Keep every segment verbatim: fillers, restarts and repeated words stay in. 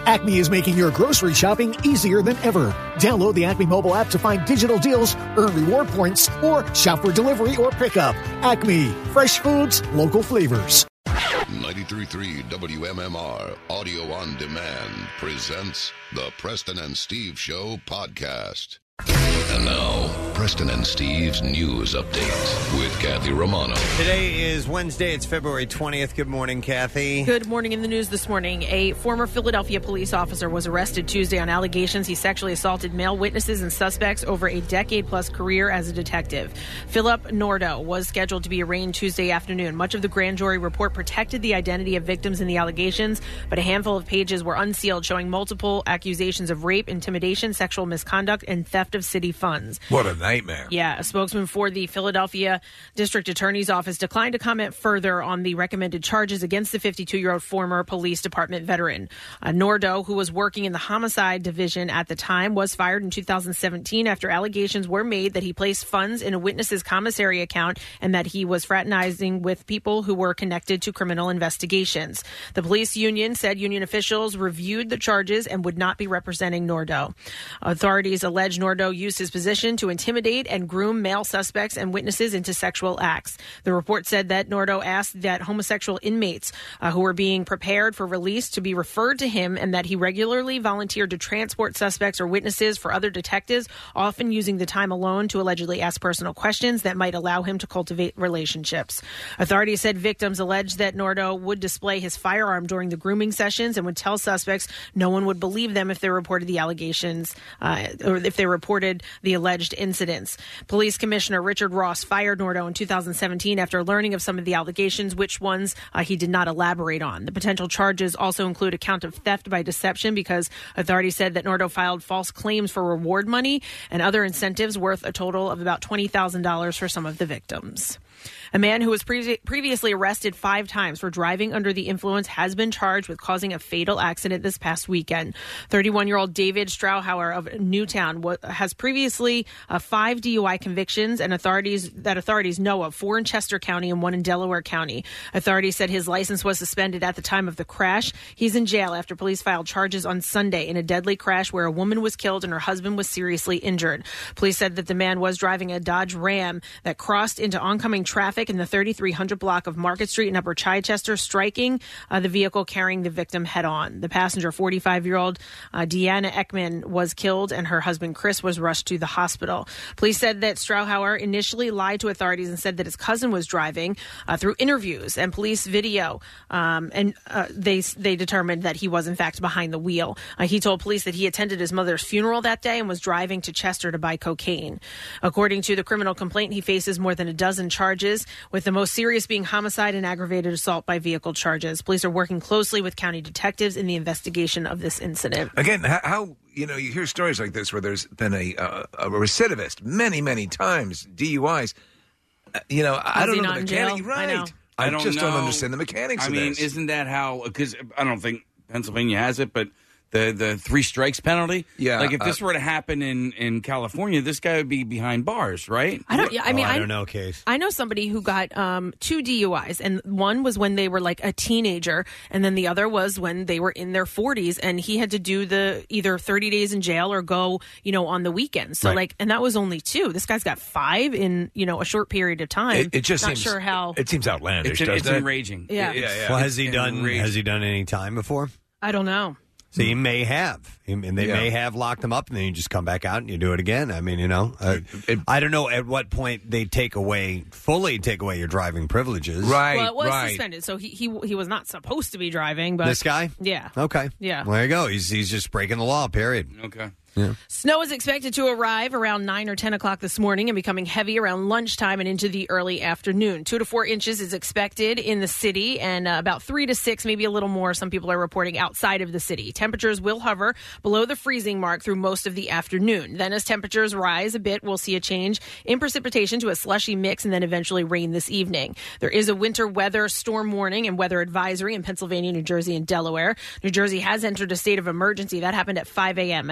Acme is making your grocery shopping easier than ever. Download the Acme mobile app to find digital deals, earn reward points, or shop for delivery or pickup. Acme, fresh foods, local flavors. ninety-three point three W M M R Audio on Demand presents the Preston and Steve Show podcast. And now, Preston and Steve's News Update with Kathy Romano. Today is Wednesday. It's February twentieth. Good morning, Kathy. Good morning. In the news this morning, a former Philadelphia police officer was arrested Tuesday on allegations he sexually assaulted male witnesses and suspects over a decade-plus career as a detective. Philip Nordo was scheduled to be arraigned Tuesday afternoon. Much of the grand jury report protected the identity of victims in the allegations, but a handful of pages were unsealed, showing multiple accusations of rape, intimidation, sexual misconduct, and theft of city funds. What a nightmare. Yeah, a spokesman for the Philadelphia District Attorney's Office declined to comment further on the recommended charges against the fifty-two-year-old former police department veteran. Uh, Nordo, who was working in the homicide division at the time, was fired in two thousand seventeen after allegations were made that he placed funds in a witness's commissary account and that he was fraternizing with people who were connected to criminal investigations. The police union said union officials reviewed the charges and would not be representing Nordo. Authorities allege Nordo used his position to intimidate and groom male suspects and witnesses into sexual acts. The report said that Nordo asked that homosexual inmates uh, who were being prepared for release to be referred to him, and that he regularly volunteered to transport suspects or witnesses for other detectives, often using the time alone to allegedly ask personal questions that might allow him to cultivate relationships. Authorities said victims alleged that Nordo would display his firearm during the grooming sessions and would tell suspects no one would believe them if they reported the allegations uh, or if they reported the alleged incidents. Police Commissioner Richard Ross fired Nordo in two thousand seventeen after learning of some of the allegations, which ones uh, he did not elaborate on. The potential charges also include a count of theft by deception, because authorities said that Nordo filed false claims for reward money and other incentives worth a total of about twenty thousand dollars for some of the victims. A man who was pre- previously arrested five times for driving under the influence has been charged with causing a fatal accident this past weekend. thirty-one-year-old David Strauhauer of Newtown w- has previously uh, five D U I convictions and authorities that authorities know of, four in Chester County and one in Delaware County. Authorities said his license was suspended at the time of the crash. He's in jail after police filed charges on Sunday in a deadly crash where a woman was killed and her husband was seriously injured. Police said that the man was driving a Dodge Ram that crossed into oncoming traffic in the thirty-three hundred block of Market Street in Upper Chichester, striking uh, the vehicle carrying the victim head on. The passenger, forty-five-year-old uh, Deanna Ekman, was killed and her husband Chris was rushed to the hospital. Police said that Strauhauer initially lied to authorities and said that his cousin was driving. Uh, through interviews and police video, um, and uh, they they determined that he was in fact behind the wheel. Uh, he told police that he attended his mother's funeral that day and was driving to Chester to buy cocaine. According to the criminal complaint, he faces more than a dozen charges, with the most serious being homicide and aggravated assault by vehicle charges. Police are working closely with county detectives in the investigation of this incident. Again, how, how you know, you hear stories like this where there's been a, uh, a recidivist many, many times, D U Is. Uh, you know, I Was don't he know not the in mechanics. jail? Right. I know. I, I don't just know. don't understand the mechanics I of mean, this. isn't that how, because I don't think Pennsylvania has it, but the, the three strikes penalty? Yeah. Like, if this uh, were to happen in, in California, this guy would be behind bars, right? I don't. Yeah, I mean, oh, I I don't know, Case. I know somebody who got um, two D U Is, and one was when they were like a teenager, and then the other was when they were in their forties, and he had to do the either thirty days in jail or go, you know, on the weekends. So Right. like, and that was only two. This guy's got five in, you know, a short period of time. It, it just not seems sure how. It seems outlandish, It's, doesn't it's it? enraging. Yeah. It- it's- Yeah, Well, has he it's done? enraging. Has he done any time before? I don't know. So he may have, He- and they Yeah. may have locked him up, and then you just come back out and you do it again. I mean, you know, uh, It- I don't know at what point they take away fully take away your driving privileges. Right, Well, it was right. suspended, so he, he he was not supposed to be driving. But This guy. yeah. Okay. Yeah. Well, there you go. He's he's just breaking the law. Period. Okay. Snow is expected to arrive around nine or ten o'clock this morning and becoming heavy around lunchtime and into the early afternoon. Two to four inches is expected in the city, and uh, about three to six, maybe a little more, some people are reporting outside of the city. Temperatures will hover below the freezing mark through most of the afternoon. Then as temperatures rise a bit, we'll see a change in precipitation to a slushy mix and then eventually rain this evening. There is a winter weather storm warning and weather advisory in Pennsylvania, New Jersey, and Delaware. New Jersey has entered a state of emergency. That happened at five a.m. ahead of the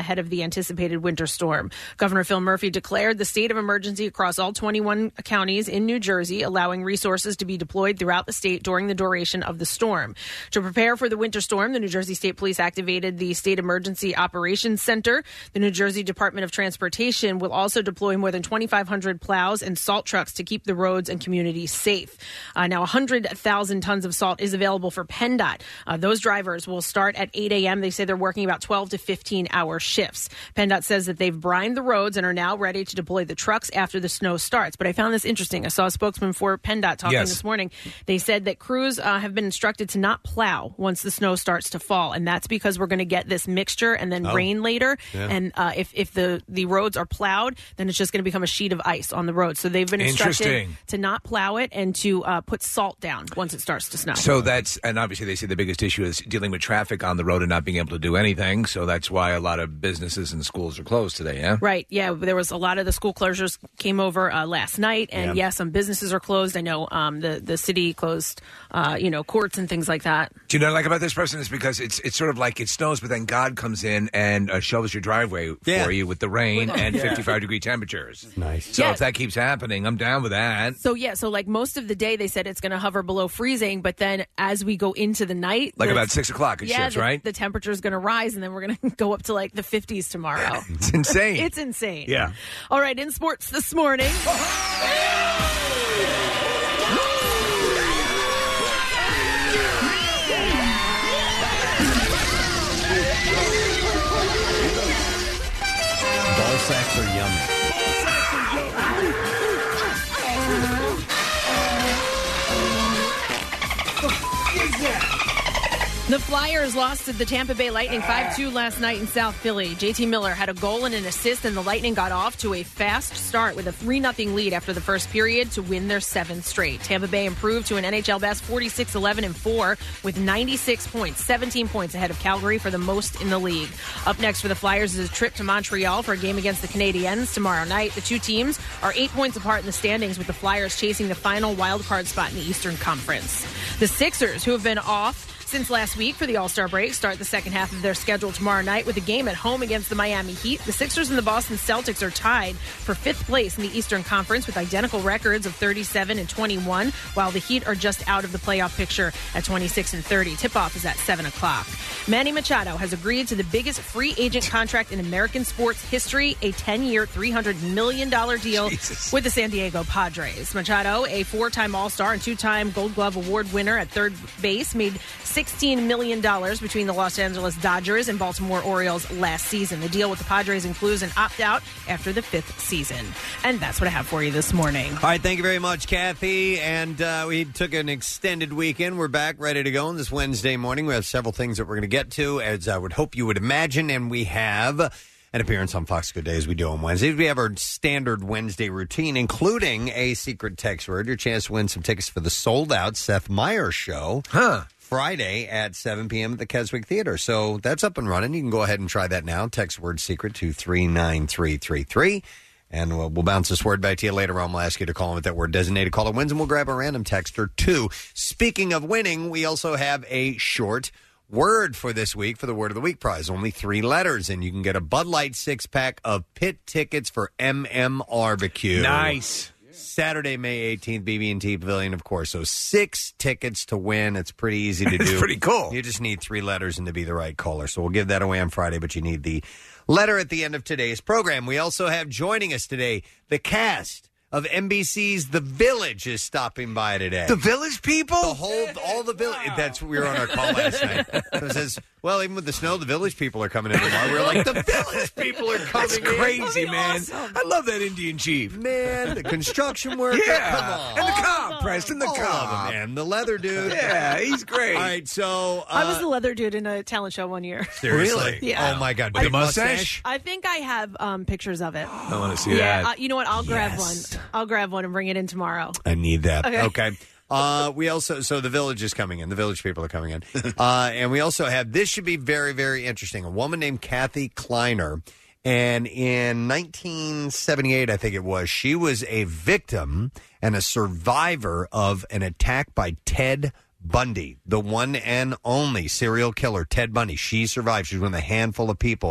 anticipated winter storm. Governor Phil Murphy declared the state of emergency across all twenty-one counties in New Jersey, allowing resources to be deployed throughout the state during the duration of the storm. To prepare for the winter storm, the New Jersey State Police activated the State Emergency Operations Center. The New Jersey Department of Transportation will also deploy more than twenty-five hundred plows and salt trucks to keep the roads and communities safe. Uh, now, one hundred thousand tons of salt is available for PennDOT. Uh, those drivers will start at eight a.m. They say they're working about twelve to fifteen hour shifts. PennDOT says that they've brined the roads and are now ready to deploy the trucks after the snow starts. But I found this interesting. I saw a spokesman for PennDOT talking Yes. this morning. They said that crews uh, have been instructed to not plow once the snow starts to fall, and that's because we're going to get this mixture and then Oh. rain later. Yeah. And uh, if if the the roads are plowed, then it's just going to become a sheet of ice on the road. So they've been instructed Interesting. to not plow it and to uh, put salt down once it starts to snow. So that's, and obviously they say the biggest issue is dealing with traffic on the road and not being able to do anything. So that's why a lot of businesses and schools are closed today, yeah? Right. Yeah. There was a lot of the school closures came over uh, last night. And Yeah. yeah, some businesses are closed. I know um, the, the city closed, uh, you know, courts and things like that. Do you know what I like about this person is because it's it's sort of like it snows, but then God comes in and uh, shovels your driveway Yeah. for you with the rain and Yeah. fifty-five degree temperatures. Nice. So Yeah. if that keeps happening, I'm down with that. So, yeah. So, like most of the day, they said it's going to hover below freezing. But then as we go into the night, Like the- about six o'clock it yeah, shifts, the, right? the temperature is going to rise, and then we're going to go up to like the fifties tomorrow. It's insane. It's insane. Yeah. All right. In sports this morning. Ball sacks are yummy. The Flyers lost to the Tampa Bay Lightning five two last night in South Philly. J T Miller had a goal and an assist, and the Lightning got off to a fast start with a three nothing lead after the first period to win their seventh straight. Tampa Bay improved to an N H L best forty-six eleven and four with ninety-six points, seventeen points ahead of Calgary for the most in the league. Up next for the Flyers is a trip to Montreal for a game against the Canadiens tomorrow night. The two teams are eight points apart in the standings, with the Flyers chasing the final wild card spot in the Eastern Conference. The Sixers, who have been off since last week for the All-Star break, start the second half of their schedule tomorrow night with a game at home against the Miami Heat. The Sixers and the Boston Celtics are tied for fifth place in the Eastern Conference with identical records of thirty-seven and twenty-one, while the Heat are just out of the playoff picture at twenty-six and thirty. Tip-off is at seven o'clock. Manny Machado has agreed to the biggest free agent contract in American sports history, a ten-year, three hundred million dollars deal Jesus. with the San Diego Padres. Machado, a four-time All-Star and two-time Gold Glove Award winner at third base, made sixteen million dollars between the Los Angeles Dodgers and Baltimore Orioles last season. The deal with the Padres includes an opt-out after the fifth season. And that's what I have for you this morning. All right, thank you very much, Kathy. And uh, we took an extended weekend. We're back ready to go on this Wednesday morning. We have several things that we're going to get to, as I would hope you would imagine. And we have an appearance on Fox Good Day, as we do on Wednesdays. We have our standard Wednesday routine, including a secret text word, your chance to win some tickets for the sold-out Seth Meyers show. Huh. Friday at seven p.m. at the Keswick Theater. So that's up and running. You can go ahead and try that now. Text word secret to three nine three three three. And we'll, we'll bounce this word back to you later on. We'll ask you to call in with that word designated caller wins, and we'll grab a random texter too. Speaking of winning, we also have a short word for this week for the Word of the Week prize. Only three letters, and you can get a Bud Light six-pack of pit tickets for M M Barbecue. Nice. Saturday, May eighteenth, B B and T Pavilion, of course. So six tickets to win. It's pretty easy to do. It's pretty cool. You just need three letters and to be the right caller. So we'll give that away on Friday, but you need the letter at the end of today's program. We also have joining us today the cast of N B C's The Village is stopping by today. The Village people? The whole, all the village. That's we were on our call last night. So it says, well, even with the snow, the Village people are coming in tomorrow. We were like, the Village people are coming That's in. crazy, That'd be man. awesome. I love that Indian chief. Man, the construction worker. Yeah. Come on. And the All cop, of them. Preston, the All cop. of them, man. The leather dude. Yeah, he's great. All right, so. Uh, I was the leather dude in a talent show one year. Seriously? Yeah. Oh, my God. With Big the mustache? I think I have um, pictures of it. I want to see Yeah, that. uh, you know what? I'll grab Yes. one. I'll grab one and bring it in tomorrow. I need that. Okay. Okay. Uh, we also, so the Village is coming in. The Village people are coming in. Uh, and we also have, this should be very, very interesting. A woman named Kathy Kleiner. And in nineteen seventy-eight, I think it was, she was a victim and a survivor of an attack by Ted Bundy, the one and only serial killer, Ted Bundy. She survived. She's one of the handful of people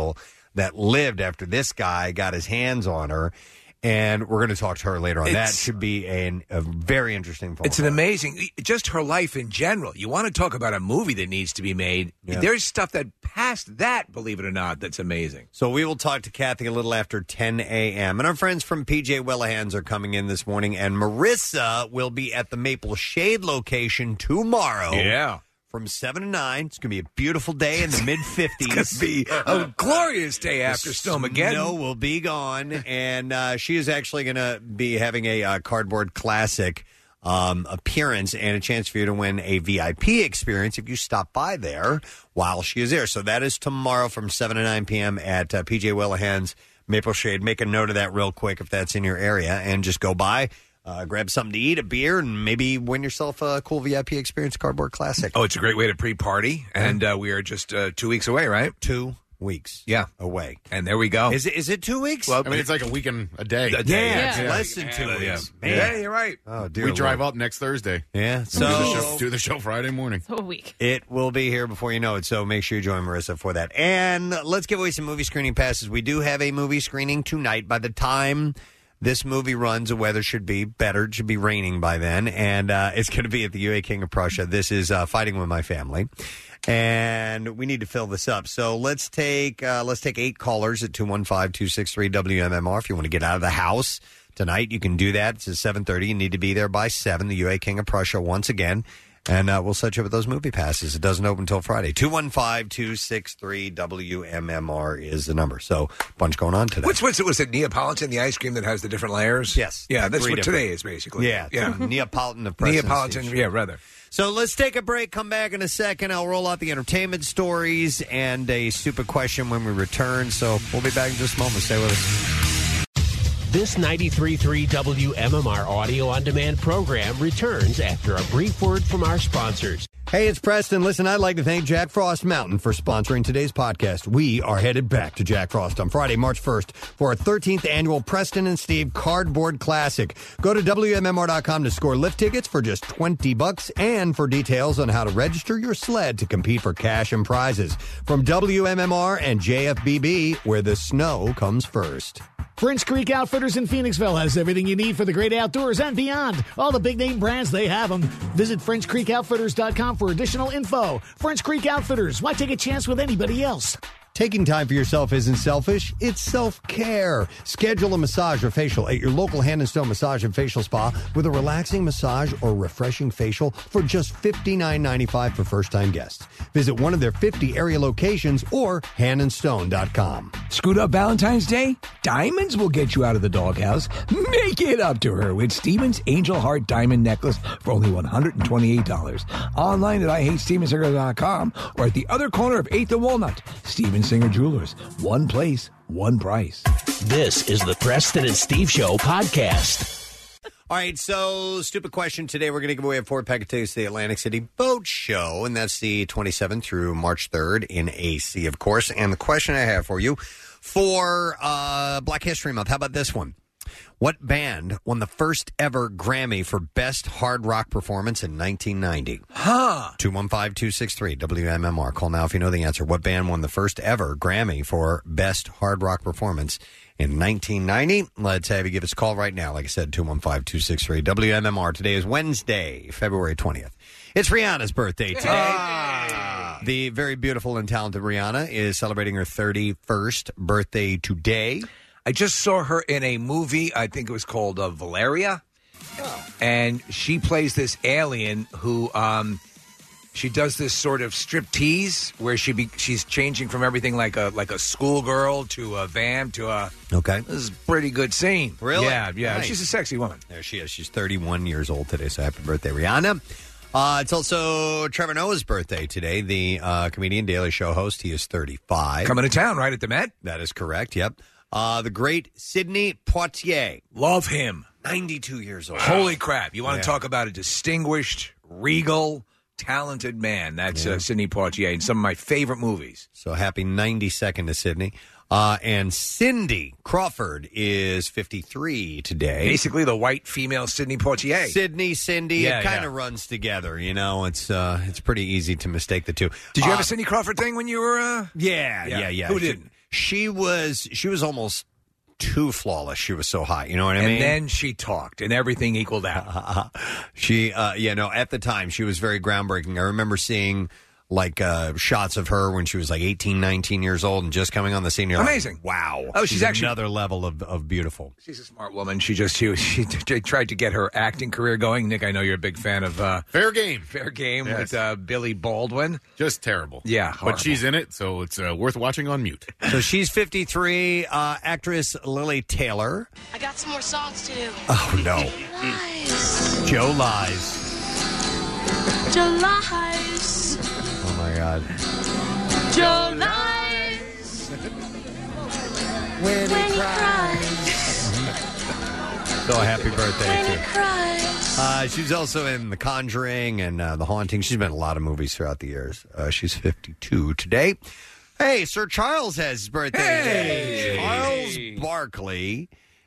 that lived after this guy got his hands on her. And we're going to talk to her later on. It's, that should be an, a very interesting phone It's call. an amazing, just her life in general. You want to talk about a movie that needs to be made. Yeah. There's stuff that past that, believe it or not, that's amazing. So we will talk to Kathy a little after ten a.m. And our friends from P J Willahans are coming in this morning. And Marissa will be at the Maple Shade location tomorrow. Yeah. From seven to nine. It's going to be a beautiful day in the mid-fifties. It's going to be a glorious day after Snowmageddon. Snow will be gone. And uh, she is actually going to be having a uh, Cardboard Classic um, appearance and a chance for you to win a V I P experience if you stop by there while she is there. So that is tomorrow from seven to nine p.m. at uh, P J Willahans Maple Shade. Make a note of that real quick if that's in your area and just go by. Uh, grab something to eat, a beer, and maybe win yourself a cool V I P experience Cardboard Classic. Oh, it's a great way to pre-party, and uh, we are just uh, two weeks away, right? Two weeks yeah. away. And there we go. Is it, is it two weeks? Well, I mean, it's like a week and a day. A day. Yeah, it's Yeah. less than two Yeah. weeks. Yeah. Man. Yeah, you're right. Oh, dear we drive Lord. up next Thursday. Yeah, so do the, show, do the show Friday morning. So a week. It will be here before you know it, so make sure you join Marissa for that. And let's give away some movie screening passes. We do have a movie screening tonight. By the time this movie runs, the weather should be better. It should be raining by then. And uh, it's going to be at the U A King of Prussia. This is uh, Fighting With My Family. And we need to fill this up. So let's take uh, let's take eight callers at two one five, two six three, W M M R. If you want to get out of the house tonight, you can do that. It's at seven thirty. You need to be there by seven. The U A King of Prussia once again. And uh, we'll set you up with those movie passes. It doesn't open until Friday. two one five, two six three, W M M R is the number. So, bunch going on today. What's, what's it? Was it Neapolitan, the ice cream that has the different layers? Yes. Yeah, that's Three what different. today is, basically. Yeah. Yeah. Neapolitan of Preston Neapolitan, Station. yeah, rather. So let's take a break, come back in a second. I'll roll out the entertainment stories and a stupid question when we return. So we'll be back in just a moment. Stay with us. This ninety-three point three W M M R audio on demand program returns after a brief word from our sponsors. Hey, it's Preston. Listen, I'd like to thank Jack Frost Mountain for sponsoring today's podcast. We are headed back to Jack Frost on Friday, March first for our thirteenth annual Preston and Steve Cardboard Classic. Go to W M M R dot com to score lift tickets for just twenty bucks and for details on how to register your sled to compete for cash and prizes. From W M M R and J F B B, where the snow comes first. French Creek Outfitters in Phoenixville has everything you need for the great outdoors and beyond. All the big name brands, they have them. Visit French Creek Outfitters dot com for additional info. French Creek Outfitters, why take a chance with anybody else? Taking time for yourself isn't selfish, it's self-care. Schedule a massage or facial at your local Hand and Stone Massage and Facial Spa with a relaxing massage or refreshing facial for just fifty-nine ninety-five for first-time guests. Visit one of their fifty area locations or hand and stone dot com. Screwed up Valentine's Day? Diamonds will get you out of the doghouse. Make it up to her with Stevens Angel Heart Diamond Necklace for only one hundred twenty-eight dollars. Online at I hate Steven Singer dot com or at the other corner of eighth and Walnut. Steven Singer Jewelers. One place, one price. This is the Preston and Steve Show podcast. All right, so stupid question today. We're going to give away a four-pack of tickets to the Atlantic City Boat Show, and that's the twenty-seventh through March third in A C, of course. And the question I have for you for uh, Black History Month, how about this one? What band won the first ever Grammy for Best Hard Rock Performance in nineteen ninety? Huh. two one five, two six three, W M M R. Call now if you know the answer. What band won the first ever Grammy for Best Hard Rock Performance in nineteen ninety? Let's have you give us a call right now. Like I said, two one five, two six three, W M M R. Today is Wednesday, February twentieth. It's Rihanna's birthday today. Ah. The very beautiful and talented Rihanna is celebrating her thirty-first birthday today. I just saw her in a movie, I think it was called uh, Valeria. And she plays this alien who, um, she does this sort of striptease where she be, she's changing from everything like a like a schoolgirl to a vamp to a... Okay. This is a pretty good scene. Really? Yeah, yeah. Nice. She's a sexy woman. There she is. She's thirty-one years old today, so happy birthday, Rihanna. Uh, it's also Trevor Noah's birthday today, the uh, comedian, Daily Show host. He is thirty-five. Coming to town, right, at the Met? That is correct, yep. Uh, the great Sidney Poitier. Love him. ninety-two years old. Holy crap. You want Yeah. to talk about a distinguished, regal, talented man. That's Yeah. uh, Sidney Poitier in some of my favorite movies. So happy ninety-second to Sidney. Uh, and Cindy Crawford is fifty-three today. Basically the white female Sidney Poitier. Sydney, Cindy, Yeah, it kind yeah. of runs together, you know. It's uh, it's pretty easy to mistake the two. Did you uh, have a Sidney Crawford thing when you were... Uh... Yeah, yeah, yeah. Who She- didn't? She was she was almost too flawless. She was so hot. You know what I and mean? And then she talked, and everything equaled out. she, uh, yeah, no, at the time, she was very groundbreaking. I remember seeing, like, uh, shots of her when she was, like, eighteen, nineteen years old and just coming on the scene. You're Amazing. Like, wow. Oh, she's, she's actually another level of, of beautiful. She's a smart woman. She just, she, was, she t- tried to get her acting career going. Nick, I know you're a big fan of uh, Fair Game. Fair Game Yes. with uh, Billy Baldwin. Just terrible. Yeah, horrible. But she's in it, so it's uh, worth watching on mute. So she's fifty-three. Uh, actress Lily Taylor. I got some more songs to do. Oh, no. Lies. Joe lies. Joe lies. Oh, my God. Joe lies. When he, when he cries. So happy birthday when to he cries. Uh, she's also in The Conjuring and uh, The Haunting. She's been in a lot of movies throughout the years. Uh, she's fifty-two today. Hey, Sir Charles has his birthday Hey! today. Charles Barkley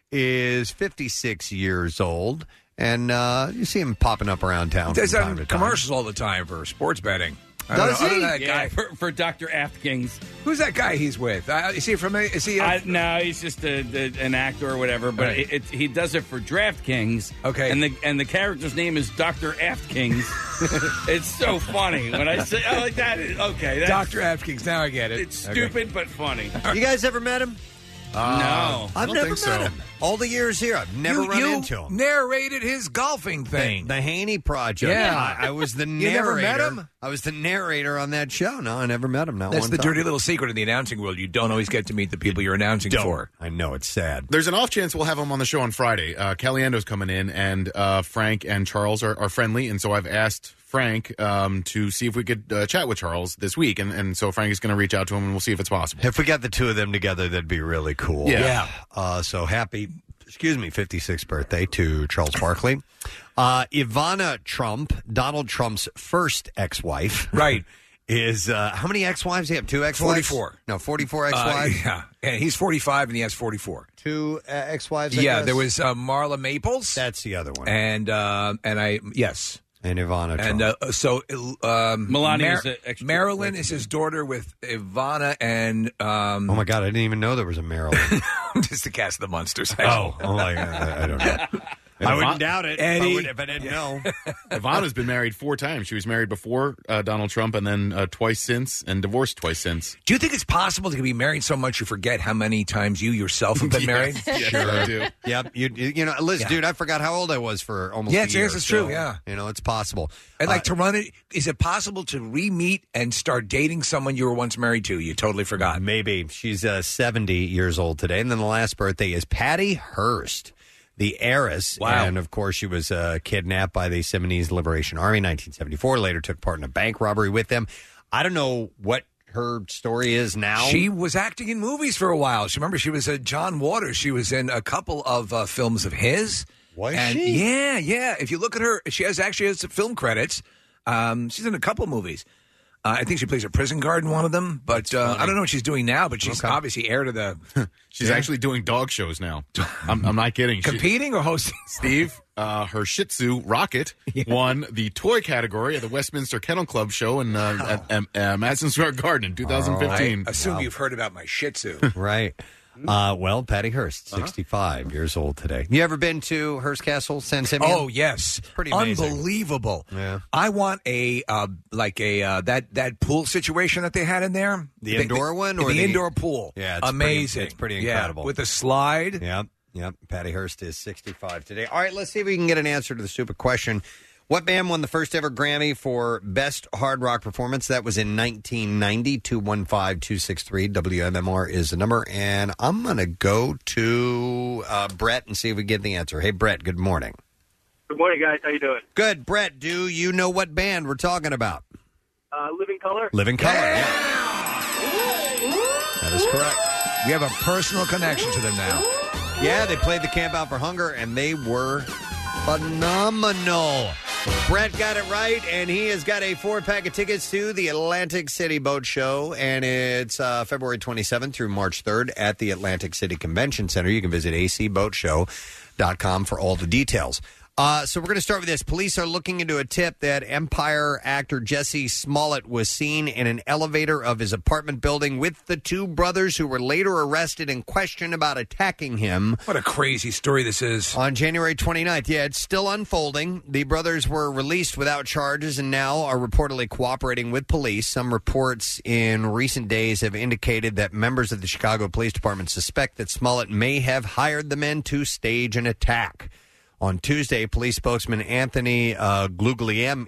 is fifty-six years old, and uh, you see him popping up around town Does from time um, to time. commercials all the time for sports betting. I Does don't know, he? I don't know that Yeah, guy. for, for Doctor Aftkins. Who's that guy he's with? Uh, is he from? A, is he? A, I, no, he's just a, a, an actor or whatever. But Right. it, it, he does it for DraftKings. Okay. and the and the character's name is Doctor Aftkins. It's so funny when I say, "Oh, like that." Is, okay, that's, Doctor Aftkins. Now I get it. It's Okay. stupid but funny. You guys ever met him? Uh, No. I I've don't never think met so. him. All the years here, I've never you, run you into him. narrated his golfing thing. The, the Haney Project. Yeah. I, I was the narrator. You never met him? I was the narrator on that show. No, I never met him. Not That's one the time. dirty little secret in the announcing world. You don't always get to meet the people you're announcing Don't. for. I know, it's sad. There's an off chance we'll have him on the show on Friday. Uh, Caliendo's coming in, and uh, Frank and Charles are, are friendly, and so I've asked Frank um, to see if we could uh, chat with Charles this week, and, and so Frank is going to reach out to him, and we'll see if it's possible. If we got the two of them together, that'd be really cool. Yeah. Yeah. Uh, so happy, excuse me, fifty-sixth birthday to Charles Barkley. Uh, Ivana Trump, Donald Trump's first ex-wife. Right. Is, uh, how many ex-wives do you have? Two ex-wives? forty-four. No, forty-four Uh, ex-wives? yeah. And he's forty-five and he has forty-four. Two uh, ex-wives, I Yeah, guess? there was uh, Marla Maples. That's the other one. And, uh, and I, yes. And Ivana Trump. And uh, so um, Melania Mar- is a extra- Marilyn is his daughter with Ivana and um, oh, my God, I didn't even know there was a Marilyn. just the cast of the Monsters. oh, oh my God, I, I don't know. I wouldn't Ivan- doubt it if I, Eddie. would, if I didn't know. Ivana's been married four times. She was married before uh, Donald Trump, and then uh, twice since, and divorced twice since. Do you think it's possible to be married so much you forget how many times you yourself have been married? Yes, yes, I do. Yep. You, you you know, Liz, Yeah. dude, I forgot how old I was for almost Yeah, a it's, year. it's it's true, so, yeah. You know, it's possible. And like Uh, to run it, is it possible to re-meet and start dating someone you were once married to? You totally forgot. maybe. She's uh, seventy years old today. And then the last birthday is Patty Hearst, the heiress. Wow. And, of course, she was uh, kidnapped by the Sudanese Liberation Army in nineteen seventy-four, later took part in a bank robbery with them. I don't know what her story is now. She was acting in movies for a while. She remember she was uh, John Waters. She was in a couple of uh, films of his. Was and she? Yeah, yeah. If you look at her, she has actually has film credits. Um, she's in a couple movies. Uh, I think she plays a prison guard in one of them, but uh, I don't know what she's doing now. But she's Okay. obviously heir to the She's Yeah. actually doing dog shows now. I'm, I'm not kidding. She- competing or hosting. Steve, uh, her Shih Tzu Rocket won the toy category at the Westminster Kennel Club show in uh, at um, uh, Madison Square Garden in twenty fifteen. I assume you've heard about my Shih Tzu. Right. Uh, well, Patty Hearst, sixty-five years old today. You ever been to Hearst Castle, San Simeon? Oh yes, pretty amazing. unbelievable. Yeah. I want a uh, like a uh, that that pool situation that they had in there. The indoor one or the, the- indoor pool? Yeah, it's amazing. pretty- it's pretty Yeah, incredible. with a slide. Yep, yep. Patty Hearst is sixty-five today. All right, let's see if we can get an answer to the stupid question. What band won the first ever Grammy for Best Hard Rock Performance? That was in nineteen ninety. two one five two six three W M M R is the number. And I'm going to go to uh, Brett and see if we get the answer. Hey, Brett, good morning. Good morning, guys. How you doing? Good. Brett, do you know what band we're talking about? Uh, Living Color? Living Color. Yeah. That is correct. We have a personal connection to them now. Yeah, they played the Camp Out for Hunger, and they were phenomenal. Brett got it right, and he has got a four-pack of tickets to the Atlantic City Boat Show, and it's uh, February twenty-seventh through March third at the Atlantic City Convention Center. You can visit a c boat show dot com for all the details. Uh, so we're going to start with this. Police are looking into a tip that Empire actor Jesse Smollett was seen in an elevator of his apartment building with the two brothers who were later arrested and questioned about attacking him. What a crazy story this is. On January twenty-ninth. Yeah, it's still unfolding. The brothers were released without charges and now are reportedly cooperating with police. Some reports in recent days have indicated that members of the Chicago Police Department suspect that Smollett may have hired the men to stage an attack. On Tuesday, police spokesman Anthony uh, Guglielmi,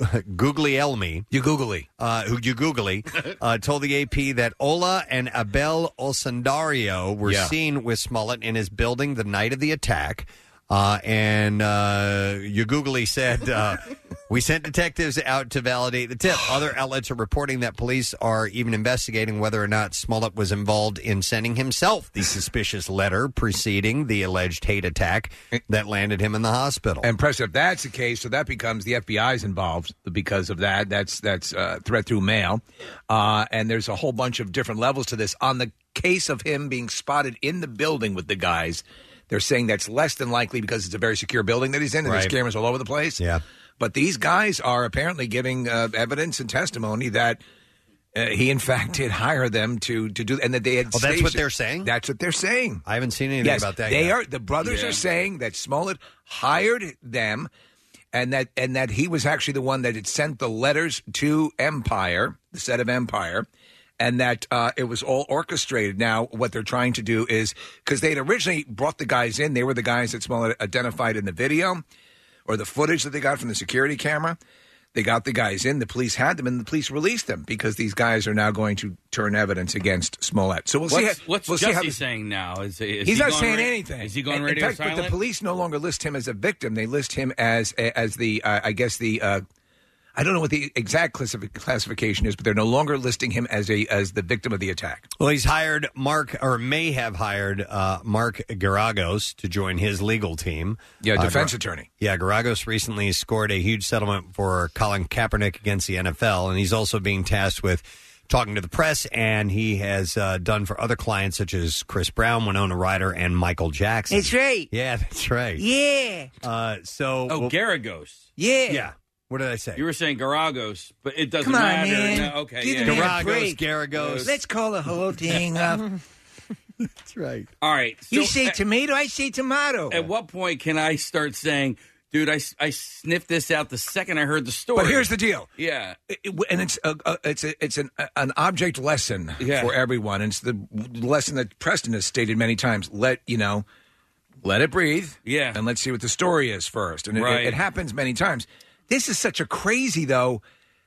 Guglielmi, you googly, uh, who you googly, uh, told the A P that Ola and Abel Osandario were Yeah. seen with Smollett in his building the night of the attack. Uh, and uh, Ugugli said, uh, we sent detectives out to validate the tip. Other outlets are reporting that police are even investigating whether or not Smollett was involved in sending himself the suspicious letter preceding the alleged hate attack that landed him in the hospital. And Press, if that's the case, so that becomes the F B I's involved because of that. That's that's uh, threat through mail. Uh, and there's a whole bunch of different levels to this. On the case of him being spotted in the building with the guys, they're saying that's less than likely because it's a very secure building that he's in, and Right. there's cameras all over the place. Yeah. But these guys are apparently giving uh, evidence and testimony that uh, he, in fact, did hire them to to do, and that they had. Oh, that's staged what it. they're saying? That's what they're saying. I haven't seen anything Yes, about that they yet. are. The brothers Yeah. are saying that Smollett hired them, and that and that he was actually the one that had sent the letters to Empire, the set of Empire. And that uh, it was all orchestrated. Now, what they're trying to do is, because they had originally brought the guys in, they were the guys that Smollett identified in the video or the footage that they got from the security camera. They got the guys in, the police had them, and the police released them because these guys are now going to turn evidence against Smollett. So we'll see. What's, How, what's we'll see Jesse how this- saying now? Is, is He's he not going saying ra- anything. Is he going in, radio in fact, silent? but the police no longer list him as a victim. They list him as as the, uh, I guess the. Uh, I don't know what the exact classifi- classification is, but they're no longer listing him as a as the victim of the attack. Well, he's hired Mark, or may have hired uh, Mark Garagos to join his legal team. Yeah, Uh, defense Gar- attorney. Yeah, Garagos recently scored a huge settlement for Colin Kaepernick against the N F L, and he's also being tasked with talking to the press, and he has uh, done for other clients such as Chris Brown, Winona Ryder, and Michael Jackson. That's right. Yeah, that's right. Yeah. Uh, so, Oh, well- Garagos. Yeah. Yeah. What did I say? You were saying Garagos, but it doesn't Come on, matter. man. No, okay, Give yeah. the man a Garagos, break. Garagos. Let's call the whole thing up. That's right. All right. You so say at, tomato, I say tomato. At what point can I start saying, dude, I, I sniffed this out the second I heard the story? But here's the deal. Yeah. It- it- and it's a, a, it's a, it's an an object lesson Yeah. for everyone. And it's the lesson that Preston has stated many times. Let you know, let it breathe. Yeah. And let's see what the story is first. And it- Right. it, it happens many times. This is such a crazy though.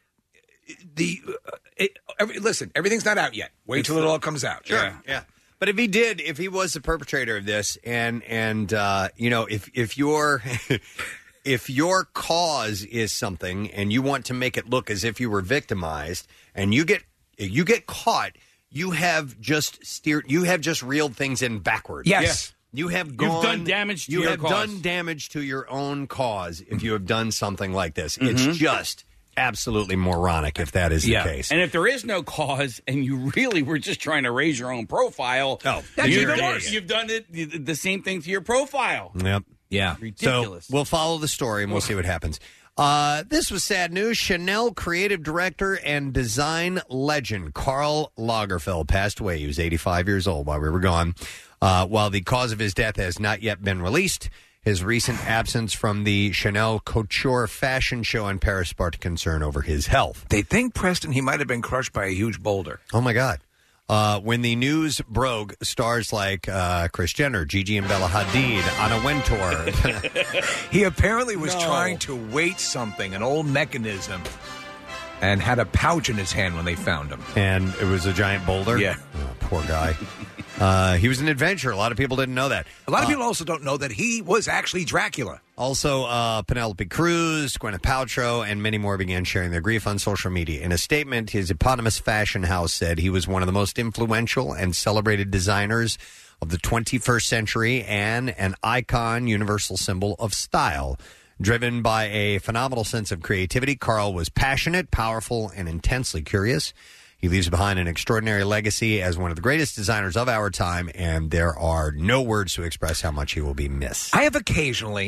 The uh, it, every, listen, everything's not out yet. Wait till it all comes out. Sure. Yeah. But if he did, if he was the perpetrator of this, and and uh, you know, if if your if your cause is something, and you want to make it look as if you were victimized, and you get you get caught, you have just steered, you have just reeled things in backwards. Yes. You have You've gone, done damage to you your have cause. done damage to your own cause if you have done something like this. Mhm. It's just absolutely moronic if that is Yeah. the case. And if there is no cause, and you really were just trying to raise your own profile, oh, you've, you're an done, idiot. you've done it the, the same thing to your profile. Yep. Yeah. Ridiculous. So we'll follow the story and we'll see what happens. Uh, this was sad news. Chanel creative director and design legend Karl Lagerfeld passed away. He was eighty-five years old while we were gone. Uh, while the cause of his death has not yet been released, his recent absence from the Chanel Couture fashion show in Paris sparked concern over his health. They think, Preston, he might have been crushed by a huge boulder. Oh, my God. Uh, when the news broke, stars like uh, Kris Jenner, Gigi and Bella Hadid, Anna Wintour. He apparently was No. trying to weight something, an old mechanism, and had a pouch in his hand when they found him. And it was a giant boulder? Yeah. Oh, poor guy. Uh, he was an adventurer. A lot of people didn't know that. A lot of Uh, people also don't know that he was actually Dracula. Also, uh, Penelope Cruz, Gwyneth Paltrow, and many more began sharing their grief on social media. In a statement, his eponymous fashion house said he was one of the most influential and celebrated designers of the twenty-first century and an icon, universal symbol of style. Driven by a phenomenal sense of creativity, Karl was passionate, powerful, and intensely curious. He leaves behind an extraordinary legacy as one of the greatest designers of our time, and there are no words to express how much he will be missed. I have occasionally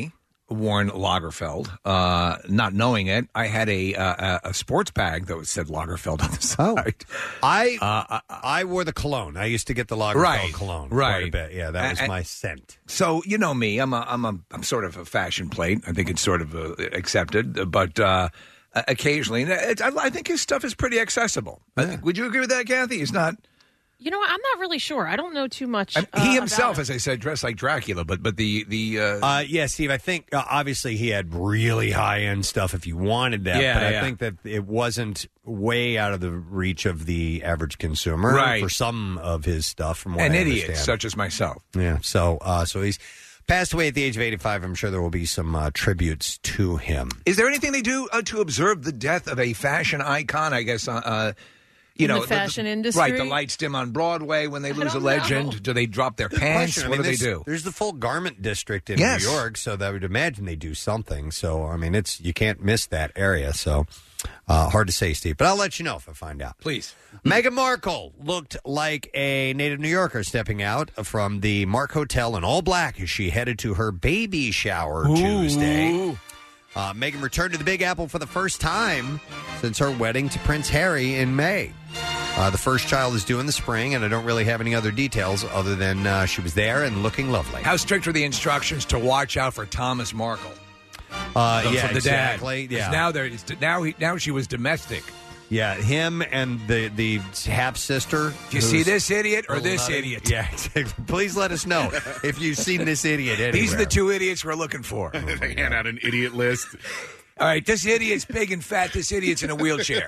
worn Lagerfeld, uh, not knowing it. I had a uh, a sports bag that said Lagerfeld on the side. I uh, I wore the cologne. I used to get the Lagerfeld right, cologne. right. Quite a bit. Yeah, that was And- my scent. So you know me, I'm a, I'm a, I'm sort of a fashion plate. I think it's sort of uh, accepted, but uh, occasionally, it's, I, I think his stuff is pretty accessible. I think, would you agree with that, Kathy? It's not. You know what? I'm not really sure. I don't know too much. I- uh, he himself, about as I said, dressed like Dracula, but but the the uh, Uh, yeah, Steve, I think uh, obviously he had really high end stuff if you wanted that, Yeah, but I yeah. think that it wasn't way out of the reach of the average consumer Right. for some of his stuff. From what and I idiots understand. such as myself. Yeah, so uh, so he's passed away at the age of eighty-five. I'm sure there will be some uh, tributes to him. Is there anything they do uh, to observe the death of a fashion icon? I guess. Uh, uh, you In know, the fashion industry? right? The lights dim on Broadway when they lose a don't legend. know. Do they drop their Good pants? question. I What mean, do they there's- do? There's the full garment district in Yes. New York, so that I would imagine they do something. So I mean, it's you can't miss that area. So uh, hard to say, Steve, but I'll let you know if I find out. Please. Meghan Markle looked like a native New Yorker stepping out from the Mark Hotel in all black as she headed to her baby shower Tuesday. Uh, Meghan returned to the Big Apple for the first time since her wedding to Prince Harry in May. Uh, the first child is due in the spring, and I don't really have any other details other than uh, she was there and looking lovely. How strict were the instructions to watch out for Thomas Markle? Uh, From yeah, the exactly. dad. 'Cause Yeah. Now there is now he now she was domestic. Yeah, him and the the half sister. Do you see this idiot or this idiot? Yeah, exactly. Please let us know if you've seen this idiot anywhere. These are the two idiots we're looking for. They hand out an idiot list. All right, this idiot's big and fat. This idiot's in a wheelchair.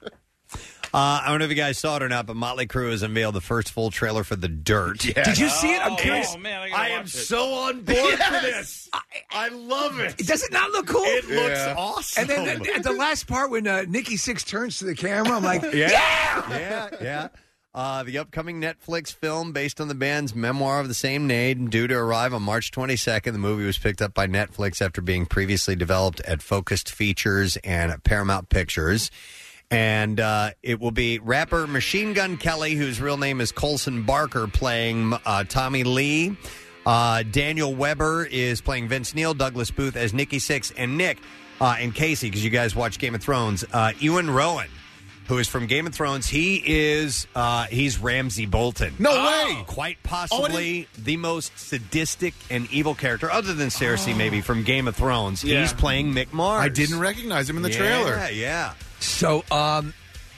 Uh, I don't know if you guys saw it or not, but Motley Crue has unveiled the first full trailer for The Dirt. Did you see it? I'm curious. Oh, man, I, I gotta am watch it. so on board for this. I, I love it. Does it not look cool? It looks Yeah. awesome. And then the, at the last part when uh, Nikki Sixx turns to the camera, I'm like, yeah, yeah! yeah, yeah. Uh, the upcoming Netflix film based on the band's memoir of the same name, due to arrive on March twenty-second. The movie was picked up by Netflix after being previously developed at Focused Features and Paramount Pictures. And uh, it will be rapper Machine Gun Kelly, whose real name is Colson Barker, playing uh, Tommy Lee. Uh, Daniel Weber is playing Vince Neil, Douglas Booth as Nikki Sixx, and Nick uh, and Casey, because you guys watch Game of Thrones, uh, Ewan Rowan, who is from Game of Thrones. He is uh, he's Ramsay Bolton. No Oh, way! Quite possibly the most sadistic and evil character, other than Cersei, maybe, from Game of Thrones. Yeah. He's playing Mick Mars. I didn't recognize him in the yeah, trailer. Yeah, yeah. So, um,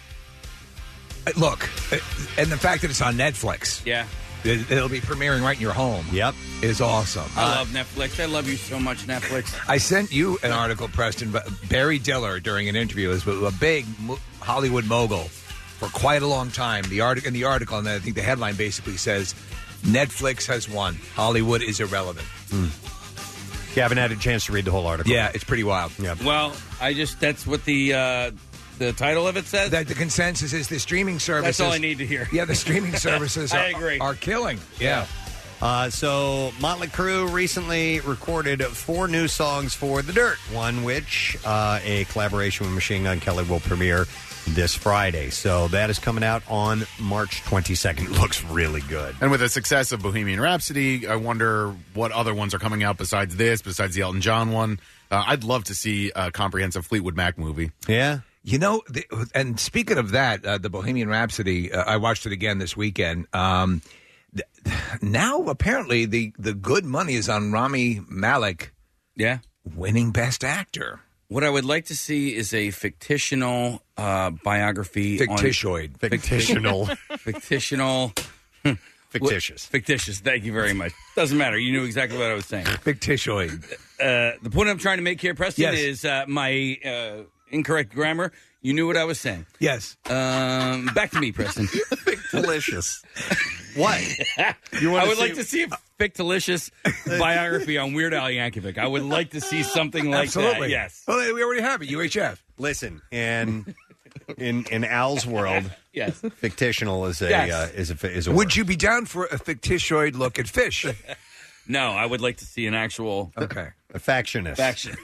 look, uh, and the fact that it's on Netflix, Yeah. it, it'll be premiering right in your home. Yep. Is awesome. I Uh, love Netflix. I love you so much, Netflix. I sent you an article, Preston. but Barry Diller, during an interview, is a big mo- Hollywood mogul for quite a long time. The article in the article, and I think the headline basically says, "Netflix has won. Hollywood is irrelevant." You haven't had a chance to read the whole article. Yeah, it's pretty wild. Yeah. Well, I just, that's what the uh, the title of it says. That the consensus is the streaming services. That's all I need to hear. Yeah, the streaming services are, I agree. are killing. Yeah. Uh, so Motley Crue recently recorded four new songs for The Dirt, one which uh, a collaboration with Machine Gun Kelly will premiere this Friday. So that is coming out on March twenty-second. It looks really good. And with the success of Bohemian Rhapsody, I wonder what other ones are coming out besides this, besides the Elton John one. Uh, I'd love to see a comprehensive Fleetwood Mac movie. Yeah. You know, the, and speaking of that, uh, the Bohemian Rhapsody, uh, I watched it again this weekend. Um, th- now, apparently, the, the good money is on Rami Malek Yeah. winning Best Actor. What I would like to see is a fictional uh, biography. Fictishoid. On, Fictitional. fictitional. Fictitious. Fictitious. Thank you very much. Doesn't matter. You knew exactly what I was saying. Fictishoid. Uh, the point I'm trying to make here, Preston, Yes. is uh, my uh, incorrect grammar. You knew what I was saying. Yes. Um, back to me, Preston. Delicious. What? You I wanna would see- like to see a fictitious biography on Weird Al Yankovic. I would like to see something like Absolutely. that. Yes. Well, we already have it. U H F. Listen, in in in Al's world, Yes. fictional is a Yes. uh, is a is a Would word. you be down for a fictishoid look at fish? No, I would like to see an actual Okay. a factionist. faction.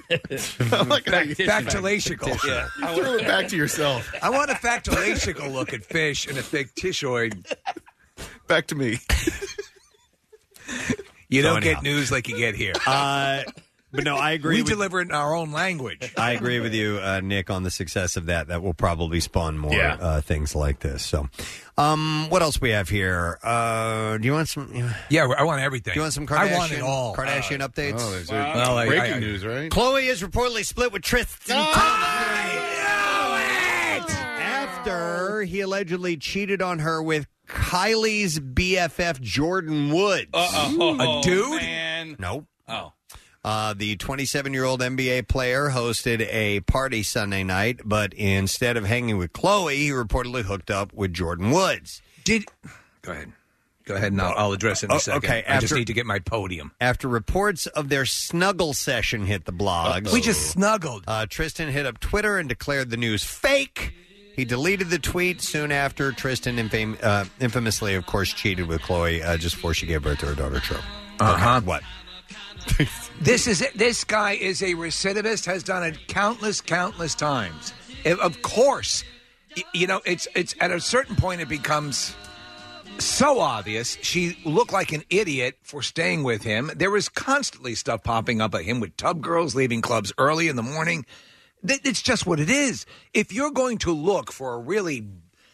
Factulacical. Yeah. I Throw would- it back to yourself. I want a factulacical look at fish and a fictishoid. Back to me. You So don't anyhow. get news like you get here. Uh, But no, I agree. We with, deliver it in our own language. I agree with you, uh, Nick, on the success of that. That will probably spawn more Yeah. uh, things like this. So, um, what else we have here? Uh, do you want some? Yeah, I want everything. Do you want some Kardashian? I want it all. Kardashian Uh, updates. Oh, there's Wow. a Well, I- breaking I- I- news, right? Khloe is reportedly split with Tristan Thompson after he allegedly cheated on her with Kylie's B F F Jordan Woods. Uh-oh. A dude? Man. Nope. Oh. Uh, the twenty-seven-year-old N B A player hosted a party Sunday night, but instead of hanging with Khloe, he reportedly hooked up with Jordan Woods. Did go ahead, go ahead, and I'll, I'll address it in a Oh, second. okay, I just after- need to get my podium. After reports of their snuggle session hit the blogs, We just snuggled. Uh, Tristan hit up Twitter and declared the news fake. He deleted the tweet soon after. Tristan infam- uh, infamously, of course, cheated with Khloe uh, just before she gave birth to her daughter, Tro. Uh huh. What? This is it. This guy is a recidivist. Has done it countless, countless times. It- of course, y- you know it's it's at a certain point it becomes so obvious. She looked like an idiot for staying with him. There was constantly stuff popping up at him with tub girls leaving clubs early in the morning. Th- It's just what it is. If you're going to look for a really,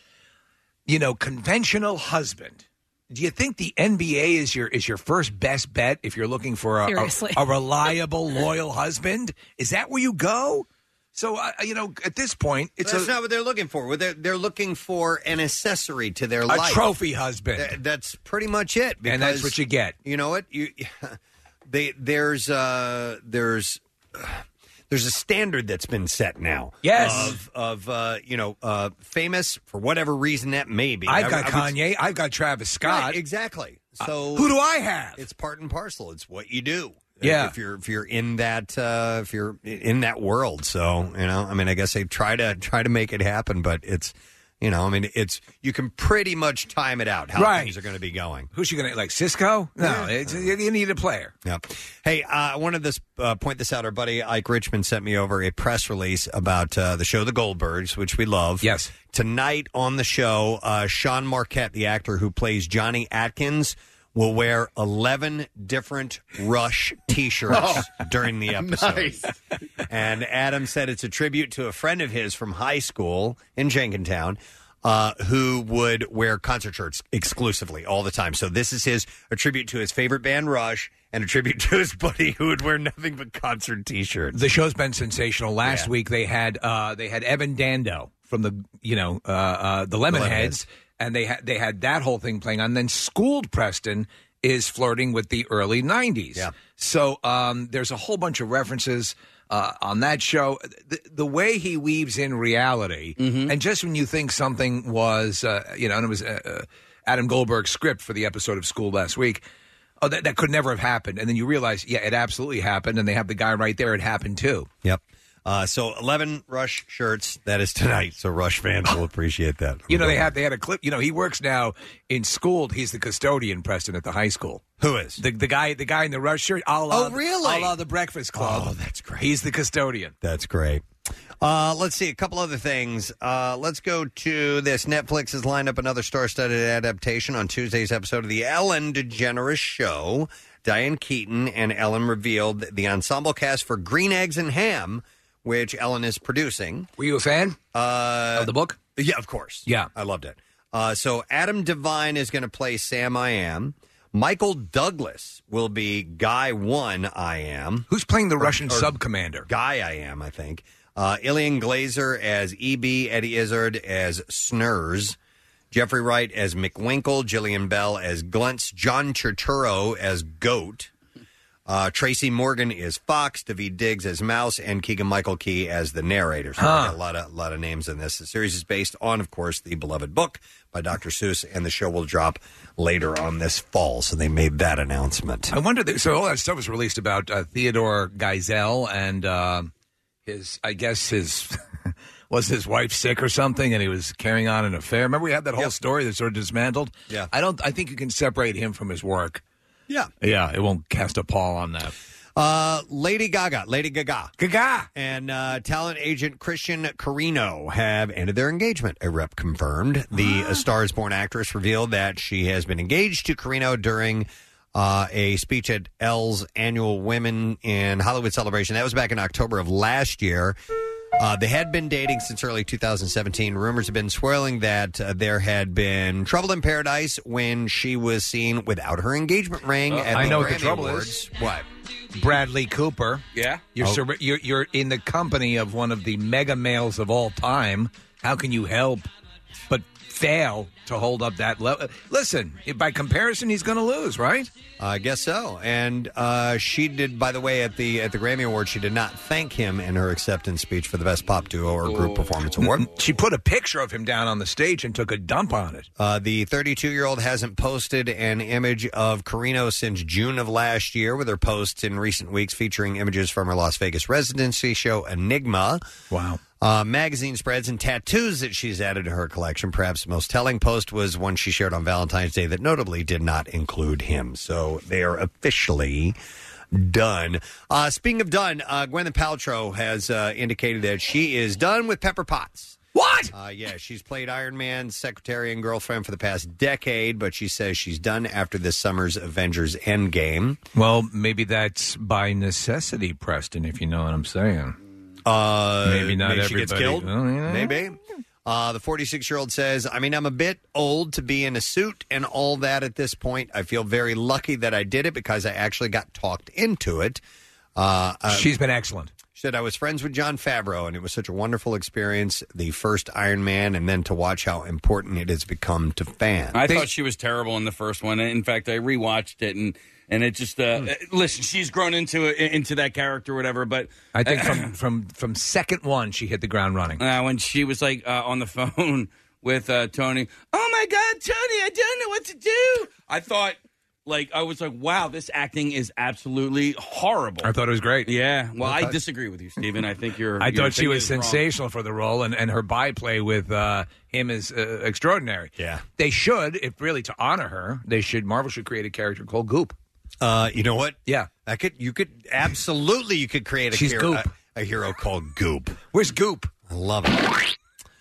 you know, conventional husband. Do you think the N B A is your is your first best bet if you're looking for a, Seriously. a, a reliable, loyal husband? Is that where you go? So, uh, you know, at this point, it's That's a, not what they're looking for. Well, They're, they're looking for an accessory to their a life. trophy husband. Th- That's pretty much it. And that's because, what you get. You know what? You, they, there's uh, there's uh, there's a standard that's been set now. Yes. Of of uh, you know uh, famous for whatever reason that may be. I've I- got I would- Kanye. I've got Travis Scott. Right, exactly. So who do I have? It's part and parcel. It's what you do. Yeah. If you're if you're in that uh, if you're in that world, so you know, I mean, I guess they try to try to make it happen, but it's you know, I mean, it's you can pretty much time it out how Right. things are going to be going. Who's she going to like? Cisco? No, it's, you need a player. Yeah. Hey, uh, I wanted to uh, point this out. Our buddy Ike Richmond sent me over a press release about uh, the show The Goldbergs, which we love. Yes. Tonight on the show, uh, Sean Marquette, the actor who plays Johnny Atkins, will wear eleven different Rush T-shirts Oh, during the episode. nice. And Adam said it's a tribute to a friend of his from high school in Jenkintown uh, who would wear concert shirts exclusively all the time. So this is his a tribute to his favorite band, Rush, and a tribute to his buddy who would wear nothing but concert T-shirts. The show's been sensational. Last Yeah. week they had uh, they had Evan Dando from the you know uh, uh, the Lemonheads, Lemonheads. and they had they had that whole thing playing on. Then Schooled Preston is flirting with the early nineties. Yeah. So um, there's a whole bunch of references uh, on that show. The, the way he weaves in reality, and just when you think something was uh, you know, and it was uh, uh, Adam Goldberg's script for the episode of School last week. Oh, that, that could never have happened. And then you realize, yeah, it absolutely happened. And they have the guy right there. It happened too. Yep. Uh, so eleven Rush shirts. That is tonight. So Rush fans will appreciate that. You know, they had they had a clip. You know, he works now in Schooled. He's the custodian, Preston, at the high school. Who is? The the guy the guy in the Rush shirt? A la, Oh, really? A la the Breakfast Club. Oh, that's great. He's the custodian. That's great. Uh, let's see a couple other things. Uh, let's go to this. Netflix has lined up another star-studded adaptation on Tuesday's episode of the Ellen DeGeneres Show. Diane Keaton and Ellen revealed the ensemble cast for Green Eggs and Ham, which Ellen is producing. Were you a fan uh, of the book? Yeah, of course. Yeah. I loved it. Uh, so Adam Devine is going to play Sam I Am. Michael Douglas will be Guy One I Am. Who's playing the Or- Russian or sub commander? Guy I Am, I think. Uh, Ilian Glazer as E B, Eddie Izzard as Snurs, Jeffrey Wright as McWinkle, Jillian Bell as Glunts, John Turturro as Goat, uh, Tracy Morgan is Fox, David Diggs as Mouse, and Keegan-Michael Key as the narrator. So Huh. a lot of lot of names in this. The series is based on, of course, the beloved book by Doctor Seuss, and the show will drop later on this fall. So they made that announcement. I wonder. That, so all that stuff was released about uh, Theodore Geisel and uh, his. I guess his was his wife sick or something, and he was carrying on an affair. Remember, we had that whole Yep. story that sort of dismantled. Yeah. I don't. I think you can separate him from his work. Yeah. Yeah, it won't cast a pall on that. Uh, Lady Gaga, Lady Gaga, Gaga, and uh, talent agent Christian Carino have ended their engagement. A rep confirmed. The A Star Is Born actress revealed that she has been engaged to Carino during uh, a speech at Elle's annual Women in Hollywood celebration. That was back in October of last year. Uh, they had been dating since early two thousand seventeen. Rumors have been swirling that uh, there had been trouble in paradise when she was seen without her engagement ring Uh, at I the know Grammy what the trouble Awards. is. What? Bradley Cooper. Yeah? You're, Oh. sur- you're you're in the company of one of the mega males of all time. How can you help but fail to hold up that level? Listen, by comparison, he's going to lose, right? I guess so. And uh, she did, by the way, at the at the Grammy Awards, she did not thank him in her acceptance speech for the Best Pop Duo or Group Performance Award. She put a picture of him down on the stage and took a dump on it. Uh, the thirty-two-year-old hasn't posted an image of Carino since June of last year, with her posts in recent weeks featuring images from her Las Vegas residency show Enigma. Wow. Uh, magazine spreads and tattoos that she's added to her collection. Perhaps the most telling post was one she shared on Valentine's Day that notably did not include him. So they are officially done. Uh, speaking of done, uh, Gwyneth Paltrow has uh, indicated that she is done with Pepper Potts. What? Uh, yeah, she's played Iron Man's secretary and girlfriend for the past decade, but she says she's done after this summer's Avengers Endgame. Well, maybe that's by necessity, Preston, if you know what I'm saying. Uh, Maybe not maybe she everybody. gets killed. Well, yeah. Maybe. Uh, the forty-six-year-old says, I mean, I'm a bit old to be in a suit and all that at this point. I feel very lucky that I did it because I actually got talked into it. Uh, uh, She's been excellent. She said, I was friends with Jon Favreau, and it was such a wonderful experience, the first Iron Man, and then to watch how important it has become to fans. I thought she was terrible in the first one. In fact, I rewatched it, and and it just uh, listen. She's grown into it, into that character, or whatever. But I think from, from, from second one, she hit the ground running. Uh, when she was like uh, on the phone with uh, Tony, oh my God, Tony, I don't know what to do. I thought, like, I was like, wow, this acting is absolutely horrible. I thought it was great. Yeah. Well, I Okay. disagree with you, Stephen. I think you're. I your thought she opinion was is wrong. sensational for the role, and, and her byplay with uh, him is uh, extraordinary. Yeah. They should, if really to honor her, they should. Marvel should create a character called Goop. Uh, you know what? Yeah. I could. You could absolutely. You could create a She's hero, Goop. A, a hero called Goop. Where's Goop? I love it.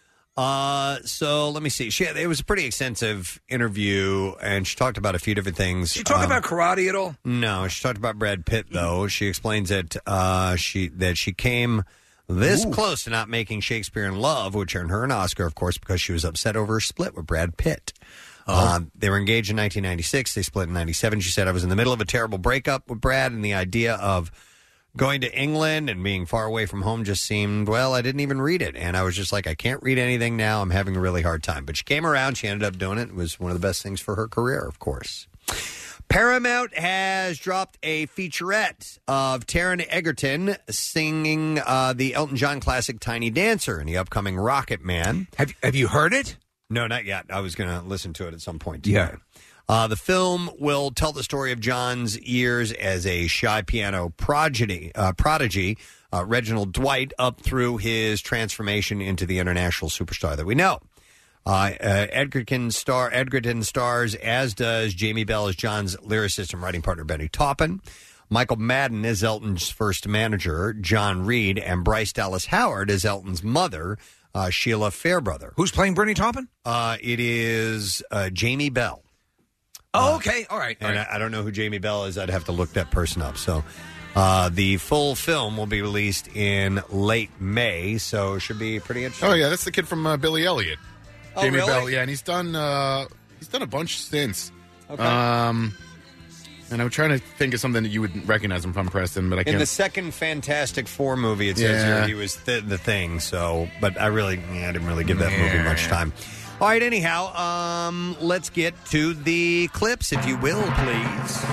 Uh, so let me see. She had, it was a pretty extensive interview, and she talked about a few different things. Did you talk Um, about karate at all? No, she talked about Brad Pitt though. She explains that uh, she that she came this Ooh. close to not making Shakespeare in Love, which earned her an Oscar, of course, because she was upset over her split with Brad Pitt. Oh. Um, they were engaged in nineteen ninety-six. They split in ninety-seven. She said, I was in the middle of a terrible breakup with Brad, and the idea of going to England and being far away from home just seemed, well, I didn't even read it. And I was just like, I can't read anything now. I'm having a really hard time. But she came around. She ended up doing it. It was one of the best things for her career, of course. Paramount has dropped a featurette of Taron Egerton singing uh, the Elton John classic Tiny Dancer in the upcoming Rocket Man. Have, have you heard it? No, not yet. I was going to listen to it at some point. Yeah. Today. Uh, the film will tell the story of John's years as a shy piano prodigy, uh, prodigy uh, Reginald Dwight, up through his transformation into the international superstar that we know. Uh, uh, Edgerton, star, Edgerton stars, as does Jamie Bell as John's lyricist and writing partner Benny Taupin. Michael Madden is Elton's first manager, John Reed, and Bryce Dallas Howard is Elton's mother, uh, Sheila Fairbrother. Who's playing Bernie Taupin? Uh, it is uh, Jamie Bell. Oh, okay. All right. All And right. I, I don't know who Jamie Bell is. I'd have to look that person up. So uh, the full film will be released in late May, so it should be pretty interesting. Oh yeah, that's the kid from uh, Billy Elliot. Oh, Jamie really? Bell, yeah, and he's done uh, he's done a bunch since. Okay. Um, and I'm trying to think of something that you would recognize him from, Preston, but I In can't. the second Fantastic Four movie, it says Yeah. here he was th- the Thing. So, but I really, yeah, I didn't really give that movie much time. All right, anyhow, um, let's get to the clips, if you will, please.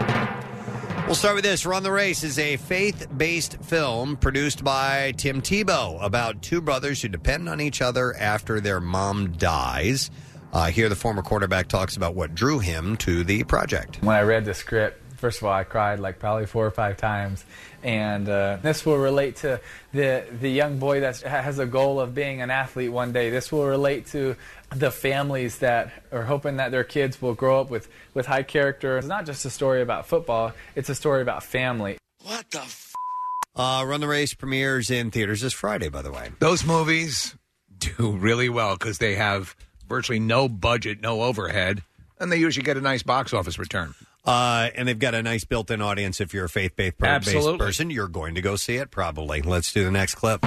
We'll start with this. Run the Race is a faith-based film produced by Tim Tebow about two brothers who depend on each other after their mom dies. Uh, here, the former quarterback talks about what drew him to the project. When I read the script, first of all, I cried like probably four or five times. And uh, this will relate to the the young boy that has a goal of being an athlete one day. This will relate to the families that are hoping that their kids will grow up with, with high character. It's not just a story about football, it's a story about family. What the f***? Uh, Run the Race premieres in theaters this Friday, by the way. Those movies do really well because they have virtually no budget, no overhead, and they usually get a nice box office return. Uh, and they've got a nice built-in audience. If you're a faith-based per- based Absolutely. person, you're going to go see it, probably. Let's do the next clip.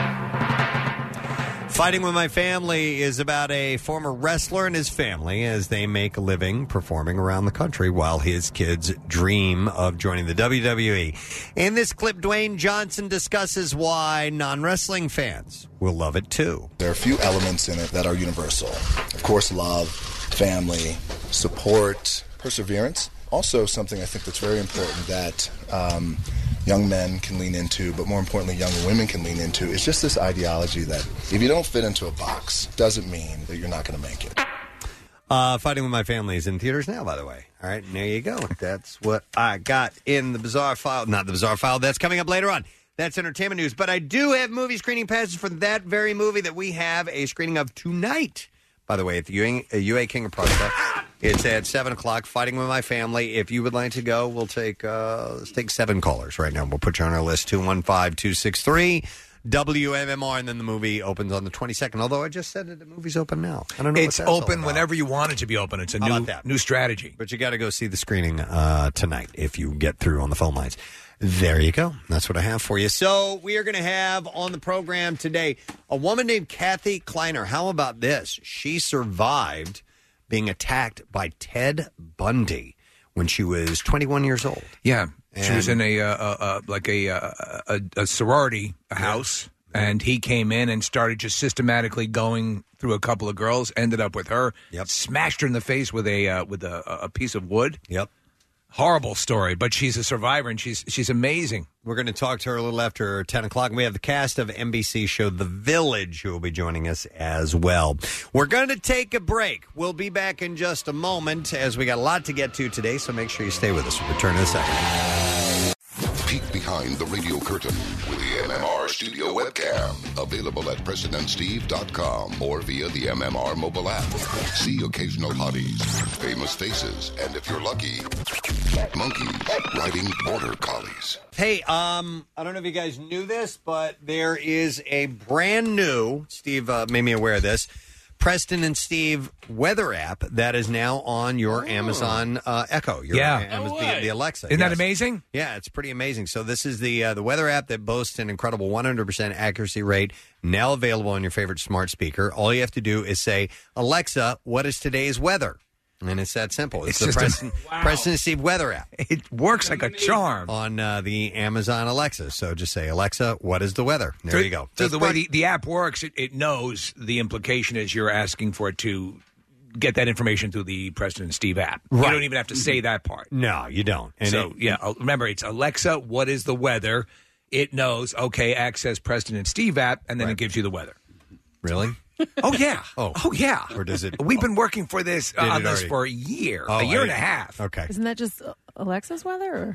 Fighting with My Family is about a former wrestler and his family as they make a living performing around the country while his kids dream of joining the W W E. In this clip, Dwayne Johnson discusses why non-wrestling fans will love it too. There are a few elements in it that are universal. Of course, love, family, support, perseverance. Also, something I think that's very important that um, young men can lean into, but more importantly, young women can lean into, is just this ideology that if you don't fit into a box, doesn't mean that you're not going to make it. Uh, Fighting with My Family is in theaters now, by the way. All right, and there you go. That's what I got in the Bizarre File. Not the Bizarre File. That's coming up later on. That's entertainment news. But I do have movie screening passes for that very movie that we have a screening of tonight, by the way, at the U A, U A King of Prussia. It's at seven o'clock, Fighting with My Family. If you would like to go, we'll take uh, let's take seven callers right now. We'll put you on our list, two one five, two six three, W M M R, and then the movie opens on the twenty-second. Although I just said that the movie's open now. I don't know It's what that's all open about. whenever you want it to be open. It's a How new about that? new strategy. But you got to go see the screening uh, tonight if you get through on the phone lines. There you go. That's what I have for you. So we are going to have on the program today a woman named Kathy Kleiner. How about this? She survived being attacked by Ted Bundy when she was twenty-one years old. Yeah, she And- was in a uh, uh, uh, like a, uh, a a sorority house, and he came in and started just systematically going through a couple of girls. Ended up with her. Yep. Smashed her in the face with a uh, with a, a piece of wood. Yep. Horrible story, but she's a survivor and she's she's amazing. We're going to talk to her a little after ten o'clock. And we have the cast of N B C show The Village who will be joining us as well. We're going to take a break. We'll be back in just a moment as we got a lot to get to today, so make sure you stay with us. We'll return in a second. Peek behind the radio curtain with the M M R studio webcam. Available at Preston and Steve dot com or via the M M R mobile app. See occasional hotties, famous faces, and if you're lucky, monkeys riding border collies. Hey, um, I don't know if you guys knew this, but there is a brand new, Steve uh, made me aware of this, Preston and Steve weather app that is now on your Amazon uh, Echo. Your Yeah. Amazon, No the, the Alexa. Isn't that yes. amazing? Yeah, it's pretty amazing. So this is the uh, the weather app that boasts an incredible one hundred percent accuracy rate, now available on your favorite smart speaker. All you have to do is say, Alexa, what is today's weather? And it's that simple. It's, It's the just a- Preston, Wow. Preston and Steve weather app. It works like a charm. On uh, the Amazon Alexa. So just say, Alexa, what is the weather? There Through- you go. So That's the way pretty- the, the app works, it, it knows the implication is you're asking for it to get that information through the Preston and Steve app. You Right. don't even have to say that part. No, you don't. And so, it- yeah, uh, remember, it's Alexa, what is the weather? It knows, okay, access Preston and Steve app, and then it gives you the weather. Really? Oh, yeah. Oh. Oh, yeah. Or does it? We've been working for this uh, Did it on this already? for a year, Oh, a year I- and a half. Okay. Isn't that just Alexa's weather? Or?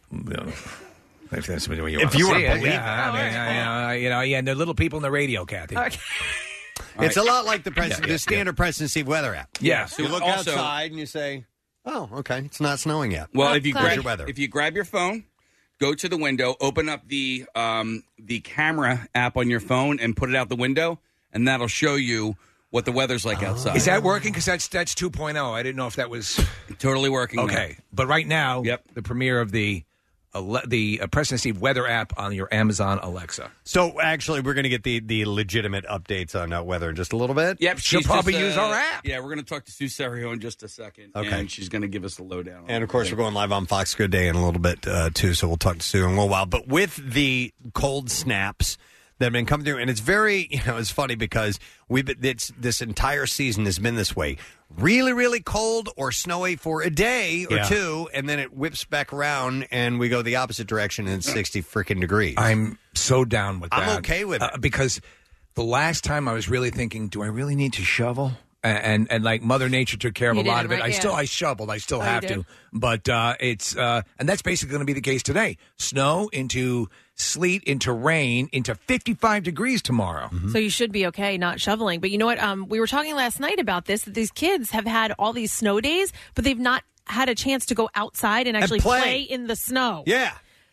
If that's what you If want you to wanna see it, believe yeah, it. I mean, I- I- you know, yeah, and the little people in the radio, Kathy. Okay. It's a lot like the, Preston, Yeah, yeah, the standard Preston and Steve weather app. Yeah. So You look also- outside and you say, oh, okay, it's not snowing yet. Well, if you Here's grab your weather. if you grab your phone, go to the window, open up the um, the camera app on your phone, and put it out the window, and that'll show you what the weather's like outside. Is that working? Because that's that's two point oh. I didn't know if that was totally working? now. okay. But right now, Yep. the premiere of the Ale- the uh, Preston and Steve weather app on your Amazon Alexa. So actually, we're going to get the, the legitimate updates on uh, weather in just a little bit. Yep, She'll she's probably just, uh, use our app. Yeah, we're going to talk to Sue Serio in just a second. Okay. and she's going to give us the lowdown. on And of course, everything. we're going live on Fox Good Day in a little bit uh, too, so we'll talk to Sue in a little while. But with the cold snaps that have been coming through, and it's very, you know, it's funny because we've been, it's, this entire season has been this way: really, really cold or snowy for a day or Yeah. two, and then it whips back around, and we go the opposite direction, and it's sixty freaking degrees. I'm so down with that. I'm okay with it. Uh, because the last time I was really thinking, do I really need to shovel? And and, and like Mother Nature took care of You a lot did, of it. right? I Yeah. still I shoveled. I still Oh, you have did? to. But uh, it's uh, and that's basically going to be the case today. Snow into sleet into rain into fifty-five degrees tomorrow. So you should be okay not shoveling. But you know what? Um, we were talking last night about this, that these kids have had all these snow days, but they've not had a chance to go outside and actually play. play in the snow. yeah.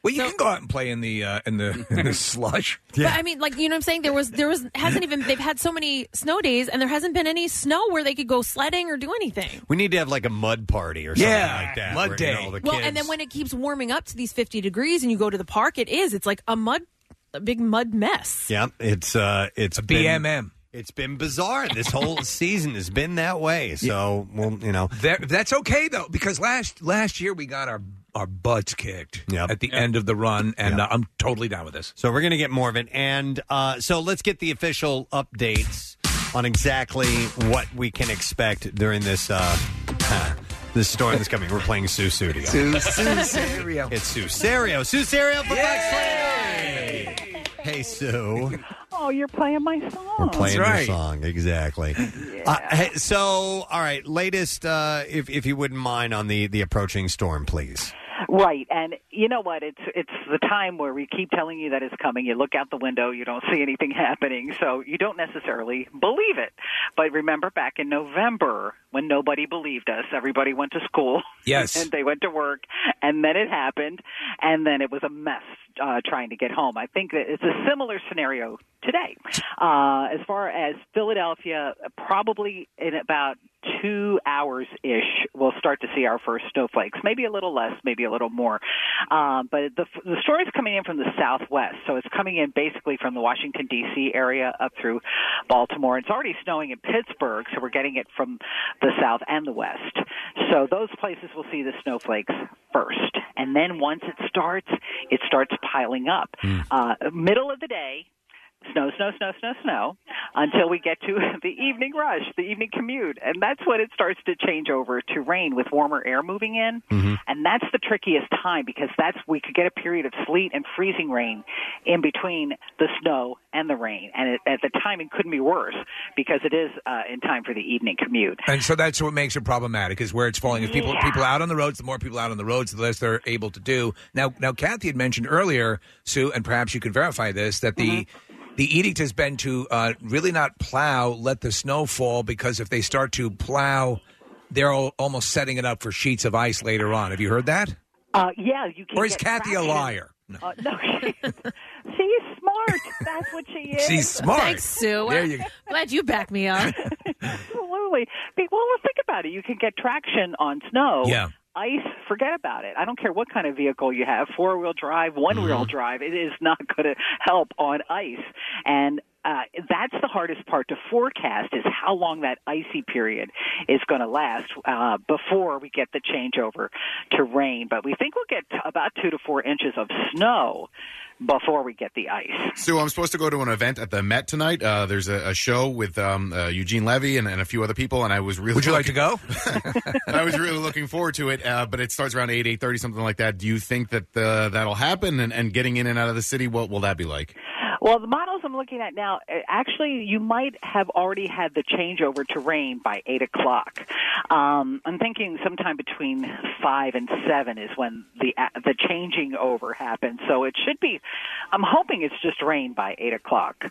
Well, you can go out and play in the uh, in the in the slush. But I mean, like, you know what I'm saying? There was, there was, hasn't even, they've had so many snow days and there hasn't been any snow where they could go sledding or do anything. We need to have like a mud party or something Yeah, like that. mud where, day. You know, the Well, kids- and then when it keeps warming up to these fifty degrees and you go to the park, it is, it's like a mud, a big mud mess. Yeah, it's uh, it's A been- B M M. It's been bizarre. This whole season has been that way. So, well, you know, There, that's okay though, because last last year we got our our butts kicked Yep. at the end of the run, and uh, I'm totally down with this. So we're going to get more of it. And uh, so let's get the official updates on exactly what we can expect during this uh, this storm that's coming. We're playing Sue Studio. Sue, Sue Serio. It's Sue Serio. Sue Serio from Hey! Hey, Sue. Oh, you're playing my song. We're playing your song. Exactly. Uh, hey, so, all right, latest, uh, if, if you wouldn't mind, on the, the approaching storm, please. Right, and you know what? It's it's the time where we keep telling you that it's coming. You look out the window, you don't see anything happening, so you don't necessarily believe it. But remember back in November when nobody believed us, everybody went to school. Yes. And they went to work, and then it happened, and then it was a mess uh, trying to get home. I think that it's a similar scenario today. Uh, as far as Philadelphia, probably in about two hours-ish, we'll start to see our first snowflakes. Maybe a little less, maybe a little more. Um, but the, the story is coming in from the southwest, so it's coming in basically from the Washington, D C area up through Baltimore. It's already snowing in Pittsburgh, so we're getting it from the south and the west. So those places will see the snowflakes first. And then once it starts, it starts piling up. Uh, middle of the day, snow, snow, snow, snow, snow, until we get to the evening rush, the evening commute. And that's when it starts to change over to rain with warmer air moving in. Mm-hmm. And that's the trickiest time because that's we could get a period of sleet and freezing rain in between the snow and the rain. And it, at the timing couldn't be worse because it is uh, in time for the evening commute. And so that's what makes it problematic, is where it's falling. If people Yeah. people out on the roads, the more people out on the roads, the less they're able to do. Now, now, Kathy had mentioned earlier, Sue, and perhaps you could verify this, that the Mm-hmm. the edict has been to uh, really not plow, let the snow fall, because if they start to plow, they're al- almost setting it up for sheets of ice later on. Have you heard that? Uh, yeah, you can Or is get Kathy a traction. liar? Uh, no, she, she is smart. That's what she is. She's smart. Thanks, Sue. There you go. Glad you backed me up. Absolutely. Be- Well, let's think about it. You can get traction on snow. Yeah. Ice, forget about it. I don't care what kind of vehicle you have, four-wheel drive, one-wheel drive. It is not going to help on ice. And uh, that's the hardest part to forecast is how long that icy period is going to last uh, before we get the changeover to rain. But we think we'll get t- about two to four inches of snow before we get the ice. Sue, I'm supposed to go to an event at the Met tonight. Uh, there's a, a show with um, uh, Eugene Levy and, and a few other people, and I was really Would you like to looking- go? I was really looking forward to it, uh, but it starts around eight, eight thirty, something like that. Do you think that uh, that'll happen? And, and getting in and out of the city, what will that be like? Well, the models I'm looking at now, uh, actually, you might have already had the changeover to rain by eight o'clock. Um, I'm thinking sometime between five and seven is when the uh, the changing over happens. So it should be. I'm hoping it's just rain by eight o'clock.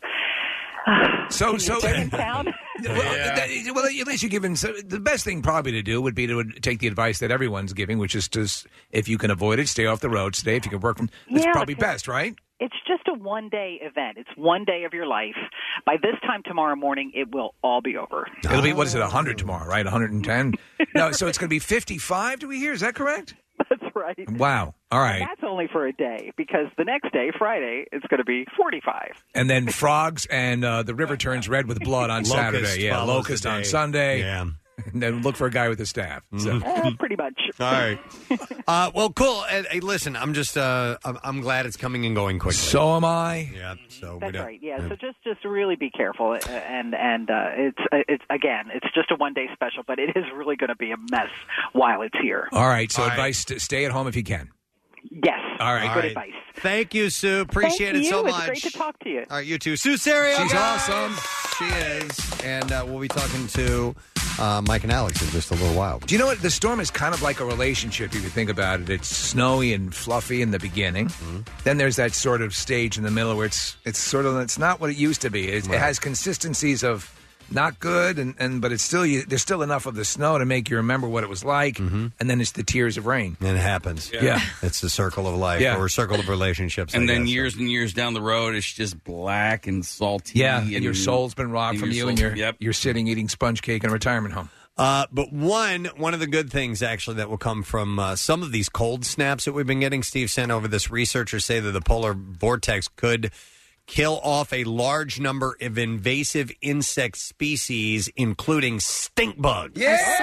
So, Can you so take it down? well, that- well, at least you're given. So the best thing probably to do would be to take the advice that everyone's giving, which is to, s- if you can avoid it, stay off the road. Stay if you can work from. That's Yeah, probably because- best, right? It's just a one-day event. It's one day of your life. By this time tomorrow morning, it will all be over. It'll be, what is it, one hundred tomorrow, right? one hundred ten? No, so it's going to be fifty-five, do we hear? Is that correct? That's right. Wow. All right. And that's only for a day because the next day, Friday, it's going to be forty-five. And then frogs and uh, the river turns red with blood on Locust Saturday. Yeah, follows the locust on day. Sunday. Yeah. And then look for a guy with a staff. So. Uh, pretty much. All right. Uh, well, cool. Uh, hey, listen, I'm just, uh, I'm, I'm glad it's coming and going quickly. So am I. Yeah. So we That's don't, right. Yeah. So just just really be careful, uh, and and uh, it's uh, it's again, it's just a one day special, but it is really going to be a mess while it's here. All right. So All right. advice to stay at home if you can. Yes. All right. All Good right. advice. Thank you, Sue. Appreciate Thank it so you. much. It's great to talk to you. All right, you too. Sue Serio. She's guys. awesome. She is. And uh, we'll be talking to uh, Mike and Alex in just a little while. Do you know what? The storm is kind of like a relationship if you think about it. It's snowy and fluffy in the beginning. Mm-hmm. Then there's that sort of stage in the middle where it's it's sort of it's not what it used to be. It, Right. it has consistencies of not good, and, and but it's still you, there's still enough of the snow to make you remember what it was like, Mm-hmm. and then it's the tears of rain. And it happens. Yeah. Yeah. It's the circle of life Yeah. or circle of relationships. And I then guess. years and years down the road, it's just black and salty. Yeah, and, and your soul's been robbed and from your you, soul- and you're yep. you're sitting eating sponge cake in a retirement home. Uh, but one one of the good things, actually, that will come from uh, some of these cold snaps that we've been getting, Steve sent over this. Researchers say that the polar vortex could kill off a large number of invasive insect species, including stink bugs.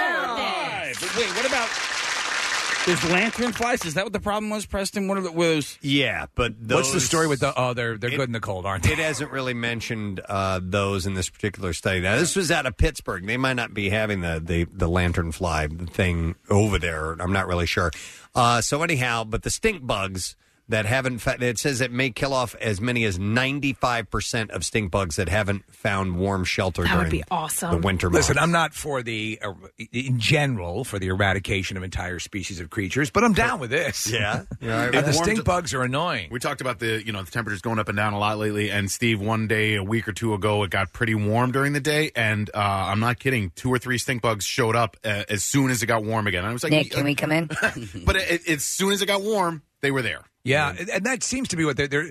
Yeah. But wait, what about those lantern flies? Is that what the problem was, Preston? What are the was? Yeah, but those, What's the story with the? Oh, they're they're It- good in the cold, aren't they? It hasn't really mentioned uh, those in this particular study. Now, this was out of Pittsburgh. They might not be having the the, the lantern fly thing over there. I'm not really sure. Uh, so anyhow, but the stink bugs that haven't, fa- it says it may kill off as many as ninety-five percent of stink bugs that haven't found warm shelter That during would be awesome. the winter Listen, months. I'm not for the, uh, in general, for the eradication of entire species of creatures, but I'm down with this. Yeah. Yeah, And the stink bugs are annoying. We talked about the, you know, the temperatures going up and down a lot lately. And Steve, one day a week or two ago, it got pretty warm during the day, and uh, I'm not kidding, two or three stink bugs showed up uh, as soon as it got warm again. I was like, Nick, can we come in? but it, it, as soon as it got warm, they were there. Yeah, and- and that seems to be what they're. they're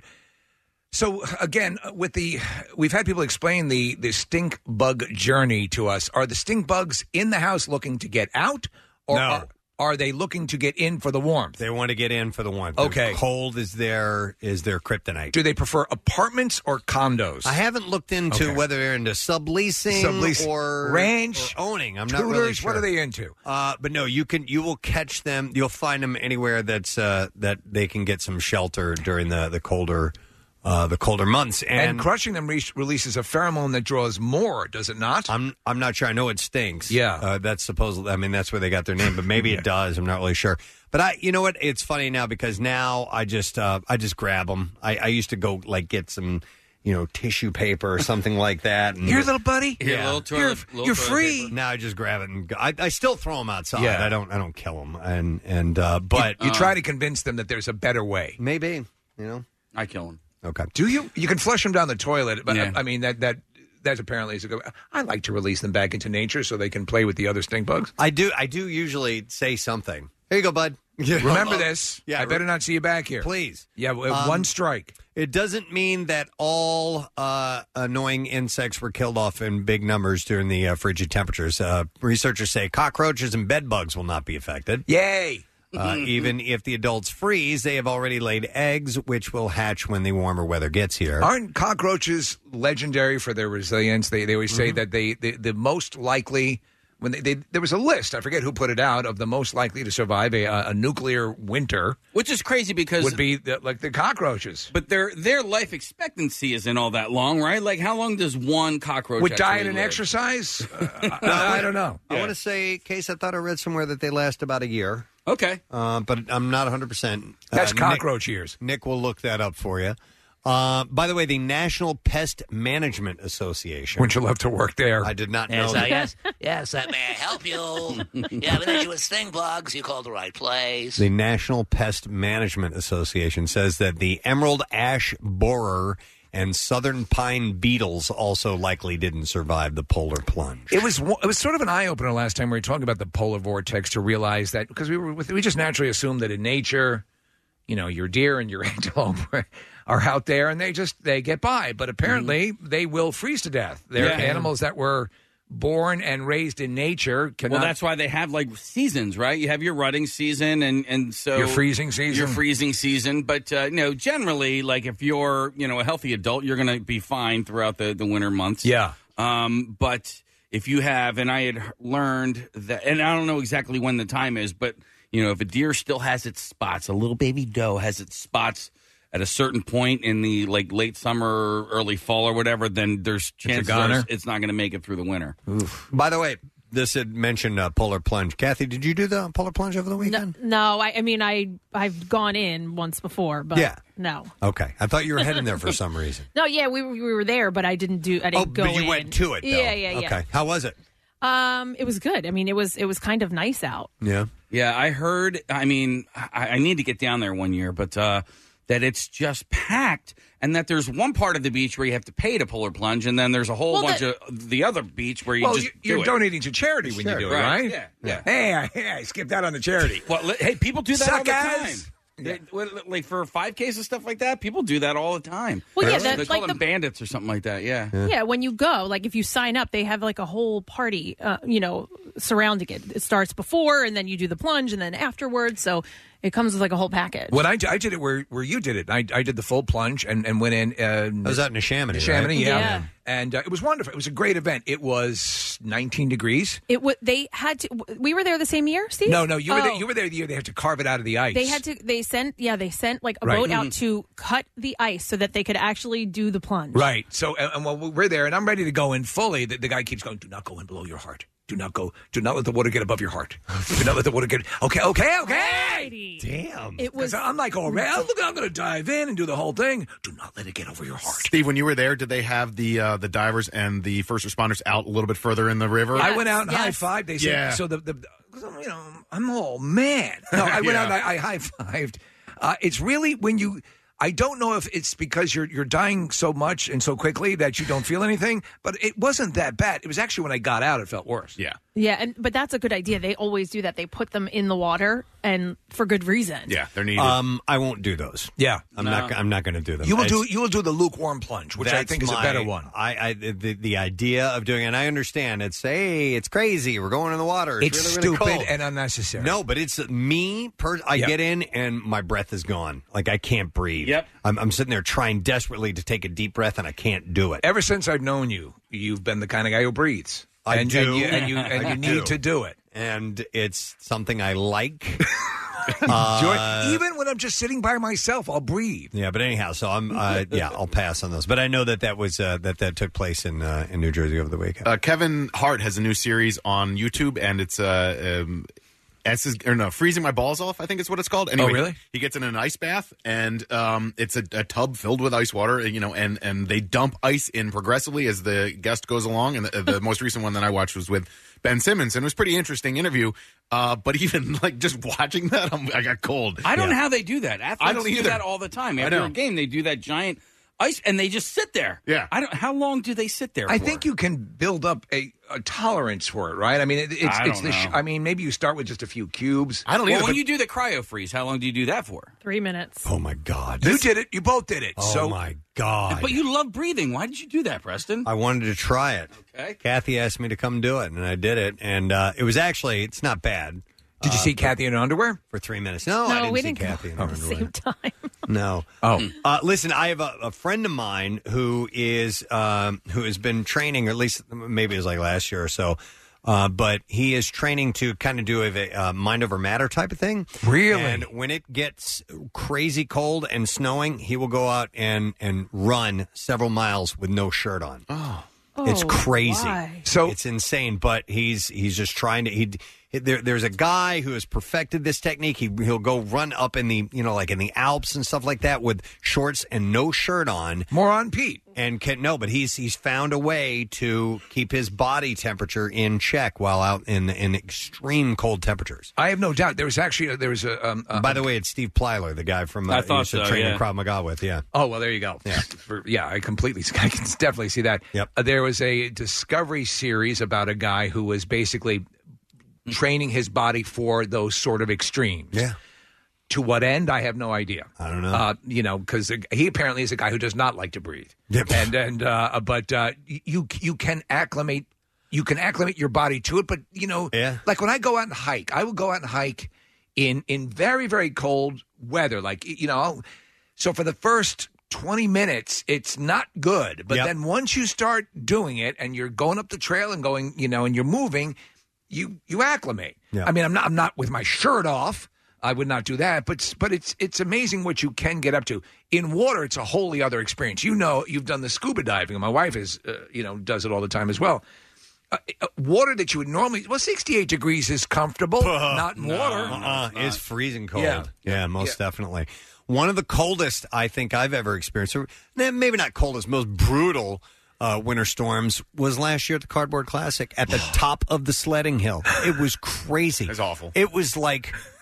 so again, with the we've had people explain the the stink bug journey to us. Are the stink bugs in the house looking to get out, or No. are, are they looking to get in for the warmth? They want to get in for the warmth. Okay. The cold is their is their kryptonite. Do they prefer apartments or condos? I haven't looked into Okay. whether they're into subleasing, Sublease- or ranch, or owning. I'm not really tutors, sure. what are they into? Uh, but no, you can you will catch them. You'll find them anywhere that's uh, that they can get some shelter during the the colder uh, the colder months. And, And, crushing them re- releases a pheromone that draws more, does it not? I'm I'm not sure. I know it stinks. Yeah. uh, that's supposedly. I mean, that's where they got their name, but maybe it does. I'm not really sure. But I, you know what? It's funny now because now I just uh, I just grab them. I, I used to go like get some, you know, tissue paper or something like that. And Here, little buddy. Yeah, little toilet- you're little you're toilet free. paper. Now I just grab it and go. I, I still throw them outside. Yeah. I don't I don't kill them. And and uh, but You try to convince them that there's a better way. maybe you know. I kill him. Okay. Do you? You can flush them down the toilet, but Yeah. I mean that that that apparently is a good. I like to release them back into nature so they can play with the other stink bugs. I do. I do usually say something. Here you go, bud. Remember this. Yeah, I better not see you back here. Please. Yeah, w- Um, one strike. It doesn't mean that all uh, annoying insects were killed off in big numbers during the uh, frigid temperatures. Uh, researchers say cockroaches and bed bugs will not be affected. Yay! Uh, even if the adults freeze, they have already laid eggs, which will hatch when the warmer weather gets here. Aren't cockroaches legendary for their resilience? They they always say Mm-hmm. that they, they the most likely when they, they there was a list. I forget who put it out of the most likely to survive a, a nuclear winter, Which is crazy because would be the, like the cockroaches. But their their life expectancy isn't all that long, right? Like, how long does one cockroach With actually diet and live? exercise, uh, I, I don't know. I want to say, Case, I thought I read somewhere that they last about a year. Okay. Uh, but I'm not one hundred percent. That's uh, cockroach years. Nick will look that up for you. Uh, by the way, the National Pest Management Association. Wouldn't you love to work there? I did not Yes, know uh, that. yes, yes. Uh, may I help you? Yeah, but you with sting bugs. You called the right place. The National Pest Management Association says that the emerald ash borer and southern pine beetles also likely didn't survive the polar plunge. It was it was sort of an eye opener last time we were talking about the polar vortex to realize that because we were we just naturally assumed that in nature, you know, your deer and your antelope are out there and they just they get by, but apparently they will freeze to death. They're Yeah. animals that were born and raised in nature. Cannot, Well, that's why they have like seasons, right? You have your rutting season, and and so Your freezing season. your freezing season. But uh, you know, generally, like if you're you know a healthy adult, you're going to be fine throughout the the winter months. Yeah. Um, but if you have, and I had learned that, and I don't know exactly when the time is, but you know, if a deer still has its spots, a little baby doe has its spots at a certain point in the like late summer, early fall, or whatever, then there's chances are goner. it's not going to make it through the winter. By the way, this had mentioned uh, polar plunge. Kathy, did you do the polar plunge over the weekend? No, I, I mean I I've gone in once before, but Yeah. no, Okay. I thought you were heading there for some reason. no, yeah, we were, we were there, but I didn't do. I didn't Oh, go but you in. went to it, though. Yeah, yeah, yeah. Okay. How was it? Um, it was good. I mean, it was it was kind of nice out. Yeah. Yeah, I heard. I mean, I, I need to get down there one year, but uh, that it's just packed, and that there's one part of the beach where you have to pay to polar plunge, and then there's a whole Well, bunch that- of the other beach where you well, just you- you're do it. donating to charity when Sure, you do it, right? right? Yeah, yeah. Hey, I, hey, I skipped out on the charity. Well, li- hey, people do that all the time. Suckers! They- well, like for five Ks and stuff like that, people do that all the time. Well, yeah, they that- call like them the- bandits or something like that. Yeah. Yeah, when you go, like if you sign up, they have like a whole party, uh, you know, surrounding it. It starts before, and then you do the plunge, and then afterwards. So it comes with like a whole package. When I, I did it where, where you did it, I, I did the full plunge and, and went in. Uh, I was out in Neshaminy, Neshaminy, right? yeah. Yeah. And uh, it was wonderful. It was a great event. It was nineteen degrees. It w- they had to. We were there the same year, Steve. No, no, you were Oh. there. You were there the year they had to carve it out of the ice. They had to. They sent. Yeah, they sent like a Right. boat out Mhm. to cut the ice so that they could actually do the plunge. Right. So, and, and while we're there, and I'm ready to go in fully, the, the guy keeps going, do not go in below your heart. Do not go. Do not let the water get above your heart. Do not let the water get. Okay, okay, okay. Damn. It was. I'm like, all right, look, I'm going to dive in and do the whole thing. Do not let it get over your heart. Steve, when you were there, did they have the uh, the divers and the first responders out a little bit further in the river? I went out and high fived. They said, Yeah. so the, the, you know, I'm all man. No, I went Yeah. out and I, I high fived. Uh, it's really when you. I don't know if it's because you're you're dying so much and so quickly that you don't feel anything, but it wasn't that bad. It was actually when I got out, it felt worse. Yeah. Yeah, and but that's a good idea. They always do that. They put them in the water, and for good reason. Yeah, they're needed. Um, I won't do those. Yeah, I'm not. I'm not going to do them. You will It's- do you will do the lukewarm plunge, which I That's think is a my- better one. I, I the, the idea of doing, and I understand it's hey, it's crazy. We're going in the water. It's, It's really, really stupid cold. and unnecessary. No, but it's me. Per, I Yeah. get in and my breath is gone. Like I can't breathe. Yep. I'm, I'm sitting there trying desperately to take a deep breath and I can't do it. Ever since I've known you, you've been the kind of guy who breathes. I and, do, and you and you, and I you need to do it. and it's something I like. Enjoy- Uh, Even when I'm just sitting by myself, I'll breathe. Yeah, but anyhow, so I'm uh, yeah, I'll pass on those. But I know that that was uh, that that took place in uh, in New Jersey over the weekend. Uh, Kevin Hart has a new series on YouTube, and it's uh, um, S is, or no, freezing my balls off. I think is what it's called. Anyway, Oh, really? He gets in an ice bath, and um, it's a, a tub filled with ice water. You know, and and they dump ice in progressively as the guest goes along. And the, the most recent one that I watched was with Ben Simmons, and it was a pretty interesting interview. Uh, but even like just watching that, I'm, I got cold. I don't know how they do that. Athletes I don't do either. that all the time. I After know. a game, they do that giant ice, and they just sit there. Yeah. I don't. How long do they sit there? I for? think you can build up a, a tolerance for it, right? I mean, it, it's I it's don't the. Sh- know. I mean, maybe you start with just a few cubes. I don't Well, either. when but- you do the cryo freeze, how long do you do that for? Three minutes. Oh my God! You did it. You both did it. Oh so my God! But you love breathing. Why did you do that, Preston? I wanted to try it. Okay. Kathy asked me to come do it, and I did it, and uh, it was actually it's not bad. did you Uh, see Kathy in her underwear? for three minutes? No, No, I didn't we see didn't go Kathy in at her the underwear. same time. No. Oh. Uh, listen, I have a, a friend of mine who is um, who has been training, or at least maybe it was like last year or so. Uh, but he is training to kind of do a, uh mind over matter type of thing. Really? And when it gets crazy cold and snowing, he will go out and, and run several miles with no shirt on. Oh. It's Oh, crazy. why? So It's insane, but he's he's just trying to. He, there, there's a guy who has perfected this technique. He he'll go run up in the you know like in the Alps and stuff like that with shorts and no shirt on. more on Pete. And can no, but he's he's found a way to keep his body temperature in check while out in in extreme cold temperatures. I have no doubt. There was actually there was a. Um, a By the way, it's Steve Plyler, the guy from uh, I thought he used to so, train yeah. in Krav Maga with. Yeah. Oh, well, there you go. Yeah. For, yeah, I completely, I can definitely see that. Yep. Uh, there was a Discovery series about a guy who was basically training his body for those sort of extremes. Yeah. To what end, I have no idea. I don't know. Uh, you know, because he apparently is a guy who does not like to breathe. Yep. And and uh, but uh, you you can acclimate you can acclimate your body to it. But you know, Yeah. like when I go out and hike, I will go out and hike in in very very cold weather. Like you know, so for the first twenty minutes, it's not good. But Yep. then once you start doing it and you're going up the trail and going, you know, and you're moving, you you acclimate. Yeah. I mean, I'm not I'm not with my shirt off. I would not do that, but but it's it's amazing what you can get up to in water. It's a wholly other experience. You know, you've done the scuba diving, and my wife is, uh, you know, does it all the time as well. Uh, uh, water that you would normally well, sixty-eight degrees is comfortable, not in water. Uh-uh. It's freezing cold. Yeah. Yeah, most Yeah. definitely. One of the coldest I think I've ever experienced, or eh, maybe not coldest, most brutal uh, winter storms was last year at the Cardboard Classic at the top of the sledding hill. It was crazy. It's awful. It was like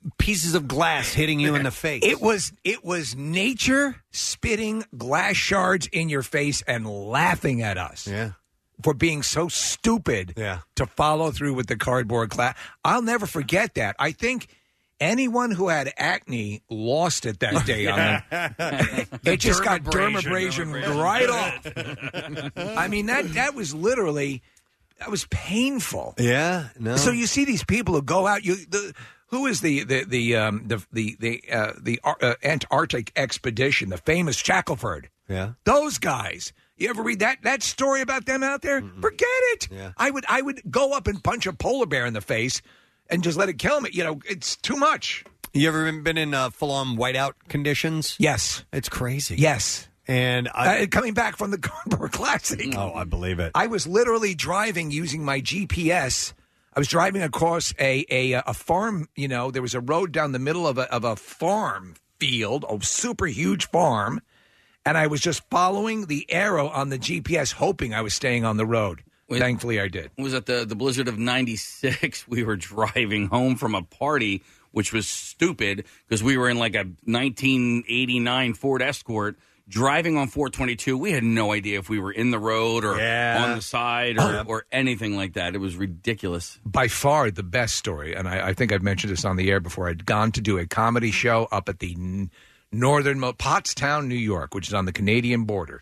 pieces of glass hitting you in the face. It was it was nature spitting glass shards in your face and laughing at us. Yeah. For being so stupid yeah. to follow through with the cardboard glass. I'll never forget that. I think anyone who had acne lost it that day on them. It just got dermabrasion right off. I mean, that that was literally, that was painful. Yeah, no. So you see these people who go out, you the who is the the the um, the the the, uh, the uh, Antarctic expedition, the famous Shackelford. Yeah. Those guys. You ever read that that story about them out there? Mm-mm. Forget it. Yeah. I would I would go up and punch a polar bear in the face and just let it kill me. You know, it's too much. You ever been in uh, full-on whiteout conditions? Yes. It's crazy. Yes. And I, uh, coming back from the Cardboard Classic. Oh, I believe it. I was literally driving using my G P S. I was driving across a a, a farm. You know, there was a road down the middle of a of a farm field, a super huge farm. And I was just following the arrow on the G P S, hoping I was staying on the road. Wait, Thankfully, I did. It was at the, the blizzard of ninety-six. We were driving home from a party, which was stupid because we were in like a nineteen eighty-nine Ford Escort driving on four twenty-two. We had no idea if we were in the road or yeah. on the side or, or anything like that. It was ridiculous. By far the best story, and I, I think I've mentioned this on the air before. I'd gone to do a comedy show up at the northern Pottstown, New York, which is on the Canadian border.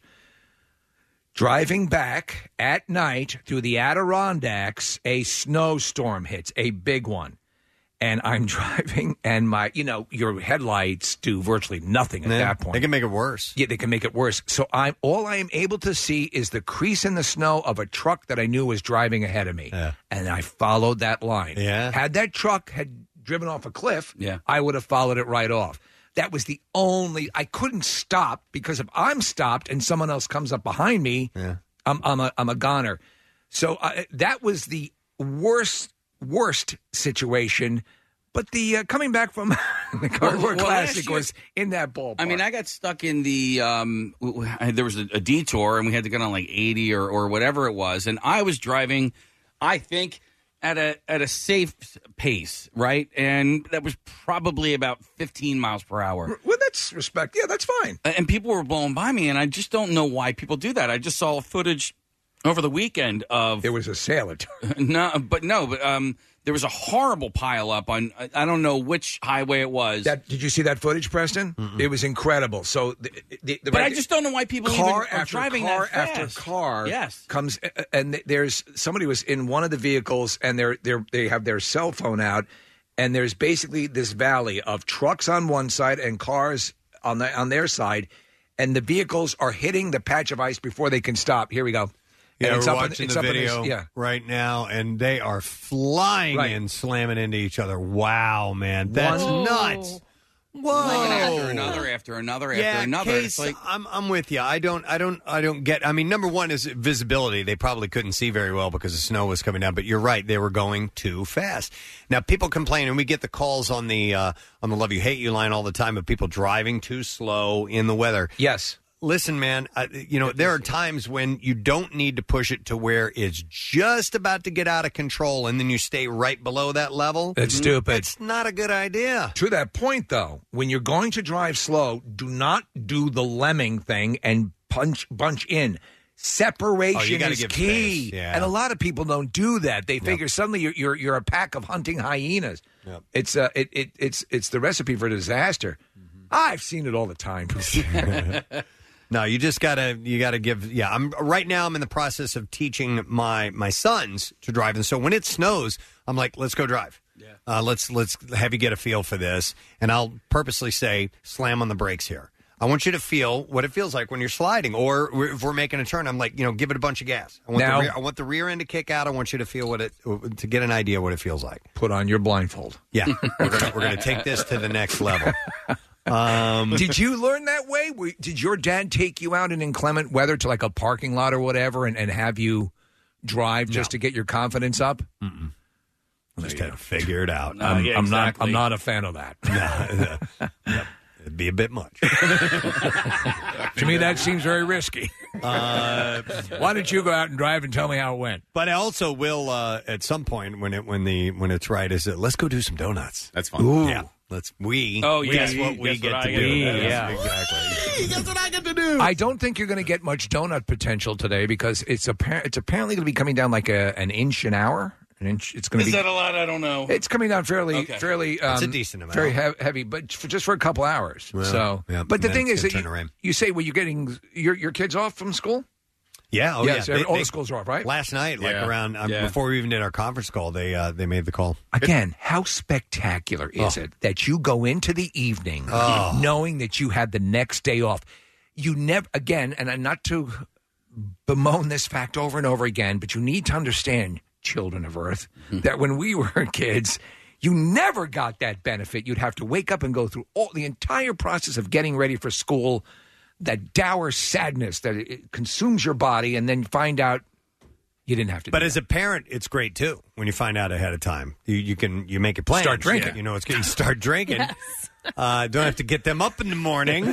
Driving back at night through the Adirondacks, a snowstorm hits, a big one. And I'm driving, and my, you know, your headlights do virtually nothing at yeah, that point. They can make it worse. Yeah, they can make it worse. So I'm all I am able to see is the crease in the snow of a truck that I knew was driving ahead of me. Yeah. And I followed that line. Yeah. Had that truck had driven off a cliff, yeah. I would have followed it right off. That was the only, I couldn't stop because if I'm stopped and someone else comes up behind me, yeah. I'm, I'm a I'm a goner. So uh, that was the worst, worst situation. But the uh, coming back from the Cardboard well, Classic year, was in that ballpark. I mean, I got stuck in the, um, there was a, a detour and we had to get on like eighty or, or whatever it was. And I was driving, I think, at a at a safe pace, right? And that was probably about fifteen miles per hour. Well, that's respect. Yeah, that's fine. And people were blowing by me, and I just don't know why people do that. I just saw footage over the weekend of... There was a sailor. no, but no, but um, there was a horrible pileup on, I don't know which highway it was. That, did you see that footage, Preston? Mm-mm. It was incredible. So, the, the, the But right, I just don't know why people car even are after driving car that fast. after car yes. comes, and there's somebody was in one of the vehicles, and they're, they're, they have their cell phone out, and there's basically this valley of trucks on one side and cars on the, on their side, and the vehicles are hitting the patch of ice before they can stop. Here we go. Yeah, and we're it's up watching in, it's the up video in this, yeah. right now, and they are flying Right. and slamming into each other. Wow, man, that's One- nuts. Whoa! One after another, after another, after yeah, another. Case, It's like, I'm I'm with you. I don't I don't I don't get. I mean, number one is visibility. They probably couldn't see very well because the snow was coming down. But you're right; they were going too fast. Now, people complain, and we get the calls on the uh, on the Love You Hate You line all the time of people driving too slow in the weather. Yes. Listen, man, uh, you know, there are times when you don't need to push it to where it's just about to get out of control, and then you stay right below that level. It's stupid. It's not a good idea. To that point, though, when you're going to drive slow, do not do the lemming thing and punch bunch in. Separation Oh, you gotta is give key, space, yeah. and a lot of people don't do that. They figure suddenly you're, you're you're a pack of hunting hyenas. Yep. It's uh, it, it it's it's the recipe for disaster. Mm-hmm. I've seen it all the time. No, you just gotta you gotta give. Yeah, I'm right now. I'm in the process of teaching my my sons to drive, and so when it snows, I'm like, let's go drive. Yeah. Uh, let's let's have you get a feel for this, and I'll purposely say, slam on the brakes here. I want you to feel what it feels like when you're sliding, or if we're making a turn. I'm like, you know, give it a bunch of gas. I want Now- the rear, I want the rear end to kick out. I want you to feel what it to get an idea what it feels like. Put on your blindfold. Yeah, we're gonna we're gonna take this to the next level. Um, Did you learn that way? We- Did your dad take you out in inclement weather to like a parking lot or whatever and, and have you drive just to get your confidence up? Mm-mm. Just had to figure it out. I'm, yeah, I'm not. exactly. I'm not a fan of that. Yep. It'd be a bit much. To me, that seems very risky. Uh, Why don't you go out and drive and tell me how it went? But I also will uh, at some point when it when the when it's right is that let's go do some donuts. That's fun. Ooh. Yeah, let's we. Oh, yeah, guess you- what we guess get what to I do. get to do. Yeah, Yeah. exactly. That's what I get to do. I don't think you're going to get much donut potential today because it's appar- it's apparently going to be coming down like a, an inch an hour. An inch. It's going to Is be. that a lot? I don't know. It's coming down fairly, Okay. fairly. Um, It's a decent amount. Very he- heavy, but for, just for a couple hours. Well, so, yeah, but the then thing it's is gonna that turn you, around. you say, well, you're getting your your kids off from school. Yeah, oh Yes, yeah. every- all the schools are off, right? Last night, like Yeah. around um, Yeah. before we even did our conference call, they uh, they made the call. Again, how spectacular is Oh. it that you go into the evening Oh. knowing that you had the next day off? You never, again, and not to bemoan this fact over and over again, but you need to understand, children of Earth, that when we were kids, you never got that benefit. You'd have to wake up and go through all the entire process of getting ready for school, that dour sadness that it, it consumes your body, and then find out you didn't have to. But do as a parent, it's great too when you find out ahead of time. You you can you make it plans. Start drinking. You know, it's good. You start drinking. Uh, don't have to get them up in the morning,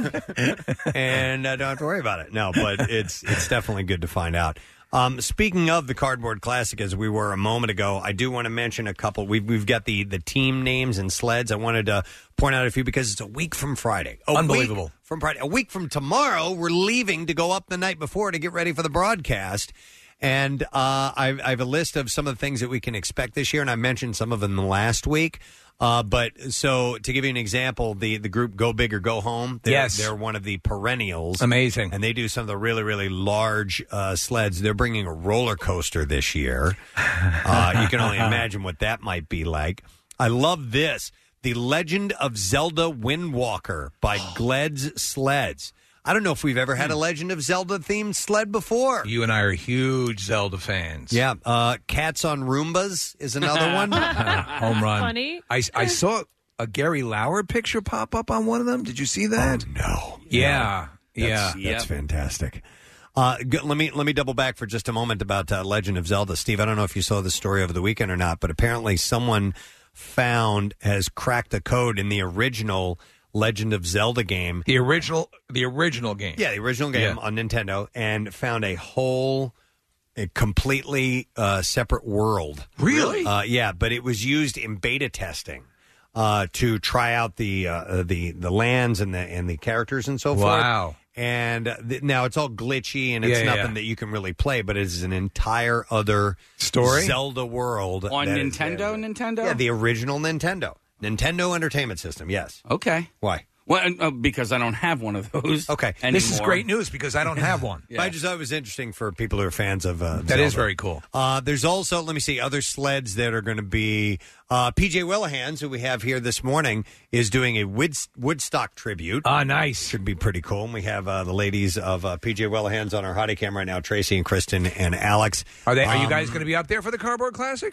and uh, don't have to worry about it. No, but it's it's definitely good to find out. Um, speaking of the Cardboard Classic, as we were a moment ago, I do want to mention a couple. We've we've got the the team names and sleds. I wanted to point out a few because it's a week from Friday. A Unbelievable. week from Friday. A week from tomorrow, we're leaving to go up the night before to get ready for the broadcast. And uh, I've, I have a list of some of the things that we can expect this year, and I mentioned some of them last week. Uh, but so to give you an example, the, the group Go Big or Go Home, they're, Yes. they're one of the perennials. Amazing. And they do some of the really, really large uh, sleds. They're bringing a roller coaster this year. Uh, you can only imagine what that might be like. I love this. The Legend of Zelda Windwalker by Gled's Sleds. I don't know if we've ever had a Legend of Zelda themed sled before. You and I are huge Zelda fans. Yeah, uh, Cats on Roombas is another one. Home run. Funny. I, I saw a Gary Lauer picture pop up on one of them. Did you see that? Oh, no. Yeah. That's, yeah. that's fantastic. Uh, g- let me let me double back for just a moment about uh, Legend of Zelda. Steve, I don't know if you saw the story over the weekend or not, but apparently someone found has cracked a code in the original Legend of Zelda game. The original the original game. Yeah, the original game Yeah. on Nintendo, and found a whole, a completely uh, separate world. Really? Uh, yeah, but it was used in beta testing uh, to try out the uh, the the lands and the and the characters and so forth. Wow. And uh, th- now it's all glitchy and it's Yeah, nothing yeah. that you can really play, but it is an entire other Story? Zelda world On that is- Nintendo, Nintendo? Yeah, the original Nintendo. Nintendo Entertainment System, yes. Okay. Why? Well, uh, because I don't have one of those. Okay. This is anymore. great news because I don't have one. Yeah. I just thought it was interesting for people who are fans of uh, That Zelda. is very cool. Uh, there's also, let me see, other sleds that are going to be. Uh, P J Willahans, who we have here this morning, is doing a Wood, Woodstock tribute. Ah, nice. Should be pretty cool. And we have uh, the ladies of uh, P J Willahans on our hottie cam right now, Tracy and Kristen and Alex. Are they? Are you Um, guys going to be out there for the Cardboard Classic?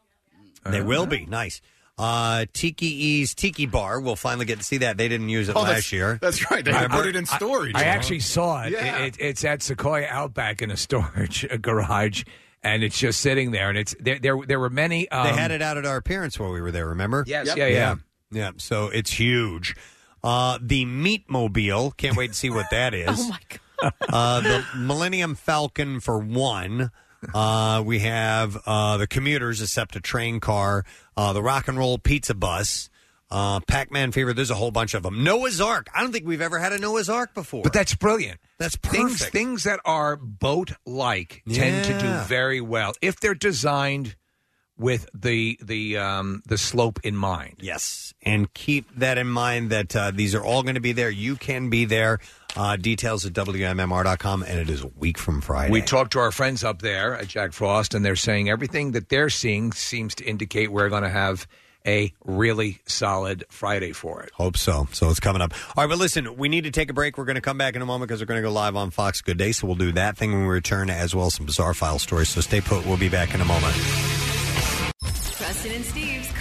They will be. Nice. Uh, Tiki E's Tiki Bar. We'll finally get to see that. They didn't use it Oh, last that's- year. that's right. They Remember? put it in storage. I actually saw it. Yeah. It- it- It's at Sequoia Outback in a storage a garage, and it's just sitting there. And it's there. There, there were many. Um, They had it out at our appearance while we were there, remember? Yes, Yep. yeah, yeah. yeah. Yeah, so it's huge. Uh, the Meatmobile, can't wait to see what that is. Oh, my God. Uh, the Millennium Falcon for one. Uh, we have uh, the Commuters, a SEPTA train car. Uh, the Rock and Roll Pizza Bus. Uh, Pac-Man Fever, there's a whole bunch of them. Noah's Ark. I don't think we've ever had a Noah's Ark before. But that's brilliant. That's Things, perfect. things that are boat-like tend to do Yeah. very well if they're designed with the the um, the slope in mind. Yes, and keep that in mind that uh, these are all going to be there. You can be there. Uh, details at W M M R dot com, and it is a week from Friday. We talked to our friends up there at Jack Frost, and they're saying everything that they're seeing seems to indicate we're going to have a really solid Friday for it. Hope so. So it's coming up. All right, but listen, we need to take a break. We're going to come back in a moment because we're going to go live on Fox Good Day, so we'll do that thing when we return, as well as some bizarre file stories. So stay put. We'll be back in a moment. Preston and Steve's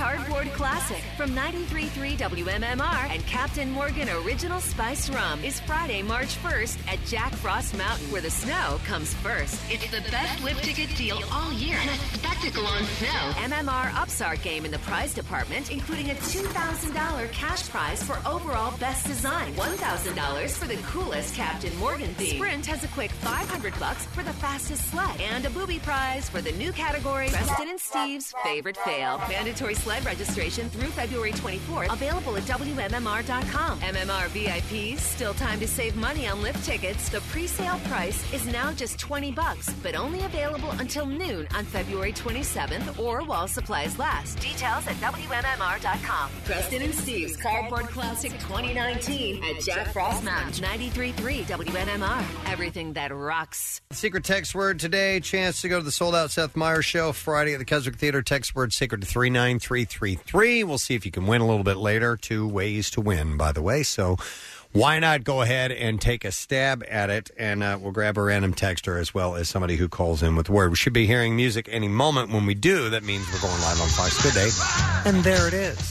Cardboard Classic from ninety-three point three W M M R and Captain Morgan Original Spiced Rum is Friday, March first at Jack Frost Mountain, where the snow comes first. It's the best lift ticket deal all year and a spectacle on snow. M M R ups our game in the prize department, including a two thousand dollars cash prize for overall best design, one thousand dollars for the coolest Captain Morgan theme. Sprint has a quick five hundred bucks for the fastest sled and a booby prize for the new category, Preston and Steve's favorite fail. Mandatory sled registration through February twenty-fourth. Available at W M M R dot com. M M R V I Ps, still time to save money on lift tickets. The pre-sale price is now just twenty bucks, but only available until noon on February twenty-seventh or while supplies last. Details at W M M R dot com. Preston and Steve's Cardboard Classic twenty nineteen at Jack Frost Mountain. ninety-three point three W M M R. Everything that rocks. Secret text word today. Chance to go to the sold out Seth Meyers show Friday at the Keswick Theater. Text word secret to three nine three three three. We'll see if you can win a little bit later. Two ways to win, by the way. So why not go ahead and take a stab at it? And uh, we'll grab a random texter as well as somebody who calls in with the word. We should be hearing music any moment. When we do, that means we're going live on Fox Good Day. And there it is.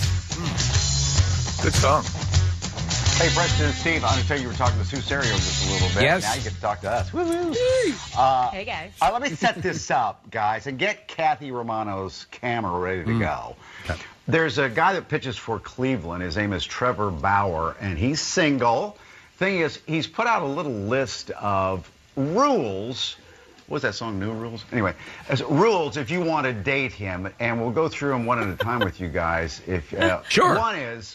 Mm. Good song. Hey, Preston and Steve, I understand you were talking to Sue Serio just a little bit. Yes. Now you get to talk to us. Woo-hoo. Uh, Hey, guys. uh, let me set this up, guys, and get Kathy Romano's camera ready to Mm. go. Okay. There's a guy that pitches for Cleveland. His name is Trevor Bauer, and he's single. Thing is, he's put out a little list of rules. What's that song, New Rules? Anyway, as rules if you want to date him, and we'll go through them one at a time with you guys. If uh, Sure. One is,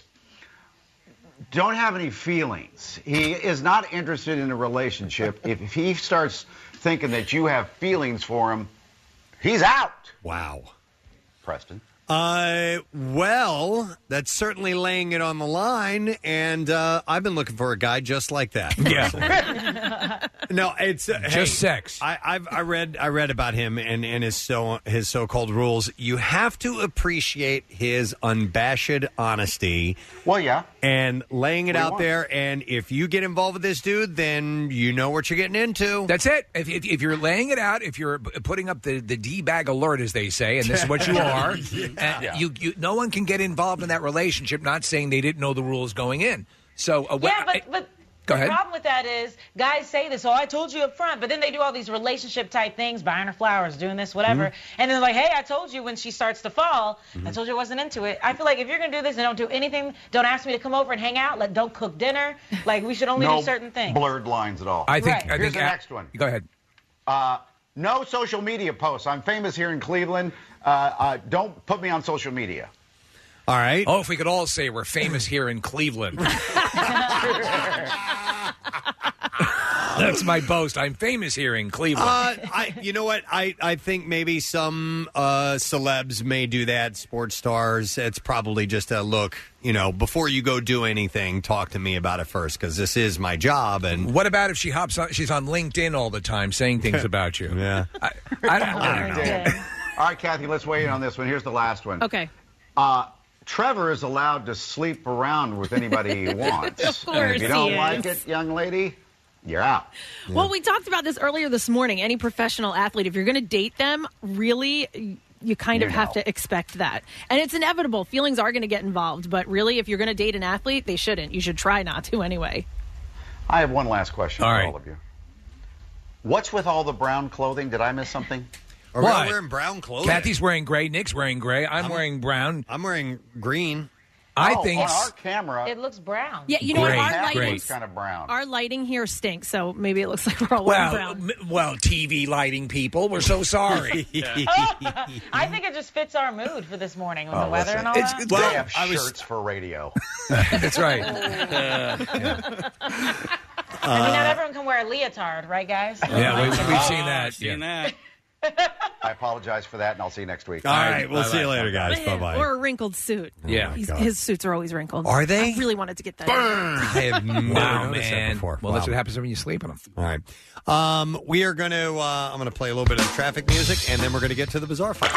don't have any feelings. He is not interested in a relationship. If, if he starts thinking that you have feelings for him, he's out. Wow. Preston. Uh, well, that's certainly laying it on the line, and uh, I've been looking for a guy just like that. Yeah. No, it's uh, Just hey, sex. I, I've I read I read about him and, and his so his so-called rules. You have to appreciate his unabashed honesty. Well, yeah, and laying it What do you out want? there. And if you get involved with this dude, then you know what you're getting into. That's it. If, if, if you're laying it out, if you're p- putting up the, the D-bag alert, as they say, and this is what you are, Yeah. uh, Yeah. you, you no one can get involved in that relationship, not saying they didn't know the rules going in. So, uh, Yeah, but, but Go the ahead. problem with that is guys say this, oh, I told you up front, but then they do all these relationship type things, buying her flowers, doing this, whatever. Mm-hmm. And then they're like, hey, I told you when she starts to fall. Mm-hmm. I told you I wasn't into it. I feel like if you're going to do this and don't do anything, don't ask me to come over and hang out, like, don't cook dinner. Like, we should only no do certain things. blurred lines at all. I think. Right. I Here's think the a- next one. Go ahead. Uh, no social media posts. I'm famous here in Cleveland. Uh, uh, don't put me on social media. All right. Oh, if we could all say we're famous here in Cleveland. That's my boast. I'm famous here in Cleveland. Uh, I, you know what? I, I think maybe some uh, celebs may do that. Sports stars. It's probably just a look. You know, before you go do anything, talk to me about it first because this is my job. And what about if she hops on? She's on LinkedIn all the time saying things about you. Yeah. I, I, don't, I don't know. LinkedIn. All right, Kathy, let's weigh in on this one. Here's the last one. Okay. Uh, Trevor is allowed to sleep around with anybody he wants. Of course And if you don't he like is. it, young lady, you're out. Well, we talked about this earlier this morning. Any professional athlete, if you're going to date them, really, you kind You of have know. to expect that. And it's inevitable. Feelings are going to get involved. But really, if you're going to date an athlete, they shouldn't. You should try not to anyway. I have one last question All for right. all of you. What's with all the brown clothing? Did I miss something? Are we all What? wearing brown clothing? Kathy's wearing gray. Nick's wearing gray. I'm, wearing brown. I'm wearing green. I Oh, think. on our camera, It looks brown. Yeah, you know Great, what? Our great. lighting, it's kind of brown. our lighting here stinks, so maybe it looks like we're all wearing Well, brown. m- well, T V lighting people. We're so sorry. I think it just fits our mood for this morning with Oh, the weather listen, and all it's- that. they well, have I was- shirts for radio. That's right. I mean, not everyone can wear a leotard, right, guys? Yeah, we, we've seen Oh, that. seen yeah. that. I apologize for that, and I'll see you next week. All right. We'll Bye-bye. see you later, guys. Bye bye. Or a wrinkled suit. Yeah. He's, God. his suits are always wrinkled. Are they? I really wanted to get that. I have never Wow, noticed that man. before. Well, Wow. that's what happens when you sleep on them. All right. Um, we are going to, uh, I'm going to play a little bit of traffic music, and then we're going to get to the bizarre file.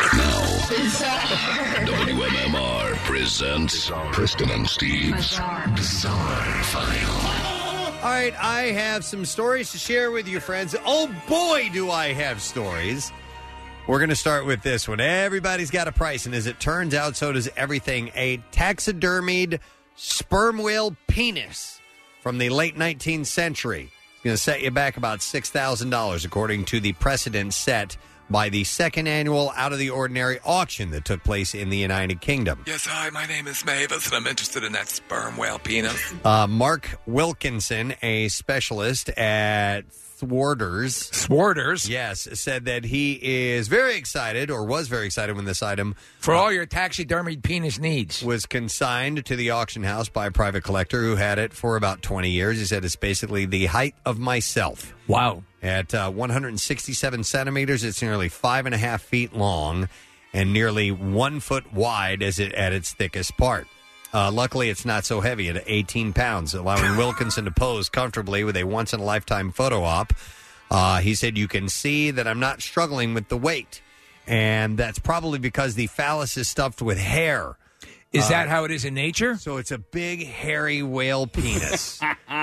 W M M R presents Preston and Steve's Bizarre File. All right, I have some stories to share with you, friends. Oh, boy, do I have stories. We're going to start with this one. Everybody's got a price, and as it turns out, so does everything. A taxidermied sperm whale penis from the late nineteenth century. It's going to set you back about six thousand dollars, according to the precedent set by the second annual Out of the Ordinary auction that took place in the United Kingdom. Yes, hi, my name is Mavis, and I'm interested in that sperm whale penis. Uh, Mark Wilkinson, a specialist at Thwarters. Thwarters? Yes, said that he is very excited, or was very excited when this item... For all your taxidermied penis needs. ...was consigned to the auction house by a private collector who had it for about twenty years. He said it's basically the height of myself. Wow. At uh, one hundred sixty-seven centimeters, it's nearly five and a half feet long and nearly one foot wide as it at its thickest part. Uh, luckily, it's not so heavy at eighteen pounds, allowing Wilkinson to pose comfortably with a once-in-a-lifetime photo op. Uh, he said, you can see that I'm not struggling with the weight, and that's probably because the phallus is stuffed with hair. Is Uh, that how it is in nature? So it's a big, hairy whale penis.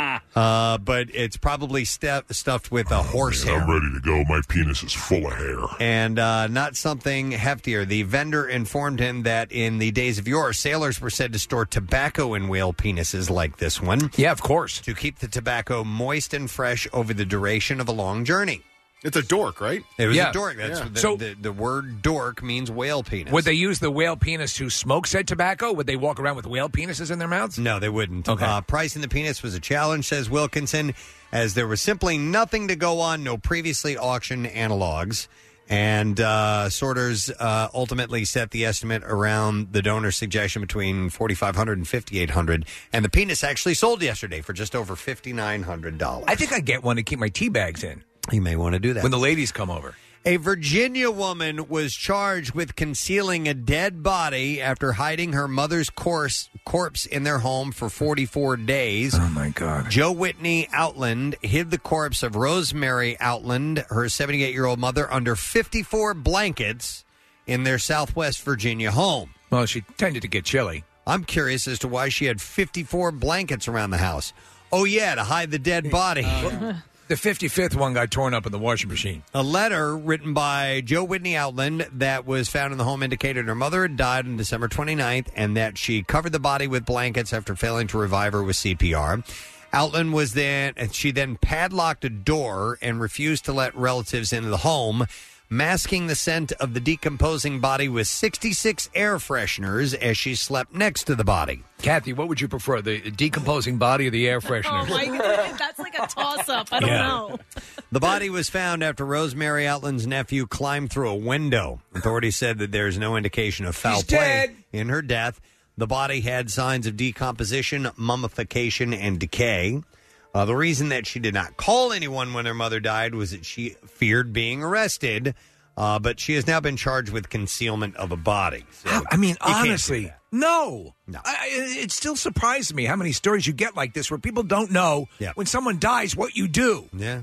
uh, but it's probably stu- stuffed with a horse hair. I'm ready to go. My penis is full of hair. And uh, not something heftier. The vendor informed him that in the days of yore, sailors were said to store tobacco in whale penises like this one. Yeah, of course. To keep the tobacco moist and fresh over the duration of a long journey. It's a dork, right? It was Yeah. a dork. That's Yeah. the, So- the, the word dork means whale penis. Would they use the whale penis to smoke said tobacco? Would they walk around with whale penises in their mouths? No, they wouldn't. Okay. Uh, pricing the penis was a challenge, says Wilkinson, as there was simply nothing to go on, no previously auctioned analogs. And uh, Sorters uh, ultimately set the estimate around the donor's suggestion between forty-five hundred dollars and fifty-eight hundred dollars. And the penis actually sold yesterday for just over fifty-nine hundred dollars. I think I'd get one to keep my tea bags in. You may want to do that. When the ladies come over. A Virginia woman was charged with concealing a dead body after hiding her mother's corse, corpse in their home for forty-four days. Oh, my God. Joe Whitney Outland hid the corpse of Rosemary Outland, her seventy-eight-year-old mother, under fifty-four blankets in their Southwest Virginia home. Well, she tended to get chilly. I'm curious as to why she had fifty-four blankets around the house. Oh, yeah, to hide the dead body. The fifty-fifth one got torn up in the washing machine. A letter written by Joe Whitney Outland that was found in the home indicated her mother had died on December twenty-ninth and that she covered the body with blankets after failing to revive her with C P R. Outland was then, and she then padlocked a door and refused to let relatives into the home, masking the scent of the decomposing body with sixty-six air fresheners as she slept next to the body. Kathy, what would you prefer, the decomposing body or the air freshener? Oh, my God. That's like a toss-up. I don't Yeah. know. The body was found after Rosemary Outland's nephew climbed through a window. Authorities said that there's no indication of foul He's play dead. in her death. The body had signs of decomposition, mummification, and decay. Uh, the reason that she did not call anyone when her mother died was that she feared being arrested, uh, but she has now been charged with concealment of a body. So I mean, you can't do honestly, that. no. No. I, I- it still surprises me how many stories you get like this where people don't know Yeah. when someone dies what you do. Yeah.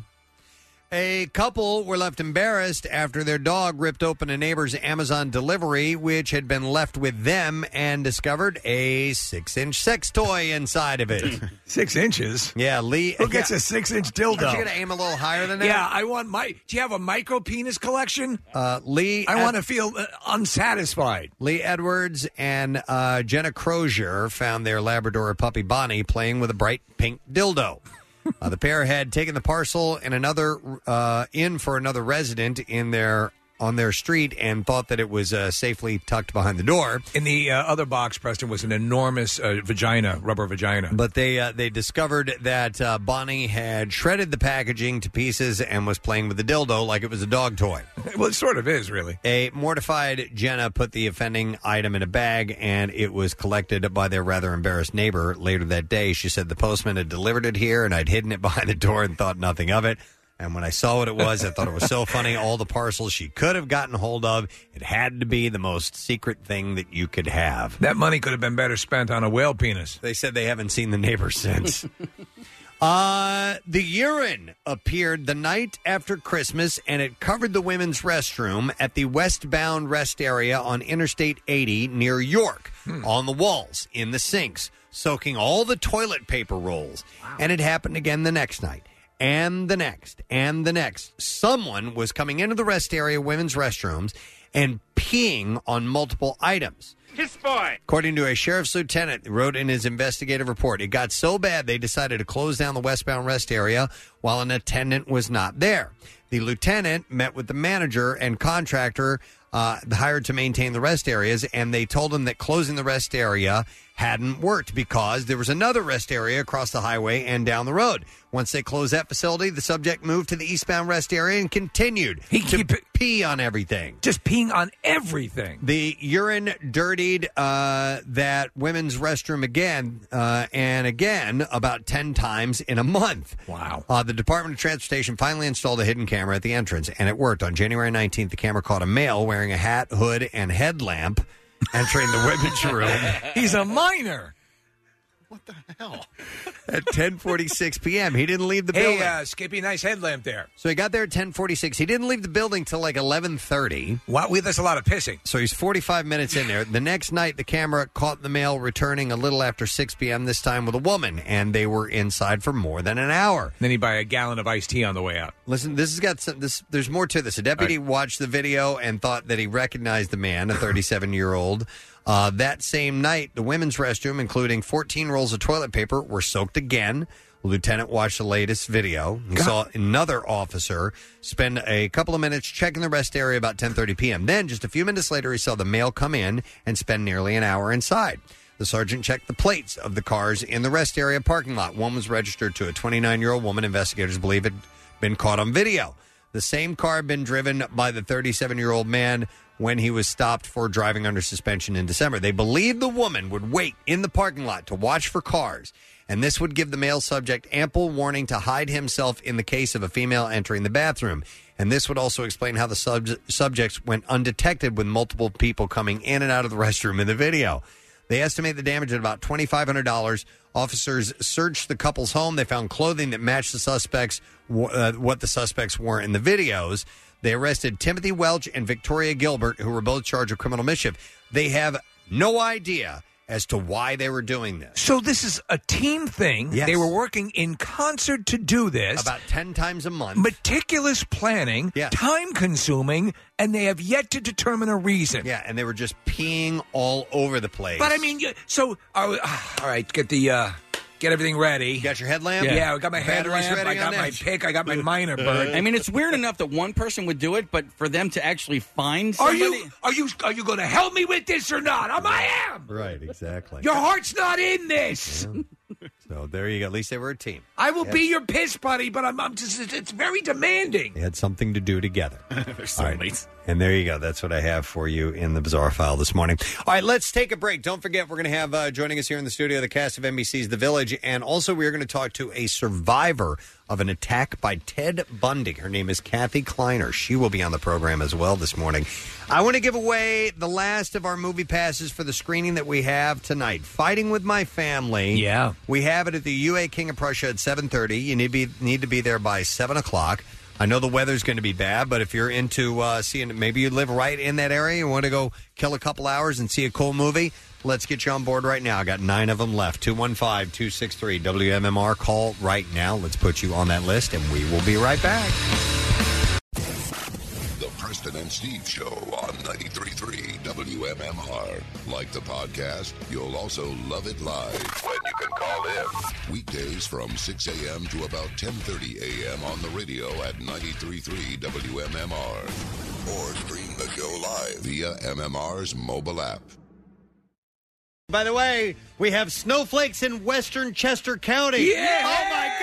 A couple were left embarrassed after their dog ripped open a neighbor's Amazon delivery, which had been left with them, and discovered a six-inch sex toy inside of it. Six inches? Yeah, Lee. Who gets yeah. a six-inch dildo? Aren't you going to aim a little higher than that? Yeah, I want my. Do you have a micro penis collection? Uh, Lee. I Ed- want to feel uh, unsatisfied. Lee Edwards and uh, Jenna Crozier found their Labrador puppy Bonnie playing with a bright pink dildo. Uh, the pair had taken the parcel and another uh, in for another resident in their on their street and thought that it was uh, safely tucked behind the door. In the uh, other box, Preston, was an enormous uh, vagina, rubber vagina. But they uh, they discovered that uh, Bonnie had shredded the packaging to pieces and was playing with the dildo like it was a dog toy. Well, it sort of is, really. A mortified Jenna put the offending item in a bag, and it was collected by their rather embarrassed neighbor later that day. She said the postman had delivered it here, and I'd hidden it behind the door and thought nothing of it. And when I saw what it was, I thought it was so funny. All the parcels she could have gotten hold of, it had to be the most secret thing that you could have. That money could have been better spent on a whale penis. They said they haven't seen the neighbor since. Uh, the urine appeared the night after Christmas, and it covered the women's restroom at the westbound rest area on Interstate eighty near York, on the walls, in the sinks, soaking all the toilet paper rolls. And it happened again the next night. and the next and the next. Someone was coming into the rest area, women's restrooms, and peeing on multiple items. Kiss boy. According to a sheriff's lieutenant who wrote in his investigative report, it got so bad they decided to close down the westbound rest area while an attendant was not there. The lieutenant met with the manager and contractor uh, hired to maintain the rest areas, and they told him that closing the rest area hadn't worked because there was another rest area across the highway and down the road. Once they closed that facility, the subject moved to the eastbound rest area and continued he to pee on everything. Just peeing on everything. The urine dirtied uh, that women's restroom again uh, and again about ten times in a month. Wow. Uh, the Department of Transportation finally installed a hidden camera at the entrance, and it worked. On January nineteenth, the camera caught a male wearing a hat, hood, and headlamp entering the women's room. He's a minor. What the hell? At ten forty-six p.m. He didn't leave the Hey, building. uh, Skippy, nice headlamp there. So he got there at ten forty-six. He didn't leave the building till like eleven thirty. Wow, we, that's a lot of pissing. So he's forty-five minutes in there. The next night, the camera caught the male returning a little after six p.m., this time with a woman, and they were inside for more than an hour. Then he buy a gallon of iced tea on the way out. Listen, this has got some, this. There's more to this. A deputy Right. watched the video and thought that he recognized the man, a thirty-seven-year-old. Uh, that same night, the women's restroom, including fourteen rolls of toilet paper, were soaked again. Lieutenant watched the latest video. He God. saw another officer spend a couple of minutes checking the rest area about ten thirty p.m. Then, just a few minutes later, he saw the male come in and spend nearly an hour inside. The sergeant checked the plates of the cars in the rest area parking lot. One was registered to a twenty-nine-year-old woman. Investigators believe had been caught on video. The same car had been driven by the thirty-seven-year-old man when he was stopped for driving under suspension in December. They believed the woman would wait in the parking lot to watch for cars, and this would give the male subject ample warning to hide himself in the case of a female entering the bathroom. And this would also explain how the sub- subjects went undetected with multiple people coming in and out of the restroom in the video. They estimate the damage at about twenty-five hundred dollars. Officers searched the couple's home. They found clothing that matched the suspects, uh, what the suspects wore in the videos. They arrested Timothy Welch and Victoria Gilbert, who were both charged with criminal mischief. They have no idea as to why they were doing this. So this is a team thing. Yes. They were working in concert to do this. About ten times a month. Meticulous planning, Yes. time-consuming, and they have yet to determine a reason. Yeah, and they were just peeing all over the place. But I mean, you- so uh, all right, get the uh, get everything ready. You got your headlamp? Yeah, I got my Batteries headlamp. ready I on got my that? pick. I got my minor bird. I mean, it's weird enough that one person would do it, but for them to actually find Are somebody... you are you are you going to help me with this or not? I'm, I am. Right, exactly. Your heart's not in this. So there you go. At least they were a team. I will Yes. be your piss buddy, but I'm, I'm just it's very demanding. They had something to do together. They're soulmates. And there you go. That's what I have for you in the Bizarre File this morning. All right, let's take a break. Don't forget, we're going to have uh, joining us here in the studio the cast of N B C's The Village. And also, we're going to talk to a survivor of an attack by Ted Bundy. Her name is Kathy Kleiner. She will be on the program as well this morning. I want to give away the last of our movie passes for the screening that we have tonight. Fighting with My Family. Yeah. We have it at the U A King of Prussia at seven thirty. You need to be, need to be there by seven o'clock. I know the weather's going to be bad, but if you're into uh, seeing, maybe you live right in that area, you want to go kill a couple hours and see a cool movie, let's get you on board right now. I got nine of them left. two one five, two six three, W M M R. Call right now. Let's put you on that list, and we will be right back. The Preston and Steve Show on ninety-three point three W M M R. Like the podcast, you'll also love it live when you can call in. Weekdays from six a.m. to about ten thirty a.m. on the radio at ninety-three point three W M M R. Or stream the show live via M M R's mobile app. By the way, we have snowflakes in western Chester County. Yeah! Oh, my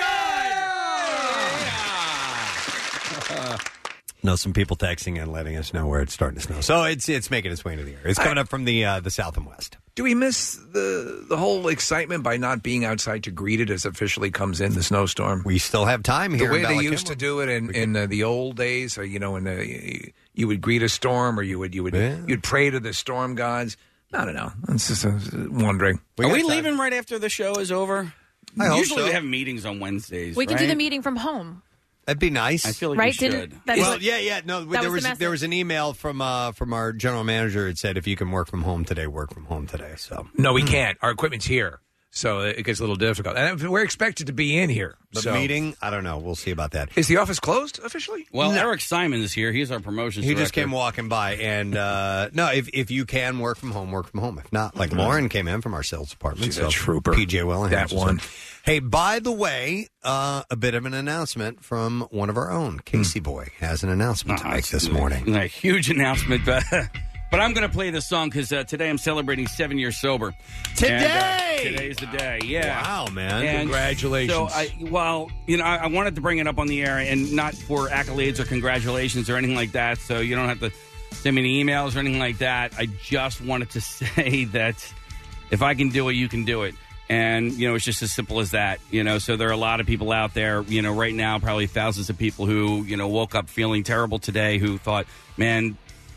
God! No, some people texting and letting us know where it's starting to snow. So it's it's making its way into the area. It's coming up from the uh, the south and west. Do we miss the the whole excitement by not being outside to greet it as officially comes in the snowstorm? We still have time here. The way in they Bala used Cynwyd. to do it in, in uh, the old days, or, you know, in the, you would greet a storm, or you would you would Yeah. you'd pray to the storm gods. I don't know. I'm just uh, wondering. Are we leaving right after the show is over? I hope Usually so. we have meetings on Wednesdays. We can do right? the meeting from home. That'd be nice. I feel like Right? we Didn't- should. that's well, what- yeah, yeah. No, that there was was, the message. there was an email from uh, from our general manager. It said if you can work from home today, work from home today. So No, we can't. Our equipment's here. So it gets a little difficult. And we're expected to be in here. The so. meeting, I don't know. We'll see about that. Is the office closed officially? Well, No. Eric Simon is here. He's our promotions He just director. came walking by, and uh, no, if if you can work from home, work from home. If not, like Lauren came in from our sales department. She's so a trooper. P J Willingham. That one. Hey, by the way, uh, a bit of an announcement from one of our own. Casey Boy has an announcement to make this morning. A huge announcement, but but I'm going to play this song because uh, today I'm celebrating seven years sober. Today, And, uh, today's the day. Yeah. Wow, man! And Congratulations. So, I, well, you know, I, I wanted to bring it up on the air, and not for accolades or congratulations or anything like that. So you don't have to send me any emails or anything like that. I just wanted to say that if I can do it, you can do it. And, you know, it's just as simple as that, you know. So there are a lot of people out there, you know, right now, probably thousands of people who, you know, woke up feeling terrible today, who thought, man,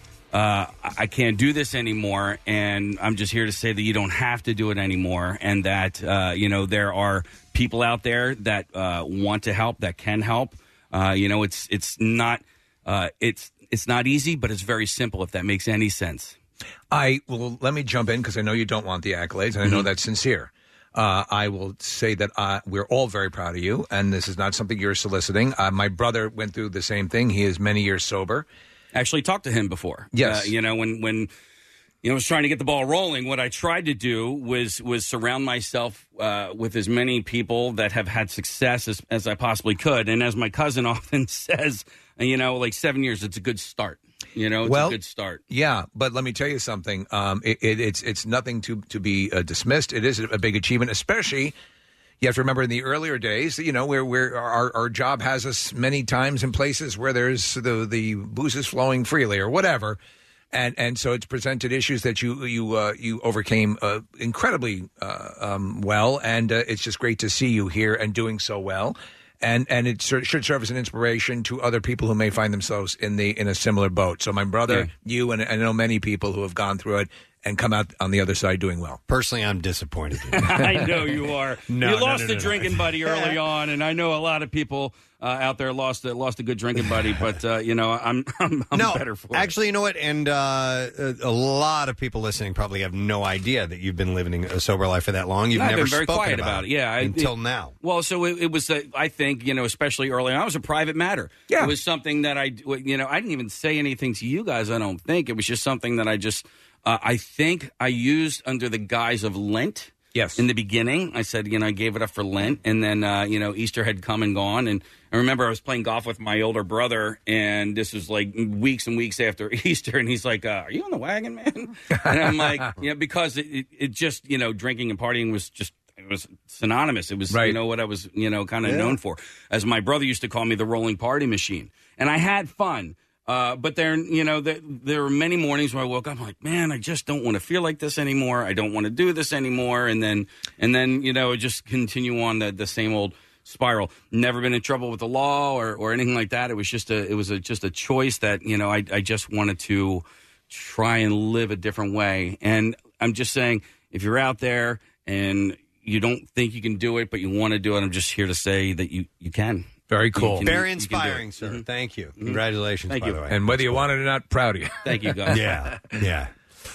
uh, I can't do this anymore. And I'm just here to say that you don't have to do it anymore. And that, uh, you know, there are people out there that uh, want to help, that can help. Uh, you know, it's it's not uh, it's it's not easy, but it's very simple, if that makes any sense. I well, let me jump in because I know you don't want the accolades, and I know Mhm. that's sincere. Uh, I will say that uh, we're all very proud of you, and this is not something you're soliciting. Uh, my brother went through the same thing. He is many years sober. Actually talked to him before. Yes. Uh, you know, when, when you know, I was trying to get the ball rolling, what I tried to do was was surround myself uh, with as many people that have had success as, as I possibly could. And as my cousin often says, you know, like seven years, it's a good start. You know, it's well, a good start. Yeah, but let me tell you something. Um, it, it, it's it's nothing to to be uh, dismissed. It is a big achievement, especially. You have to remember in the earlier days, you know, where where our, our job has us many times in places where there's the the booze is flowing freely or whatever, and and so it's presented issues that you you uh, you overcame uh, incredibly uh, um, well, and uh, it's just great to see you here and doing so well. And and it ser- should serve as an inspiration to other people who may find themselves in the in a similar boat. So my brother, Yeah. you, and I know many people who have gone through it and come out on the other side doing well. Personally, I'm disappointed. I know you are. No, you no, lost no, a no, no. drinking buddy early on, and I know a lot of people uh, out there lost a, lost a good drinking buddy. But uh, you know, I'm I'm, I'm no, better for it. actually, you know what? And uh, a, a lot of people listening probably have no idea that you've been living a sober life for that long. You've I've never been very spoken quiet about, about it. Yeah, I- until it- now. Well, so it, it was, uh, I think, you know, especially early on, it was a private matter. Yeah. It was something that I, you know, I didn't even say anything to you guys, I don't think. It was just something that I just, uh, I think I used under the guise of Lent. Yes. In the beginning, I said, you know, I gave it up for Lent. And then, uh, you know, Easter had come and gone. And I remember I was playing golf with my older brother, and this was like weeks and weeks after Easter. And he's like, uh, are you on the wagon, man? And I'm like, you know, because it, it, it just, you know, drinking and partying was just, it was synonymous. It was, Right. you know, what I was, you know, kind of Yeah. known for. As my brother used to call me, the rolling party machine. And I had fun. Uh, but there, you know, there, there were many mornings where I woke up, I'm like, man, I just don't want to feel like this anymore. I don't want to do this anymore. And then, and then, you know, just continue on the, the same old spiral. Never been in trouble with the law or, or anything like that. It was just a, it was a, just a choice that, you know, I, I just wanted to try and live a different way. And I'm just saying, if you're out there and you don't think you can do it, but you want to do it, I'm just here to say that you, you can. Very You cool. can- Very you can do it. inspiring, sir. Mhm. Thank you. Mhm. Congratulations, Thank by you. the way. And whether you want it or not, proud of you. Thank you, guys. yeah, yeah.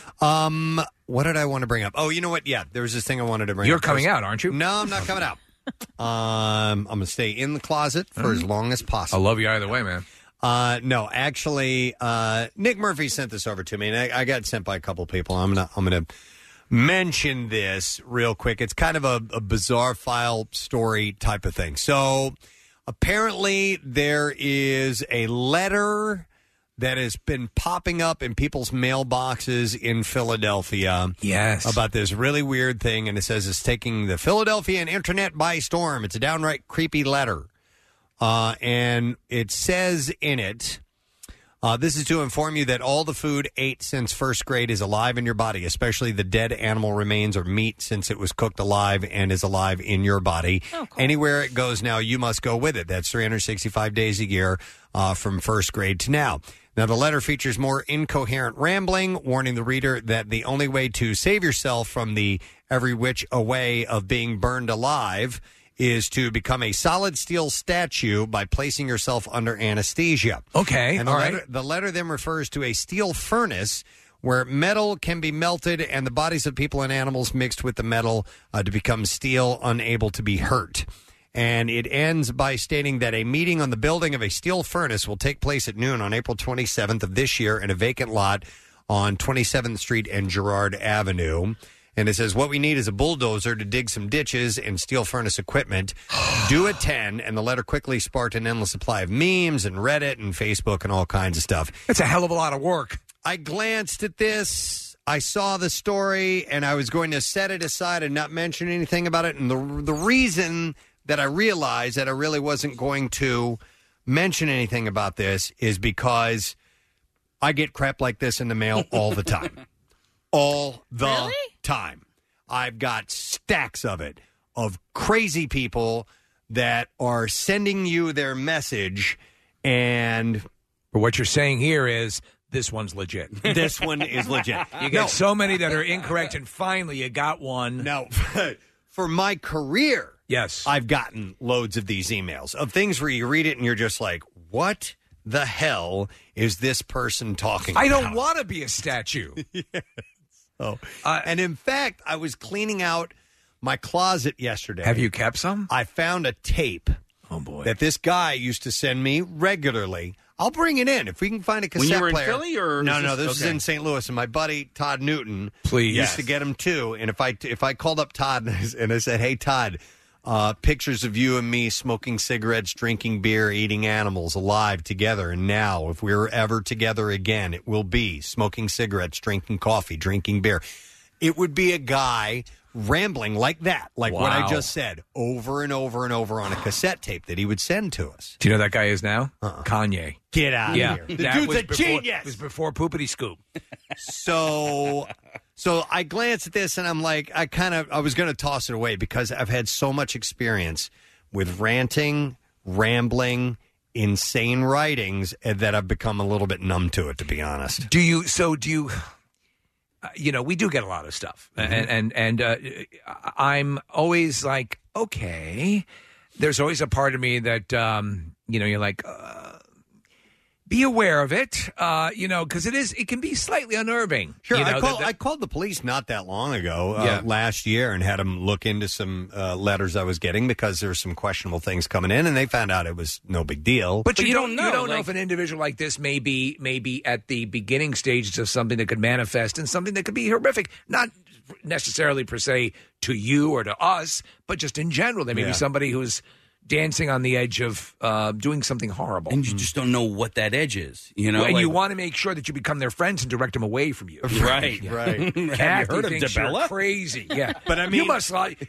Um, what did I want to bring up? Oh, you know what? Yeah, there was this thing I wanted to bring You're up. coming out, aren't you? No, I'm not coming out. Um, I'm going to stay in the closet for as long as I possible. love you either way, man. Uh, no, actually, uh, Nick Murphy sent this over to me, and I, I got sent by a couple people. I'm gonna, I'm gonna mention this real quick. It's kind of a, a bizarre file story type of thing. So, apparently, there is a letter that has been popping up in people's mailboxes in Philadelphia. Yes. About this really weird thing, and it says it's taking the Philadelphian internet by storm. It's a downright creepy letter. Uh, and it says in it, uh, this is to inform you that all the food ate since first grade is alive in your body, especially the dead animal remains or meat since it was cooked alive and is alive in your body. Oh, cool. Anywhere it goes now, you must go with it. That's three hundred sixty-five days a year uh, from first grade to now. Now, the letter features more incoherent rambling, warning the reader that the only way to save yourself from the every which away of being burned alive is to become a solid steel statue by placing yourself under anesthesia. Okay, And the, all right. letter, the letter then refers to a steel furnace, where metal can be melted and the bodies of people and animals mixed with the metal uh, to become steel, unable to be hurt. And it ends by stating that a meeting on the building of a steel furnace will take place at noon on April twenty-seventh of this year in a vacant lot on twenty-seventh Street and Girard Avenue. And it says, what we need is a bulldozer to dig some ditches and steel furnace equipment. Do attend. And the letter quickly sparked an endless supply of memes and Reddit and Facebook and all kinds of stuff. It's a hell of a lot of work. I glanced at this. I saw the story, and I was going to set it aside and not mention anything about it. And the the reason that I realized that I really wasn't going to mention anything about this is because I get crap like this in the mail all the time. All the Really? time. I've got stacks of it, of crazy people that are sending you their message, and But what you're saying here is this one's legit. This one is legit. You get No. so many that are incorrect, and finally you got one. No, for my career, yes, I've gotten loads of these emails of things where you read it and you're just like, what the hell is this person talking I about? don't want to be a statue. Oh, uh, and in fact, I was cleaning out my closet yesterday. Have you kept some? I found a tape. Oh boy, that this guy used to send me regularly. I'll bring it in if we can find a When cassette you were in player. Philly, or no, is no, this- this is okay. in Saint Louis, and my buddy Todd Newton, Please. used Yes. to get him too. And if I if I called up Todd and I, and I said, "Hey Todd, uh, pictures of you and me smoking cigarettes, drinking beer, eating animals, alive together, and now if we're ever together again, it will be smoking cigarettes, drinking coffee, drinking beer." It would be a guy rambling like that, like what I Wow. just said, over and over and over on a cassette tape that he would send to us. Do you know who that guy is now? Uh-uh. Kanye. Get out yeah. of here. The That dude's was a before, genius. It was before Poopity Scoop. So, so I glanced at this and I'm like, I kind of, I was going to toss it away because I've had so much experience with ranting, rambling, insane writings and that I've become a little bit numb to it, to be honest. Do you? So do you? Uh, you know, we do get a lot of stuff, Mm-hmm. and and and uh, I'm always like, okay. There's always a part of me that um, you know, you're like, uh, be aware of it, uh, you know, because it is, it can be slightly unnerving. Sure, you know, I, call, that- that- I called the police not that long ago, uh, Yeah. last year, and had them look into some uh, letters I was getting because there were some questionable things coming in, and they found out it was no big deal. But, you, don't, know. You don't know if an individual like this may be, may be at the beginning stages of something that could manifest in something that could be horrific. Not necessarily per se to you or to us, but just in general. There may Yeah. be somebody who's dancing on the edge of uh, doing something horrible. And you just don't know what that edge is, you know? Well, and like- you want to make sure that you become their friends and direct them away from you. Right, Yeah. right. Have you Kathy heard of thinks you're DeBella? crazy. Yeah. But I mean- you must like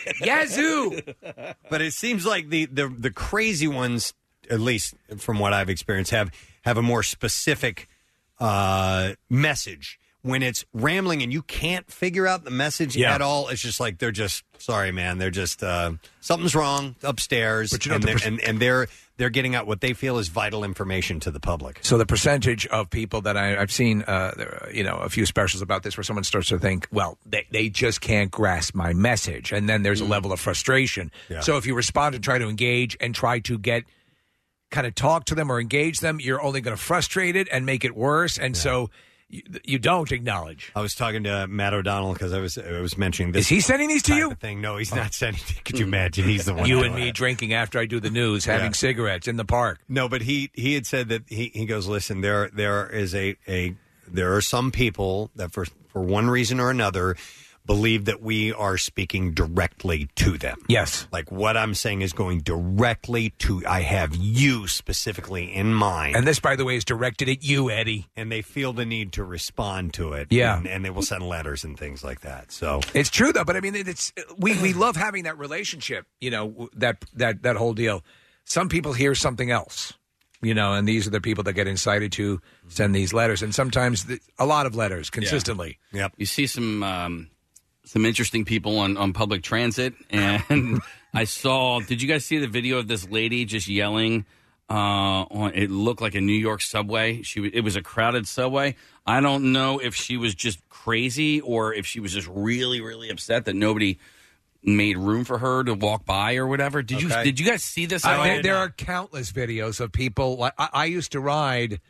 Yazoo. But it seems like the, the the crazy ones, at least from what I've experienced, have have a more specific uh, message. When it's rambling and you can't figure out the message Yeah. at all, it's just like they're just sorry, man. They're just uh, something's wrong upstairs, But you know and, the they're, pers- and and they're they're getting out what they feel is vital information to the public. So the percentage of people that I, I've seen, uh, there, are, you know, a few specials about this, where someone starts to think, well, they, they just can't grasp my message, and then there's a level of frustration. Yeah. So if you respond and try to engage and try to get, kind of talk to them or engage them, you're only going to frustrate it and make it worse, and so you, you don't acknowledge. I was talking to Matt O'Donnell because I was I was mentioning this. Is he sending these to type you? of Thing. No, he's not sending. Could you imagine? He's the one. You doing and me it. drinking after I do the news, having Yeah. cigarettes in the park. No, but he he had said that he, he goes, listen, there there is a, a there are some people that for for one reason or another believe that we are speaking directly to them. Yes. Like what I'm saying is going directly to I have you specifically in mind. And this, by the way, is directed at you, Eddie. And they feel the need to respond to it. Yeah. And, and they will send letters and things like that. So It's true though, but I mean, it's we, we love having that relationship. You know, that that that whole deal. Some people hear something else, you know, and these are the people that get incited to send these letters, and sometimes the, a lot of letters consistently. Yep. You see some um, some interesting people on, on public transit, and I saw. Did you guys see the video of this lady just yelling? Uh, on it looked like a New York subway. She w- it was a crowded subway. I don't know if she was just crazy or if she was just really really upset that nobody made room for her to walk by or whatever. Did you Okay. did you guys see this? I- at all? there, there are countless videos of people. Like, I, I used to ride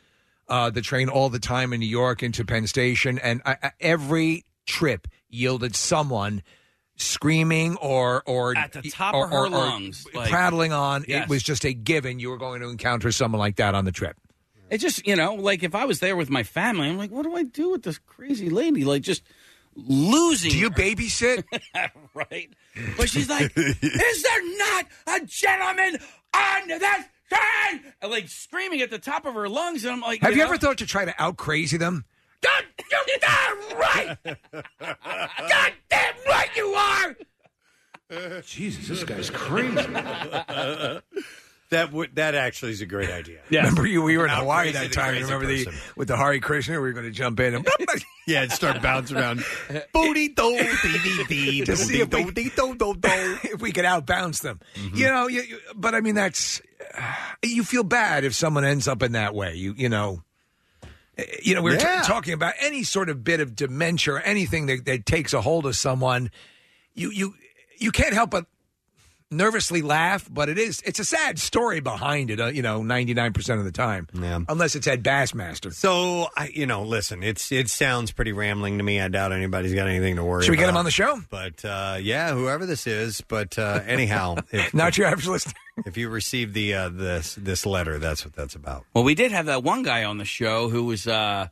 uh, the train all the time in New York into Penn Station, and I, I, every trip yielded someone screaming or or at the top or, of her or, or lungs, like, prattling on. yes. It was just a given. You were going to encounter someone like that on the trip. It just, you know, like if I was there with my family, I'm like, what do I do with this crazy lady? Like, just losing. Do you her. babysit? Right. But she's like, is there not a gentleman on this train? And like screaming at the top of her lungs. And I'm like, Have you, know? ever thought to try to out crazy them? God, you damn right. God damn right you are. Jesus, this guy's crazy. That would that actually is a great idea. Yeah. Remember you? We were in Out Hawaii crazy that the time. crazy Remember the person. with the Hare Krishna? We were going to jump in and yeah, and start bouncing around. Booty do dee dee to see if we, if we could outbounce them. Mm-hmm. You know, you, you, but I mean that's uh, you feel bad if someone ends up in that way. You you know. You know, we were t- Yeah. talking about any sort of bit of dementia or anything that, that takes a hold of someone. You you you can't help but nervously laugh, but it is it's a sad story behind it. Uh, you know, ninety nine percent of the time, Yeah. unless it's Ed Bassmaster. So, I, you know, listen, it's it sounds pretty rambling to me. I doubt anybody's got anything to worry Should we about. get him on the show? But, uh, yeah, whoever this is. But uh, anyhow. If, Not your average listener. If you receive the uh, this this letter, that's what that's about. Well, we did have that one guy on the show who was, uh,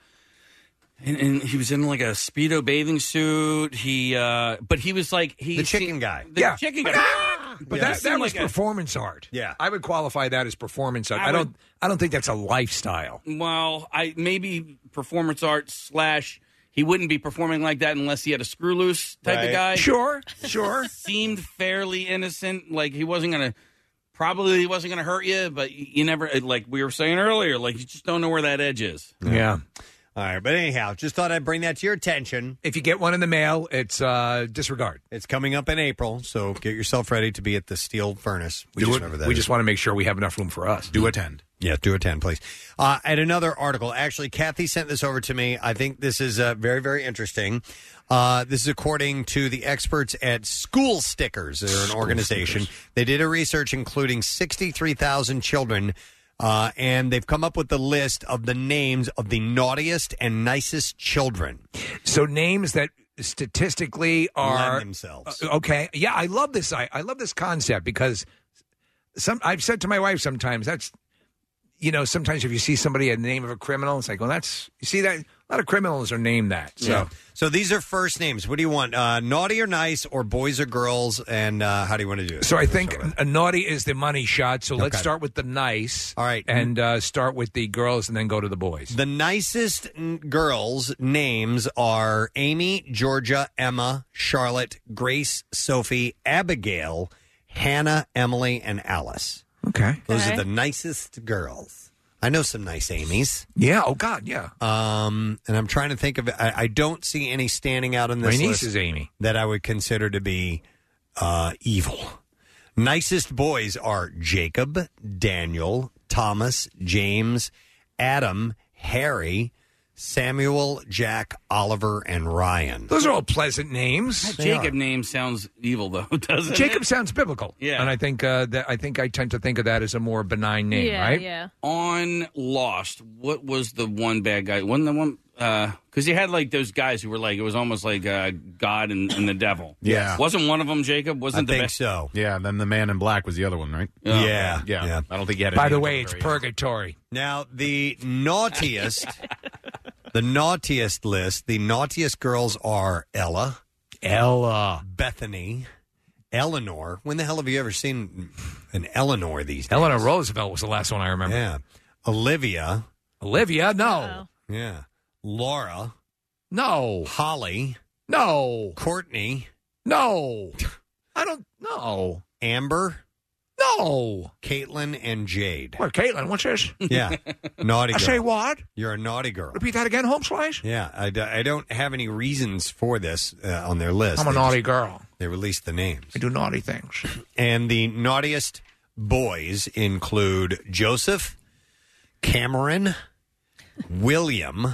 and, and he was in like a Speedo bathing suit. He, uh, but he was like, he The chicken guy. The Yeah. chicken guy. But Yeah. that, that was Like a- performance art. Yeah. I would qualify that as performance art. I I, don't would- I don't think that's a lifestyle. Well, I maybe performance art slash he wouldn't be performing like that unless he had a screw loose type Right. of guy. Sure, sure. Seemed fairly innocent. Like he wasn't gonna. Probably wasn't going to hurt you, but you never, like we were saying earlier, like you just don't know where that edge is. Yeah. All right, but anyhow, just thought I'd bring that to your attention. If you get one in the mail, it's uh, disregard. It's coming up in April, so get yourself ready to be at the Steel Furnace. We Do just it- remember that. we just want to make sure we have enough room for us. Do attend. Yeah, do attend, please. Uh, and another article. Actually, Kathy sent this over to me. I think this is uh, very, very interesting. Uh, this is according to the experts at School Stickers. They're an School organization. Stickers. They did a research including sixty-three thousand children, uh, and they've come up with the list of the names of the naughtiest and nicest children. So names that statistically are Lend themselves. Uh, okay. Yeah, I love this. I, I love this concept because some I've said to my wife sometimes that's you know sometimes if you see somebody in the name of a criminal, it's like, well, that's you see that a lot of criminals are named that. So. Yeah. So these are first names. What do you want? Uh, naughty or nice, or boys or girls? And uh, how do you want to do it? So I think a naughty is the money shot. So let's Okay. start with the nice. All right. And uh, start with the girls and then go to the boys. The nicest n- girls' names are Amy, Georgia, Emma, Charlotte, Grace, Sophie, Abigail, Hannah, Emily, and Alice. Okay. Those Okay. are the nicest girls. I know some nice Amy's. Yeah. Oh, God, yeah. Um, and I'm trying to think of. I, I don't see any standing out in My this niece list is Amy. that I would consider to be uh, evil. Nicest boys are Jacob, Daniel, Thomas, James, Adam, Harry, Samuel, Jack, Oliver, and Ryan. Those are all pleasant names. That Jacob name sounds evil, though, doesn't it? Jacob sounds biblical. Yeah. And I think uh, that I think I tend to think of that as a more benign name, right? yeah. On Lost, what was the one bad guy? Wasn't the one because you had like those guys who were like it was almost like uh, God and, and the devil. Yeah. wasn't one of them Jacob? Wasn't the best? so. Yeah, and then the man in black was the other one, right? Oh, Yeah, yeah, yeah. I don't think he had. By any the of way, them it's very- purgatory. Now, the naughtiest, the naughtiest list, the naughtiest girls are Ella, Ella, Bethany, Eleanor. When the hell have you ever seen an Eleanor these days? Eleanor Roosevelt was the last one I remember. Yeah. Olivia. Olivia, no. Yeah. Laura. No. Holly. No. Courtney. No. I don't know. Amber. No. Caitlin and Jade. What, Caitlin? What's this? Yeah. Naughty I girl. say what? You're a naughty girl. Repeat that again, Home Slice? Yeah. I, d- I don't have any reasons for this uh, on their list. I'm a They naughty just- girl. They released the names. I do naughty things. And the naughtiest boys include Joseph, Cameron, William,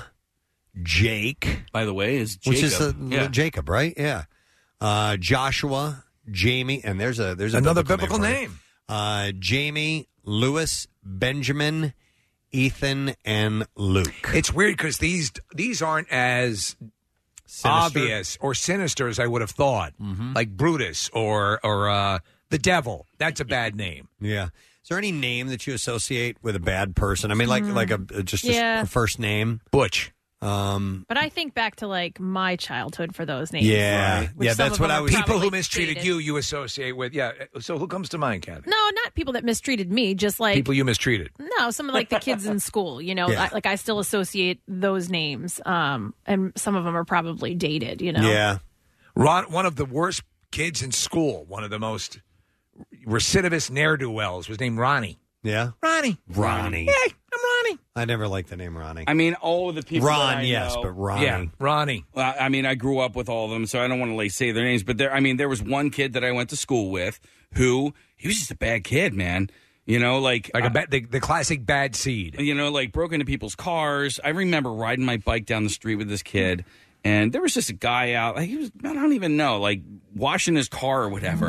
Jake. By the way, is Jacob. Which is the, Yeah. Jacob, right? Yeah. Uh, Joshua, Jamie, and there's a there's a Another biblical, biblical name. for you. Uh, Jamie, Lewis, Benjamin, Ethan and Luke. It's weird because these these aren't as Sinister? obvious or sinister as I would have thought. Like Brutus or or uh, the Devil. That's a bad name. Yeah. Is there any name that you associate with a bad person? I mean, like Mm. like a just Yeah. a, a first name. Butch. Um, But I think back to like my childhood for those names. Yeah. Right? Which Yeah, some that's of what them I are was- People who probably mistreated dated. you, you associate with. Yeah. So who comes to mind, Kathy? No, not people that mistreated me. Just like People you mistreated. No, some of like the kids in school. You know, Yeah. I, like I still associate those names, um, and some of them are probably dated. You know, Ron, one of the worst kids in school, one of the most recidivist ne'er-do-wells was named Ronnie. Yeah. Ronnie. Ronnie. Hey, I'm Ronnie. I never liked the name Ronnie. I mean, all of the people. Ron, that I yes, know- but Ronnie. Yeah, Ronnie. Well, I mean, I grew up with all of them, so I don't want to like say their names. But there, I mean, there was one kid that I went to school with who he was just a bad kid, man. You know, like like a bad, the, the classic bad seed. You know, like broke into people's cars. I remember riding my bike down the street with this kid, and there was just a guy out. Like, he was, I don't even know, like washing his car or whatever.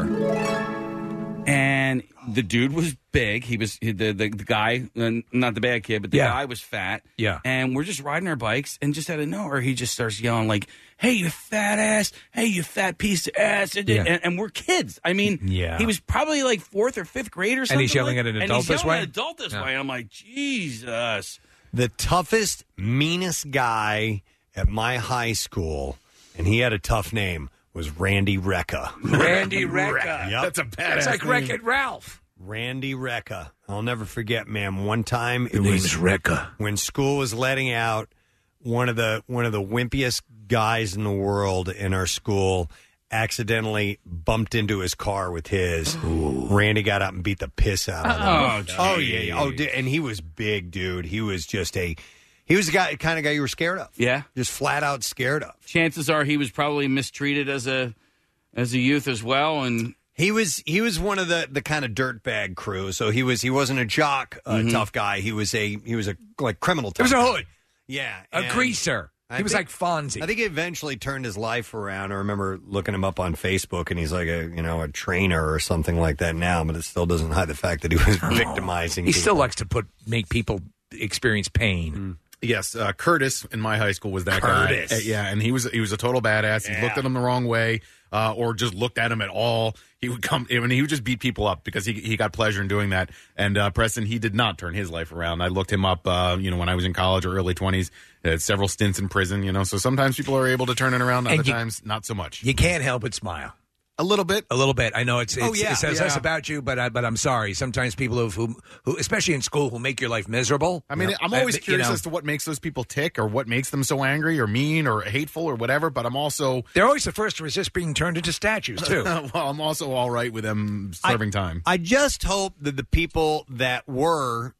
And the dude was big. He was the the, the guy, uh, not the bad kid, but the Yeah. guy was fat. Yeah. And we're just riding our bikes, and just out of nowhere, he just starts yelling like, "Hey, you fat ass! Hey, you fat piece of ass!" And, Yeah. and, and we're kids. I mean, Yeah. he was probably like fourth or fifth grade or something. And he's yelling like- at an and adult he's this yelling way? At an adult this Yeah. way. I'm like, Jesus. The toughest, meanest guy at my high school, and he had a tough name, was Randy Recca. Randy Recca. Yep. That's a badass That's like name. Wreck-It Ralph. Randy Recca. I'll never forget, man. One time it name was is Recca. when school was letting out one of the one of the wimpiest guys in the world in our school accidentally bumped into his car with his. Randy got out and beat the piss out of him. Oh, oh yeah, yeah. Oh, di- and he was big, dude. He was just a he was the guy kind of guy you were scared of. Yeah. Just flat out scared of. Chances are he was probably mistreated as a as a youth as well, and He was he was one of the, the kind of dirtbag crew. So he was he wasn't a jock uh, Mhm. tough guy. He was a he was a like criminal. It was tough a guy. hood. Yeah, A and greaser. I He was think- like Fonzie. I think he eventually turned his life around. I remember looking him up on Facebook, and he's like a you know a trainer or something like that now. But it still doesn't hide the fact that he was victimizing. He still people. likes to put make people experience pain. Yes, uh, Curtis in my high school was that Curtis. guy. Uh, yeah, and he was he was a total badass. He looked at him the wrong way, uh, or just looked at him at all. He would come, I mean, he would just beat people up because he he got pleasure in doing that. And uh, Preston, he did not turn his life around. I looked him up, uh, you know, when I was in college or early twenties. Had several stints in prison, you know. So sometimes people are able to turn it around. And Other you- times, not so much. You can't help but smile. A little bit. A little bit. I know it's, it's Oh, yeah, it says yeah. less about you, but I, but I'm sorry. Sometimes people who, who who especially in school who make your life miserable. I mean, you know, I'm always uh, you curious know, as to what makes those people tick or what makes them so angry or mean or hateful or whatever. But I'm also they're always the first to resist being turned into statues too. well, I'm also all right with them serving time. I just hope that the people that were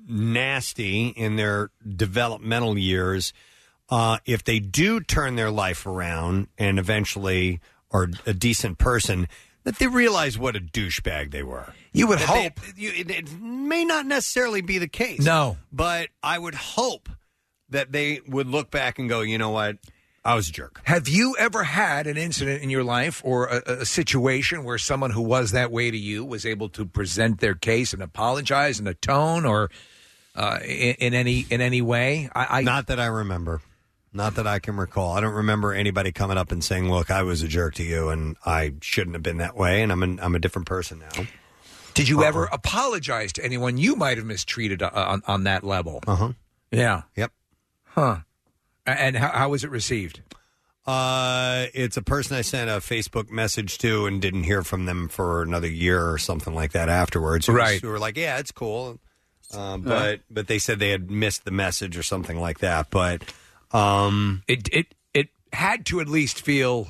nasty in their developmental years, uh, if they do turn their life around and eventually are a decent person, that they realize what a douchebag they were. You would That hope. they- you- it, it may not necessarily be the case. No. But I would hope that they would look back and go, you know what? I was a jerk. Have you ever had an incident in your life or a, a situation where someone who was that way to you was able to present their case and apologize in a tone or uh, in, in any in any way? I, I Not that I remember. Not that I can recall. I don't remember anybody coming up and saying, "Look, I was a jerk to you, and I shouldn't have been that way, and I'm an, I'm a different person now." Did you ever apologize to anyone you might have mistreated uh, on, on that level? Uh huh. Yeah. Yep. Huh. A- And how, how was it received? Uh, it's a person I sent a Facebook message to and didn't hear from them for another year or something like that afterwards. Who was- Right. Who were like, "Yeah, it's cool," um, but but they said they had missed the message or something like that. But um, it it it had to at least feel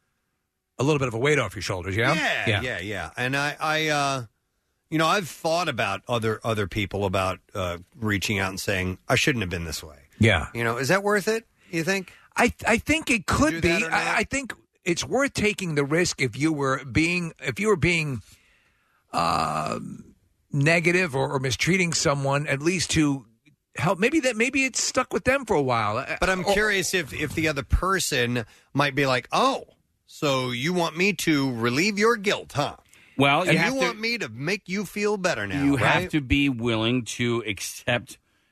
a little bit of a weight off your shoulders. Yeah. Yeah, yeah, yeah. And I, I, uh, you know, I've thought about other other people about uh, reaching out and saying I shouldn't have been this way. Yeah. You know, is that worth it? You think? I I think it could do be. that or not? I, I think it's worth taking the risk if you were being if you were being uh, negative or, or mistreating someone, at least to help. Maybe that maybe it's stuck with them for a while. But I'm Or- curious if if the other person might be like, oh, so you want me to relieve your guilt, huh? Well, you and have you to- want me to make you feel better now. you right? have to be willing to accept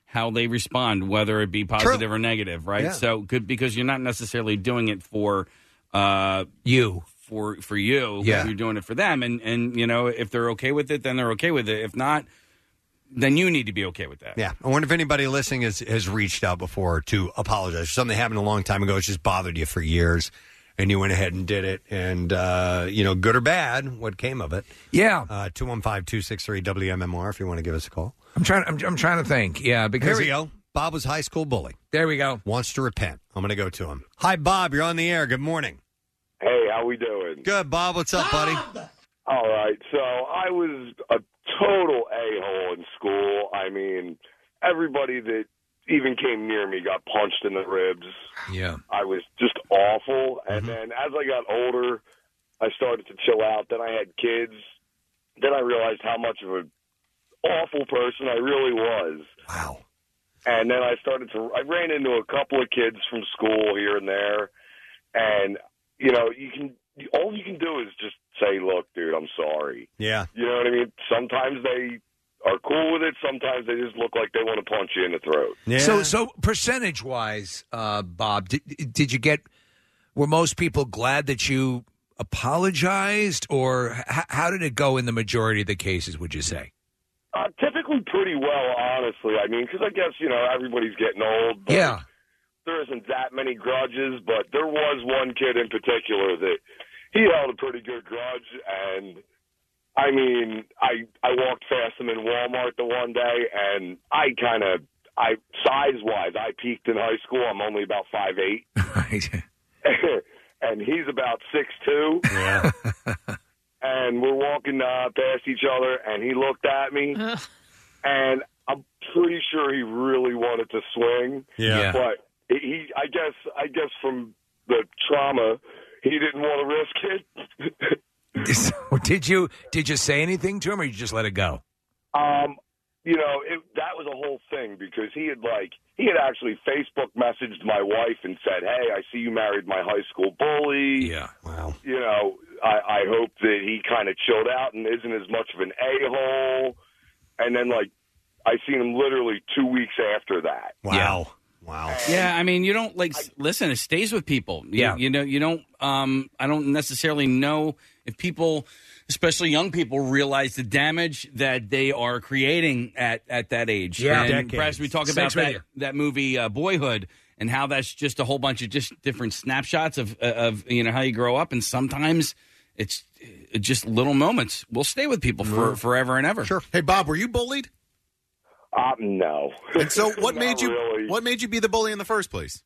how they respond, whether it be positive or negative, right? Yeah. So good because you're not necessarily doing it for uh, you. For for you, Yeah. you're doing it for them, and and you know if they're okay with it, then they're okay with it. If not, then you need to be okay with that. Yeah. I wonder if anybody listening has, has reached out before to apologize for something that happened a long time ago. It's just bothered you for years, and you went ahead and did it. And, uh, you know, good or bad, what came of it. Yeah. Uh, two one five, two six three, W M M R if you want to give us a call. I'm trying. I'm, I'm trying to think. Yeah, because Here we it- go. Bob was a high school bully. There we go. Wants to repent. I'm going to go to him. Hi, Bob. You're on the air. Good morning. Hey, how we doing? Good, Bob. What's up, buddy? All right. So I was a total a-hole in school. I mean, everybody that even came near me got punched in the ribs. Yeah. I was just awful. And then as I got older, I started to chill out. Then I had kids. Then I realized how much of an awful person I really was. Wow. And then I started to, I ran into a couple of kids from school here and there. And, you know, you can, all you can do is just say, look, dude, I'm sorry. Yeah. You know what I mean? Sometimes they are cool with it. Sometimes they just look like they want to punch you in the throat. So, so percentage wise, uh, Bob, did, did you get? Were most people glad that you apologized, or h- how did it go in the majority of the cases? Would you say? Uh, typically pretty well, honestly. I mean, because I guess, you know, everybody's getting old. But Yeah. there isn't that many grudges, but there was one kid in particular that he held a pretty good grudge. And, I mean, I I walked past him in Walmart the one day, and I kind of, I size-wise, I peaked in high school. I'm only about five eight. Right. And he's about six two. Yeah. And we're walking uh, past each other, and he looked at me, and I'm pretty sure he really wanted to swing. Yeah. But he, I guess, I guess from the trauma, he didn't want to risk it. So did you did you say anything to him, or you just let it go? Um, you know, it, that was a whole thing because he had like he had actually Facebook messaged my wife and said, "Hey, I see you married my high school bully." Yeah. Wow. You know, I, I hope that he kind of chilled out and isn't as much of an a-hole. And then, like, I seen him literally two weeks after that. Wow. Wow. Yeah, I mean, you don't like s listen. It stays with people. You, Yeah. you know, you don't. Um, I don't necessarily know if people, especially young people, realize the damage that they are creating at at that age. Yeah. and Decades. perhaps we talk Six about that figure. that movie uh, Boyhood and how that's just a whole bunch of just different snapshots of of you know how you grow up, and sometimes it's uh, just little moments will stay with people for forever and ever. Sure. Hey, Bob, were you bullied? Uh, no. And so, what Not made you? really. What made you be the bully in the first place?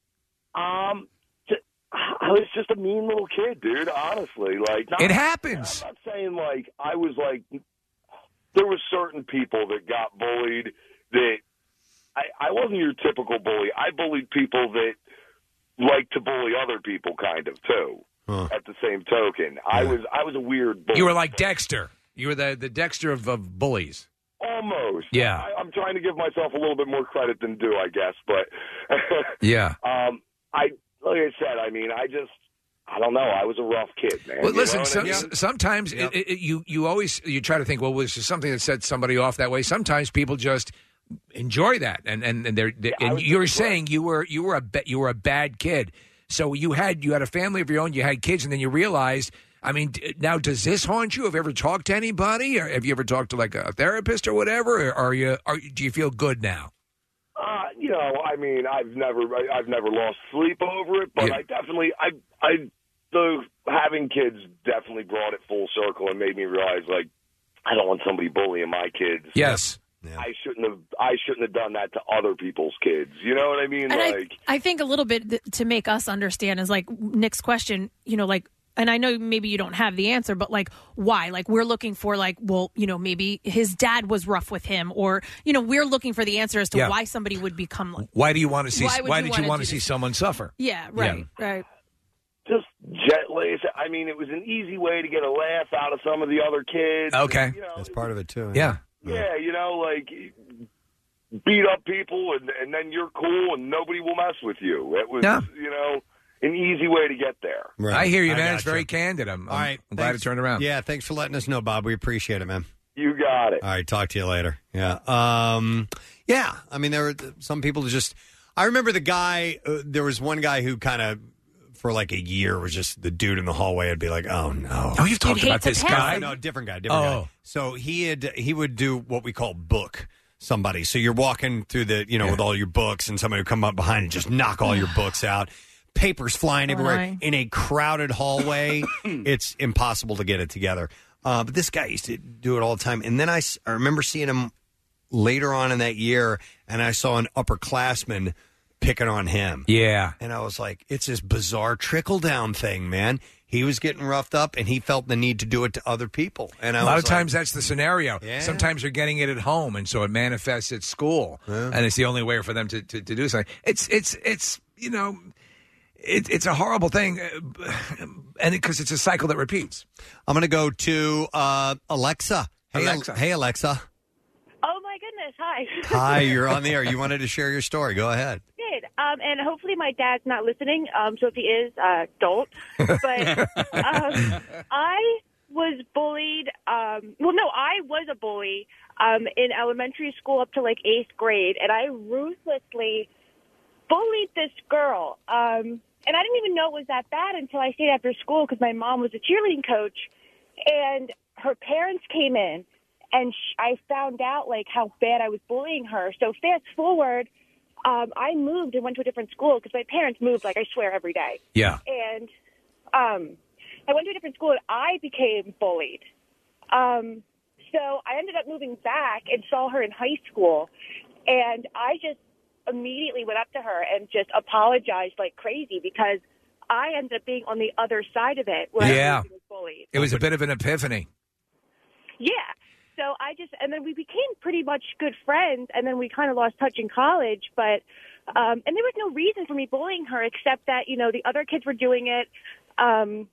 Um, j- I was just a mean little kid, dude. Honestly, like not, It happens. I'm not saying like I was like. There were certain people that got bullied that I, I wasn't your typical bully. I bullied people that like to bully other people, kind of too. Huh. At the same token, I was I was a weird bully. You were like Dexter. You were the the Dexter of, of bullies. Almost. Yeah. I, I'm trying to give myself a little bit more credit than due, I guess. But Yeah. um, I like I said, I mean, I just I don't know. I was a rough kid, man. Well, You listen. know what I some, mean? sometimes it, it, you you always you try to think, well, was there something that set somebody off that way? Sometimes people just enjoy that, and and and they're, they're- and you were saying you were you were a ba- you were a bad kid. So you had you had a family of your own, you had kids, and then you realized. I mean, d- now does this haunt you? Have you ever talked to anybody, or have you ever talked to like a therapist or whatever? Or are you are do you feel good now? Uh, you know, I mean, I've never, I, I've never lost sleep over it, but Yeah. I definitely, I, I, the having kids definitely brought it full circle and made me realize, like, I don't want somebody bullying my kids. Yes. I shouldn't have. I shouldn't have done that to other people's kids. You know what I mean? And like, I, I think a little bit th- to make us understand is like Nick's question, you know, like, and I know maybe you don't have the answer, but like, why? Like, we're looking for like, well, you know, maybe his dad was rough with him, or, you know, we're looking for the answer as to Yeah. why somebody would become like, Why do you want to see? Why Why, would you did you wanna want to do see this? someone suffer? yeah, right, right. just gently. I mean, it was an easy way to get a laugh out of some of the other kids. Okay. You know, That's part of it too. Yeah. yeah, you know, like beat up people, and and then you're cool, and nobody will mess with you. It was, Yeah. you know, an easy way to get there. Right. I hear you, I man. It's gotcha. very candid. I'm, All I'm, right. I'm glad thanks. it turned around. Yeah, thanks for letting us know, Bob. We appreciate it, man. You got it. All right, talk to you later. Yeah. Um, Yeah, I mean, there were some people who just. I remember the guy. Uh, there was one guy who kind of, for like a year, was just the dude in the hallway. I'd be like, oh no. Oh, you've talked about this guy. No, different guy. Different Oh. guy. So he had he would do what we call book somebody. So you're walking through the you know with all your books, and somebody would come up behind and just knock all your books out. Papers flying Oh, everywhere my. in a crowded hallway. It's impossible to get it together. Uh, but this guy used to do it all the time. And then I, s- I remember seeing him later on in that year, and I saw an upperclassman picking on him. Yeah. And I was like, it's this bizarre trickle-down thing, man. He was getting roughed up, and he felt the need to do it to other people. And I A lot was of like, times that's the scenario. Yeah. Sometimes you're getting it at home, and so it manifests at school, and it's the only way for them to, to, to do something. It's it's it's you know, it, it's a horrible thing, uh, and because it's a cycle that repeats. I'm going to go to uh, Alexa. Hey, Alexa. Hey, Alexa. Oh my goodness! Hi. Hi, you're on the air. You wanted to share your story. Go ahead. Good. Um, and hopefully my dad's not listening. Um, so if he is, uh, don't. But um, I was bullied. Um, well, no, I was a bully um, in elementary school up to like eighth grade, and I ruthlessly bullied this girl. Um, and I didn't even know it was that bad until I stayed after school because my mom was a cheerleading coach, and her parents came in. And sh- I found out, like, how bad I was bullying her. So fast forward, um, I moved and went to a different school because my parents moved, like, I swear, every day. Yeah. And um, I went to a different school, and I became bullied. Um, so I ended up moving back and saw her in high school. And I just immediately went up to her and just apologized like crazy because I ended up being on the other side of it where Yeah. I was bullied. It was a bit of an epiphany. Yeah. So I just, and then we became pretty much good friends, and then we kind of lost touch in college, but, um, and there was no reason for me bullying her except that, you know, the other kids were doing it. Um,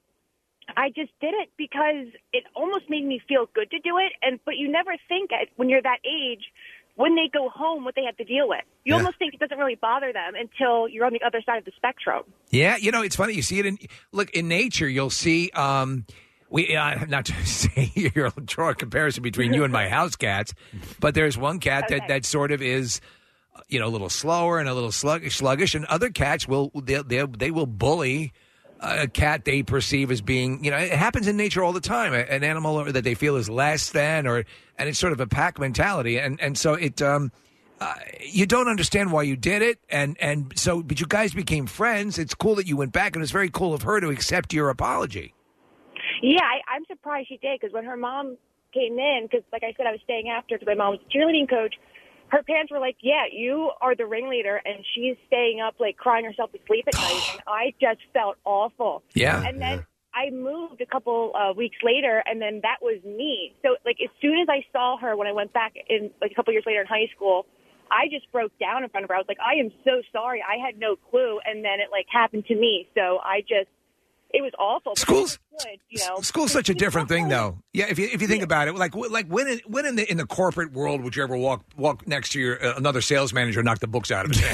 I just did it because it almost made me feel good to do it, and, but you never think at, when you're that age, when they go home, what they have to deal with. You Yeah. almost think it doesn't really bother them until you're on the other side of the spectrum. Yeah, you know, it's funny. You see it in look in nature. You'll see. Um, we uh, not to say you're draw a comparison between you and my house cats, but there's one cat that, that sort of is, uh, you know, a little slower and a little sluggish, sluggish, and other cats will they they they will bully a cat they perceive as being, you know, it happens in nature all the time. An animal that they feel is less than, or and it's sort of a pack mentality, and and so it. Um, Uh, you don't understand why you did it, and, and so, but you guys became friends. It's cool that you went back, and it's very cool of her to accept your apology. Yeah, I, I'm surprised she did because when her mom came in, because like I said, I was staying after because my mom was a cheerleading coach. Her parents were like, "Yeah, you are the ringleader," and she's staying up like crying herself to sleep at night. And I just felt awful. Yeah. And then I moved a couple uh, weeks later, and then that was me. So like as soon as I saw her when I went back in like a couple years later in high school, I just broke down in front of her. I was like, I am so sorry. I had no clue. And then it like happened to me. So I just, it was awful. but School's- it was good, you know. School's such a different thing, though. Yeah, if you if you think about it, like like when in, when in the in the corporate world would you ever walk walk next to your uh, another sales manager and knock the books out of his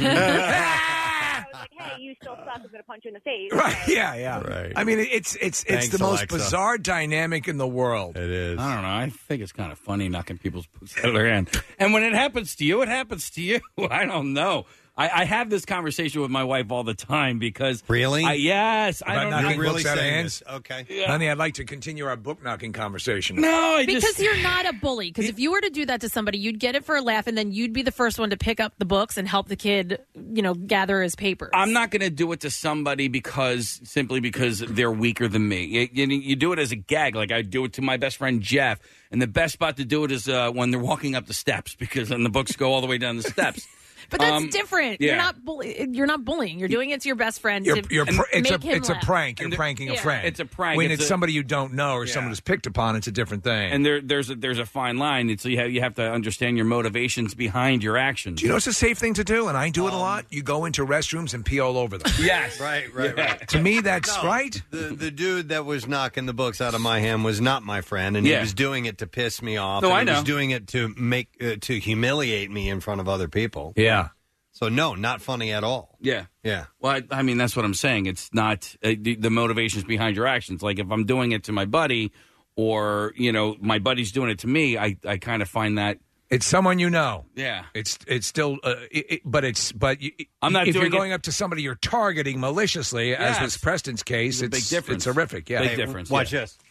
hand? I was like, hey, you still suck. I'm going to punch you in the face. Right? Yeah, yeah. Right. I mean, it's it's it's Thanks, the most Alexa. bizarre dynamic in the world. It is. I don't know. I think it's kind of funny knocking people's boots out of their hand. And when it happens to you, it happens to you. I don't know. I, I have this conversation with my wife all the time because really, I, yes, I About don't knocking know. books out of hands. Okay, honey, I'd like to continue our book knocking conversation. No, I because just you're not a bully. Because if you were to do that to somebody, you'd get it for a laugh, and then you'd be the first one to pick up the books and help the kid, you know, gather his papers. I'm not going to do it to somebody because simply because they're weaker than me. You, you, you do it as a gag, like I do it to my best friend Jeff. And the best spot to do it is uh, when they're walking up the steps, because then the books go all the way down the steps. But that's Um, different. yeah. You're not bully- You're not bullying. You're doing it to your best friend. You're, to you're pr- it's make a him it's a laugh. prank. You're And the- pranking a yeah. friend. It's a prank. When It's it's, a- somebody you don't know or someone who's picked upon, it's a different thing. And there, there's a, there's a fine line. And so you have you have to understand your motivations behind your actions. Do you know it's a safe thing to do? And I do it a lot. You go into restrooms and pee all over them. Yes, right, right, Yeah. right. To me, that's No, right. The the dude that was knocking the books out of my hand was not my friend, and Yeah. he was doing it to piss me off. No, and I he know. was doing it to make uh, to humiliate me in front of other people. Yeah. So no, not funny at all. Yeah. Yeah. Well, I, I mean, that's what I'm saying. It's not uh, the, the motivations behind your actions. Like if I'm doing it to my buddy, or you know, my buddy's doing it to me, I, I kind of find that It's someone you know. Yeah. It's it's still, uh, it, it- but it's but you, I'm not if doing you're going it- up to somebody you're targeting maliciously, as Yes. was Preston's case, There's a it's big difference. It's horrific. Yeah, Big Hey, difference, Watch yeah. this.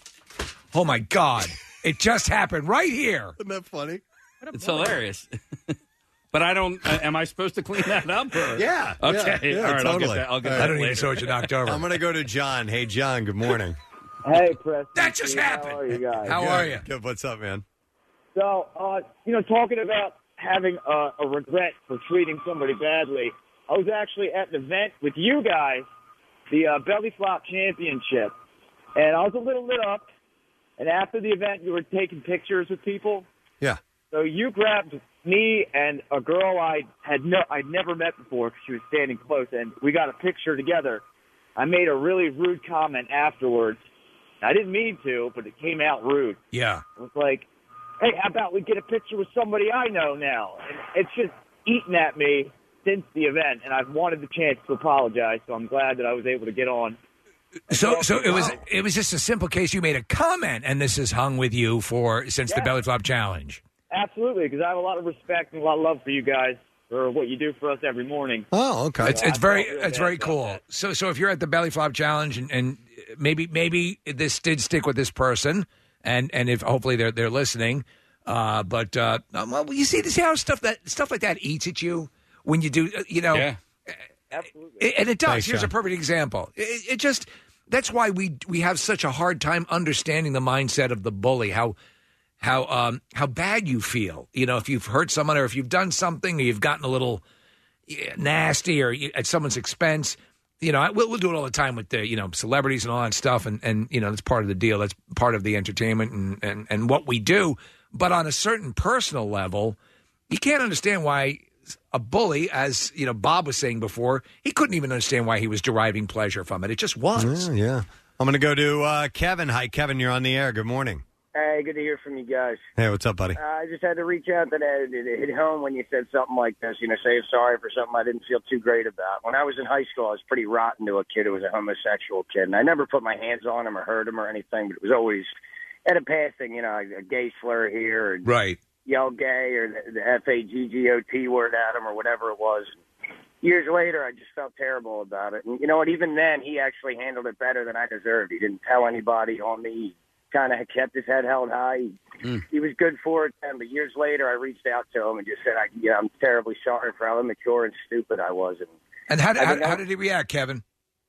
Oh my God! It just happened right here. Isn't that funny? It's hilarious. But I don't. Uh, am I supposed to clean that up? Or? Yeah. Okay. Yeah, yeah, All right. I'll get totally. that. I'll get All that right. I don't later. even saw what you knocked over. I'm going to go to John. Hey, John, good morning. Hey, Preston. That just Steve, happened. How are you guys? How are you? Good. What's up, man? So, uh, you know, talking about having a, a regret for treating somebody badly, I was actually at an event with you guys, the uh, Belly Flop Championship, and I was a little lit up. And after the event, you were taking pictures with people. Yeah. So you grabbed me and a girl I had no, I'd never met before because she was standing close, and we got a picture together. I made a really rude comment afterwards. I didn't mean to, but it came out rude. Yeah. It was like, hey, how about we get a picture with somebody I know now? And it's just eaten at me since the event, and I've wanted the chance to apologize, so I'm glad that I was able to get on. So, so it was it was just a simple case. You made a comment, and this has hung with you for since the Yeah. Belly Flop Challenge. Absolutely, because I have a lot of respect and a lot of love for you guys for what you do for us every morning. Oh, okay. It's, So it's I very felt real it's bad very about cool. that. So, so if you're at the Belly Flop Challenge, and, and maybe maybe this did stick with this person, and and if hopefully they're they're listening, uh, but uh, well, you see, see how stuff that stuff like that eats at you when you do, uh, you know. Yeah. Absolutely. It- and it does. Thanks, Here's John. a perfect example. It, it just that's why we we have such a hard time understanding the mindset of the bully. How how um how bad you feel. You know, if you've hurt someone or if you've done something or you've gotten a little yeah, nasty or you- at someone's expense. You know, I, we'll, we'll do it all the time with the you know celebrities and all that stuff, and and you know that's part of the deal. That's part of the entertainment and and and what we do. But on a certain personal level, you can't understand why a bully, as you know, Bob was saying before, he couldn't even understand why he was deriving pleasure from it. It just was. Yeah, yeah. I'm going to go to uh, Kevin. Hi, Kevin. You're on the air. Good morning. Hey, good to hear from you guys. Hey, what's up, buddy? Uh, I just had to reach out to that. It hit home when you said something like this, you know, say sorry for something I didn't feel too great about. When I was in high school, I was pretty rotten to a kid who was a homosexual kid, and I never put my hands on him or hurt him or anything, but it was always at a passing, you know, a gay slur here or right. yell gay or the, the F A G G O T word at him or whatever it was. Years later, I just felt terrible about it. And you know what? Even then, he actually handled it better than I deserved. He didn't tell anybody on me. He kind of kept his head held high. He, Mm. he was good for it then, but years later, I reached out to him and just said, I, you know, I'm terribly sorry for how immature and stupid I was. And, And how, I how, mean, how I- did he react, Kevin?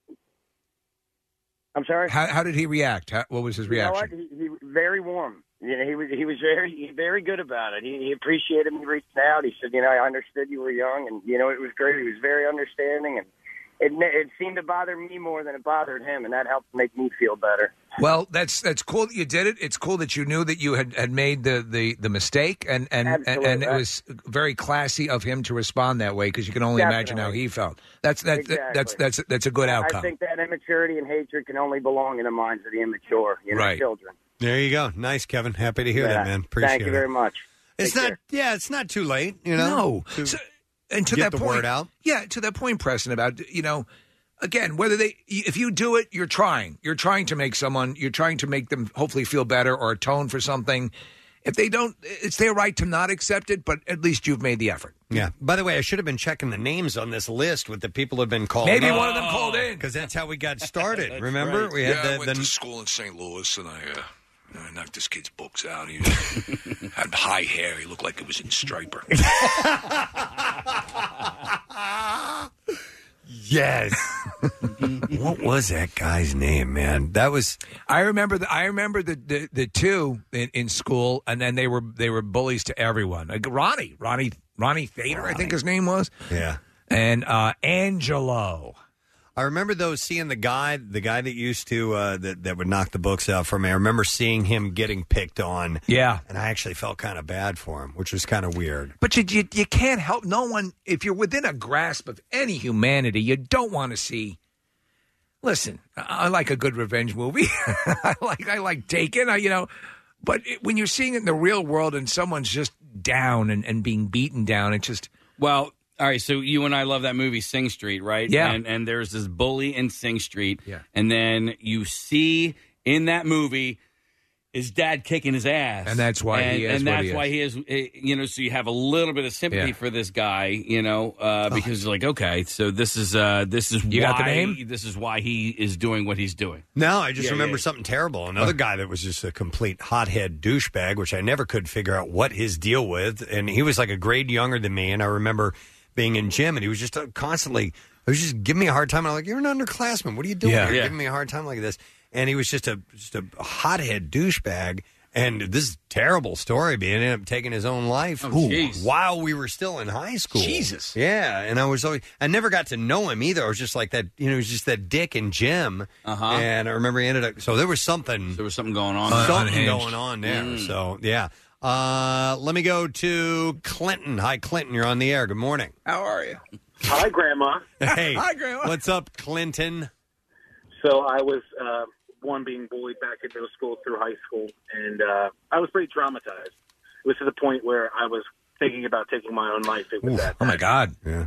I'm sorry? How, how did he react? How, what was his You know reaction? what? He, he very warm. You know, he was he was very very good about it. He, he appreciated me reaching out. He said, you know, I understood you were young, and you know, it was great. He was very understanding, and it it seemed to bother me more than it bothered him, and that helped make me feel better. Well, that's that's cool that you did it. It's cool that you knew that you had, had made the, the, the mistake, and and, and, and it Absolutely. was very classy of him to respond that way because you can only imagine how he felt. That's that's Exactly. that's that's that's a good outcome. I think that immaturity and hatred can only belong in the minds of the immature, you know, Right. children. There you go. Nice, Kevin. Happy to hear Yeah. that, man. Appreciate Thank you it. very much. It's Take not. care. Yeah, it's not too late. You know. No. to So- and to get that the point, word out. Yeah, to that point, Preston, about you know, again, whether they, if you do it, you're trying. You're trying to make someone. You're trying to make them hopefully feel better or atone for something. If they don't, it's their right to not accept it, but at least you've made the effort. Yeah. By the way, I should have been checking the names on this list with the people who've been called. Maybe one of them called in because that's how we got started. Remember, we yeah, had I the, went the to school in Saint Louis, and I, uh, you know, I knocked this kid's books out. He had high hair. He looked like it was in Striper. Yes. What was that guy's name, man? That was. I remember. The, I remember the, the, the two in, in school, and then they were they were bullies to everyone. Like Ronnie, Ronnie, Ronnie Thader, I think his name was. Yeah. And uh, Angelo. I remember though seeing the guy, the guy that used to uh, that that would knock the books out for me. I remember seeing him getting picked on. Yeah. and I actually felt kind of bad for him, which was kind of weird. But you, you you can't help no one if you're within a grasp of any humanity. You don't want to see. Listen, I I like a good revenge movie. I like I like Taken. I, you know, but it, when you're seeing it in the real world and someone's just down and, and being beaten down, it just Well, all right, so you and I love that movie Sing Street, right? Yeah. And and there's this bully in Sing Street. Yeah. And then you see in that movie his dad kicking his ass, And that's why and, he is and what that's he is. why he is. eh, You know, so you have a little bit of sympathy Yeah. for this guy, you know, uh, because you're like, okay, so this is uh, this is You why got the name? this is why he is doing what he's doing. No, I just Yeah, remember yeah. something terrible. Another guy that was just a complete hothead douchebag, which I never could figure out what his deal with. And he was like a grade younger than me. And I remember being in gym, and he was just uh, constantly, he was just giving me a hard time. And I'm like, "You're an underclassman. What are you doing? Yeah. You're Yeah. giving me a hard time like this." And he was just a just a hothead douchebag. And this is a terrible story, but he ended up taking his own life Oh, jeez. while we were still in high school. Jesus. Yeah, and I was always, I never got to know him either. I was just like that, you know, he was just that dick in gym. Uh-huh. And I remember he ended up, so there was something, There was something going on. Uh, something unhinged. going on there. Mm. So, yeah. Uh, let me go to Clinton. Hi, Clinton. You're on the air. Good morning. How are you? Hi, Grandma. Hey, Hi, Grandma. what's up, Clinton? So I was uh, one being bullied back in middle school through high school, and uh, I was pretty traumatized. It was to the point where I was thinking about taking my own life. It was that. Oh, my God. Yeah.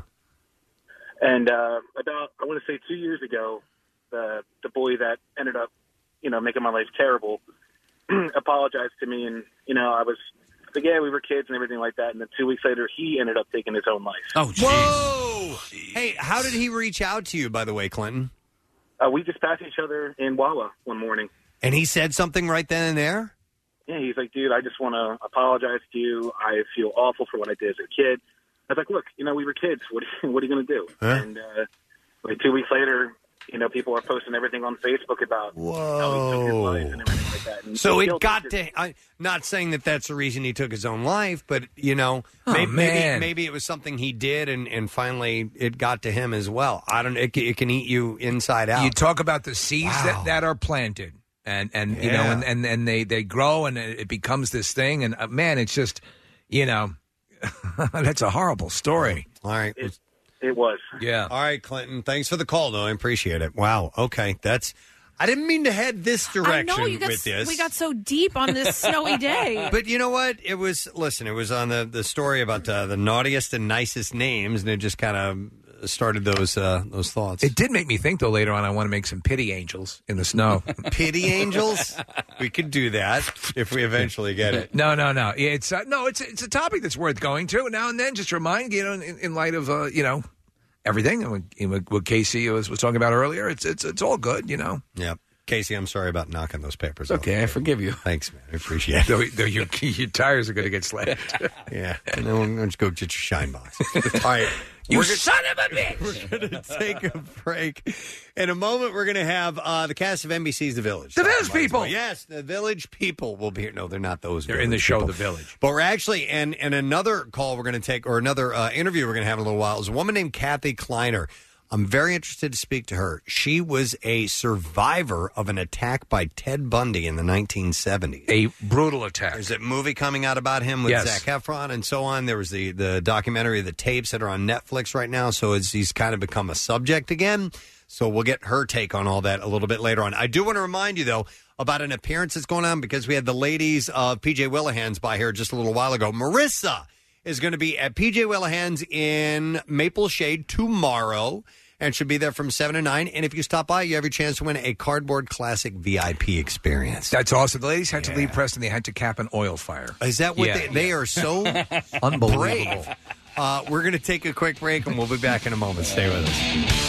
And uh, about, I want to say two years ago, the the bully that ended up, you know, making my life terrible, apologized to me, and you know, I was like, yeah, we were kids and everything like that. And then two weeks later, he ended up taking his own life. Oh, jeez. Whoa! Hey, how did he reach out to you, by the way, Clinton? Uh, we just passed each other in Wawa one morning. And he said something right then and there? Yeah, he's like, dude, I just want to apologize to you. I feel awful for what I did as a kid. I was like, look, you know, we were kids. What are you, what are you going to do? Huh? And uh, like two weeks later, you know, people are posting everything on Facebook about how he took his life and everything like that. And So he it still got thinks to. I, not saying that that's the reason he took his own life, but you know, Oh, maybe, maybe man. maybe it was something he did, and, and finally it got to him as well. I don't. It, can- it can eat you inside out. You talk about the seeds Wow. that, that are planted, and and you know, Yeah. and, and and they they grow, and it becomes this thing. And uh, man, it's just, you know, that's a horrible story. All right. It, it was. Yeah. All right, Clinton. Thanks for the call, though. I appreciate it. Wow. Okay. That's. I didn't mean to head this I direction know you got with this. we got so deep on this snowy day. But you know what? It was, listen, it was on the, the story about uh, the naughtiest and nicest names, and it just kind of started those uh, those thoughts. It did make me think, though, later on, I want to make some pity angels in the snow. Pity angels? We could do that if we eventually get it. No, no, no. It's uh, no, it's it's a topic that's worth going to now and then. Just remind you know, in, in light of uh, you know everything and what, what Casey was, was talking about earlier. It's it's it's all good, you know. Yep. Casey, I'm sorry about knocking those papers It's okay, off. I forgive you. Thanks, man. I appreciate it. Though, though your, your tires are going to get slammed. Yeah. And then we'll just go get your shine box. All right. You We're gonna- son of a bitch! We're going to take a break. In a moment, we're going to have uh, the cast of N B C's The Village. The Village Might as people! well. Yes, the Village people will be here. No, they're not those. They're in the Village show people. The Village. But we're actually, and, and another call we're going to take, or another uh, interview we're going to have in a little while, is a woman named Kathy Kleiner. I'm very interested to speak to her. She was a survivor of an attack by Ted Bundy in the nineteen seventies. A brutal attack. There's a movie coming out about him with Yes. Zac Efron and so on. There was the, the documentary, the tapes that are on Netflix right now. So it's, he's kind of become a subject again. So we'll get her take on all that a little bit later on. I do want to remind you, though, about an appearance that's going on because we had the ladies of P J Willihan's by here just a little while ago. Marissa is going to be at P J Willihan's in Maple Shade tomorrow and should be there from seven to nine. And if you stop by, you have your chance to win a Cardboard Classic V I P experience. That's awesome. The ladies had to leave Preston. They had to cap an oil fire. Is that what Yeah, they, they yeah. are so Unbelievable. brave. Uh, we're going to take a quick break and we'll be back in a moment. Stay with us.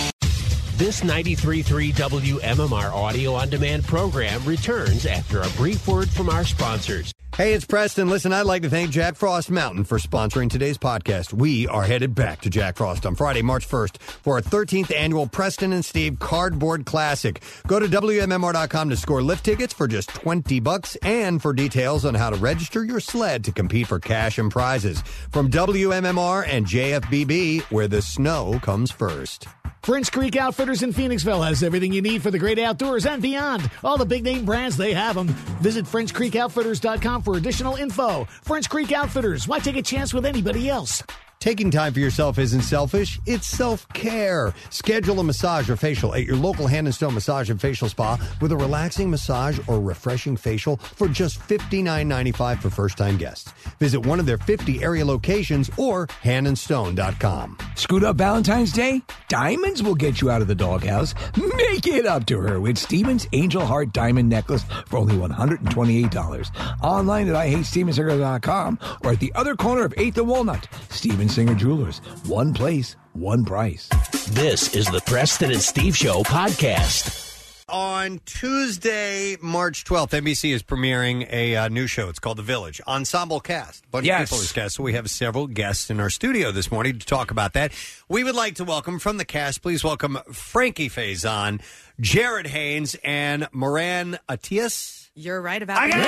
This ninety-three point three W M M R audio on demand program returns after a brief word from our sponsors. Hey, it's Preston. Listen, I'd like to thank Jack Frost Mountain for sponsoring today's podcast. We are headed back to Jack Frost on Friday, March first for our thirteenth annual Preston and Steve Cardboard Classic. Go to W M M R dot com to score lift tickets for just twenty bucks and for details on how to register your sled to compete for cash and prizes. From W M M R and J F B B, where the snow comes first. French Creek Outfitters in Phoenixville has everything you need for the great outdoors and beyond. All the big name brands, they have them. Visit French Creek Outfitters dot com for additional info. French Creek Outfitters, why take a chance with anybody else? Taking time for yourself isn't selfish, it's self-care. Schedule a massage or facial at your local Hand and Stone Massage and Facial Spa with a relaxing massage or refreshing facial for just fifty-nine ninety-five for first-time guests. Visit one of their fifty area locations or hand and stone dot com. Screwed up Valentine's Day? Diamonds will get you out of the doghouse. Make it up to her with Steven's Angel Heart Diamond Necklace for only one hundred twenty-eight dollars. Online at I hate steven singer dot com or at the other corner of eighth and Walnut. Steven Singer Jewelers. One place, one price. This is the Preston and Steve Show podcast. On Tuesday, March twelfth, N B C is premiering a uh, new show. It's called The Village. Ensemble cast. Bunch Yes. of people as guests. So we have several guests in our studio this morning to talk about that. We would like to welcome from the cast, please welcome Frankie Faison, Jared Haynes, and Moran Atias. You're right about the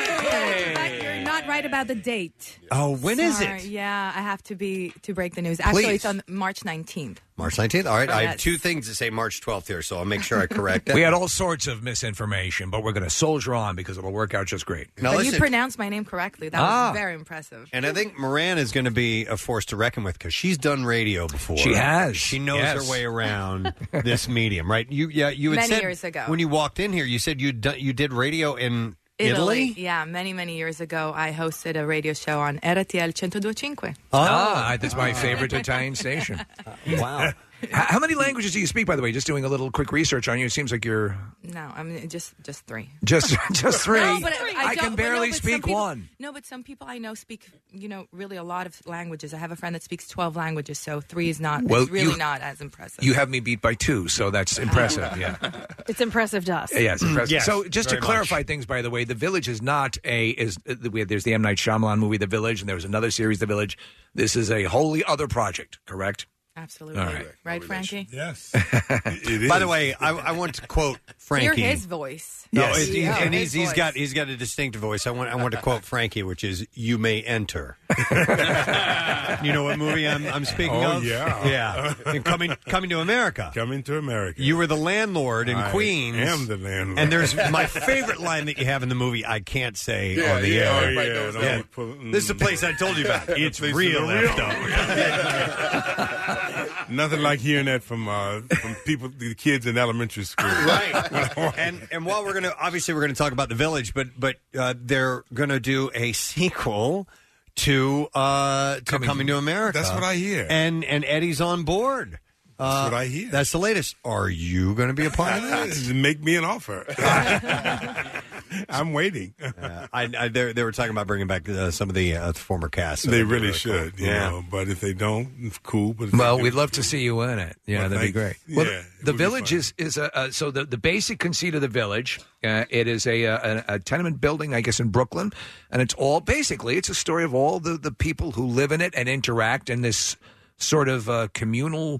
date. You're not right about the date. Oh, when is Sorry. it? Yeah, I have to be to break the news. Actually, Please. it's on March nineteenth. March nineteenth? All right. I have Yes. two things to say March twelfth here, so I'll make sure I correct that. We had all sorts of misinformation, but we're going to soldier on because it'll work out just great. Now, but listen, you pronounced my name correctly. That Ah. was very impressive. and I think Moran is going to be a force to reckon with because she's done radio before. She has. She knows Yes. her way around this medium, right? You, yeah, you had Many said years ago. when you walked in here, you said you you did radio in Italy. Yeah, many, many years ago, I hosted a radio show on R T L one oh due point five. Ah, that's my favorite Italian station. Wow. How, how many languages do you speak, by the way? Just doing a little quick research on you. It seems like you're No, I mean just just three. just just three. No, but I, don't- can but barely no, but some speak people- one. No, but some people I know speak, you know, really a lot of languages. I have a friend that speaks twelve languages, so three is not. Well, it's really you- not as impressive. You have me beat by two, so that's impressive. Yeah. It's impressive to us. Yes, impressive. Yes, so, just to very clarify things, by the way, The Village is not a is uh, we have, there's the M Night Shyamalan movie, The Village, and there was another series, The Village. This is a wholly other project, correct? Absolutely. All right. Right, Frankie? Yes. By the way, I, I want to quote Frankie. Hear his voice. No, Yes. it's- he's- Yeah, and his he's, he's voice. got he's got a distinct voice. I want I want to quote Frankie, which is "You may enter." You know what movie I'm, I'm speaking Oh, of? yeah. yeah. And coming coming to America. Coming to America. You were the landlord in I Queens. am the landlord. And there's my favorite line that you have in the movie. I can't say Yeah, on the yeah, air. everybody knows that. Yeah. Don't put- This is the place I told you about. It's Place real, is left Nothing like hearing that from uh, from people, the kids in elementary school. Right. and and while we're going to obviously we're going to talk about The Village, but but uh, they're going to do a sequel to uh, to Coming, Coming to America. That's what I hear. And and Eddie's on board. That's Uh, what I hear. That's the latest. Are you going to be a part of that? Make me an offer. I'm waiting. Uh, I, I they, they were talking about bringing back uh, some of the uh, former cast. So They that'd be really really should, cool. you Yeah. know. But if they don't, it's cool. But if Well, they do- we'd love to see you in it. Yeah, Well, that'd be thanks. great. Well, Yeah, it the would be village fun. is is a uh, so the, the basic conceit of the village. Uh, it is a, a a tenement building, I guess, in Brooklyn, and it's all basically it's a story of all the the people who live in it and interact in this sort of uh, communal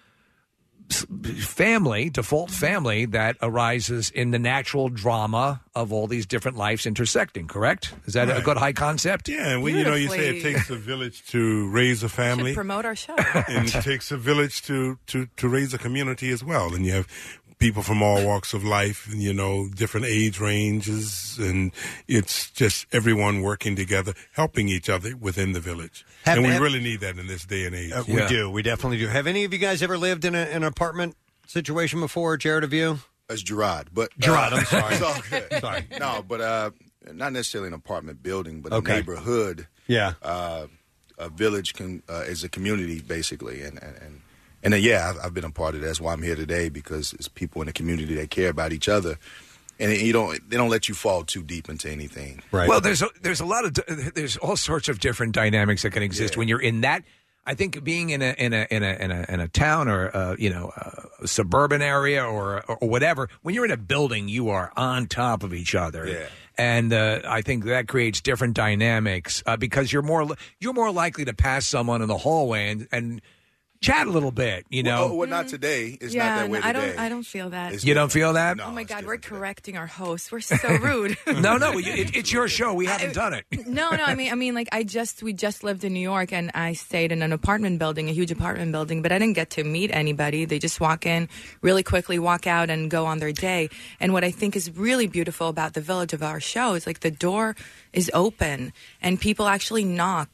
s- family, default family that arises in the natural drama of all these different lives intersecting. Correct? Is that a Right. good high concept? Yeah, and when you know you say it Beautifully. takes a village to raise a Should family, promote our show. and it takes a village to, to, to raise a community as well. And you have people from all walks of life, and you know, different age ranges, and it's just everyone working together, helping each other within the village. Have- and we have- really need that in this day and age. Uh, we do. We definitely do. Have any of you guys ever lived in a, an apartment situation before? Jared, have you? That's Gerard, but uh, Gerard, I'm sorry. it's all good. Sorry. No, but uh, not necessarily an apartment building, but Okay. a neighborhood. Yeah. Uh, a village can uh, is a community basically, and and and, and uh, yeah, I've, I've been a part of that. That's why I'm here today, because it's people in the community that care about each other, and you don't they don't let you fall too deep into anything. Well, there's a, there's a lot of there's all sorts of different dynamics that can exist when you're in that. I think being in a in a in a in a, in a town or uh, you know a suburban area or, or whatever, when you're in a building, you are on top of each other. Yeah. And uh, I think that creates different dynamics uh, because you're more li- you're more likely to pass someone in the hallway and, and chat a little bit. You know, Well, well, not today. It's yeah, not that way I today. don't. I don't feel that. you don't feel that? oh my God, we're correcting our host. We're so rude. no, no, it, it's your show. We haven't done it. No, no. I mean, I mean, like I just we just lived in New York, and I stayed in an apartment building, a huge apartment building. But I didn't get to meet anybody. They just walk in really quickly, walk out, and go on their day. And what I think is really beautiful about the village of our show is like the door is open, and people actually knock.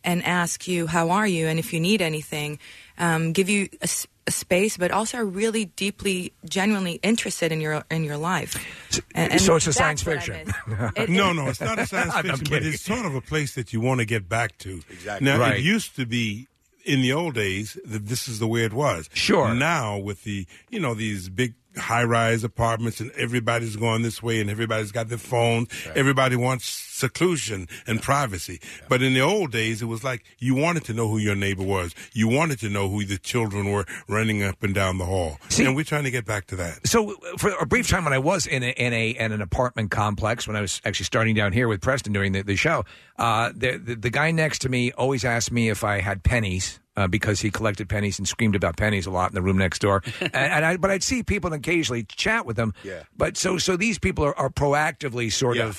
and ask you, how are you? And if you need anything, um, give you a, a space, but also are really deeply, genuinely interested in your in your life. And, and so it's a that's science what I fiction. miss. It- no, no, it's not a science I'm fiction, but kidding. it's sort of a place that you want to get back to. Exactly. Now, Right. it used to be in the old days that this is the way it was. Sure. Now with the, you know, these big high-rise apartments and everybody's going this way and everybody's got their phones. Everybody wants seclusion and privacy. But in the old days, it was like you wanted to know who your neighbor was. You wanted to know who the children were running up and down the hall. See- and we're trying to get back to that. So uh, for a brief time when I was in a, in a in an apartment complex, when I was actually starting down here with Preston doing the, the show, uh, the, the the guy next to me always asked me if I had pennies. Uh, because he collected pennies and screamed about pennies a lot in the room next door, and, and I, but I'd see people occasionally chat with them. Yeah. But so so these people are, are proactively sort of.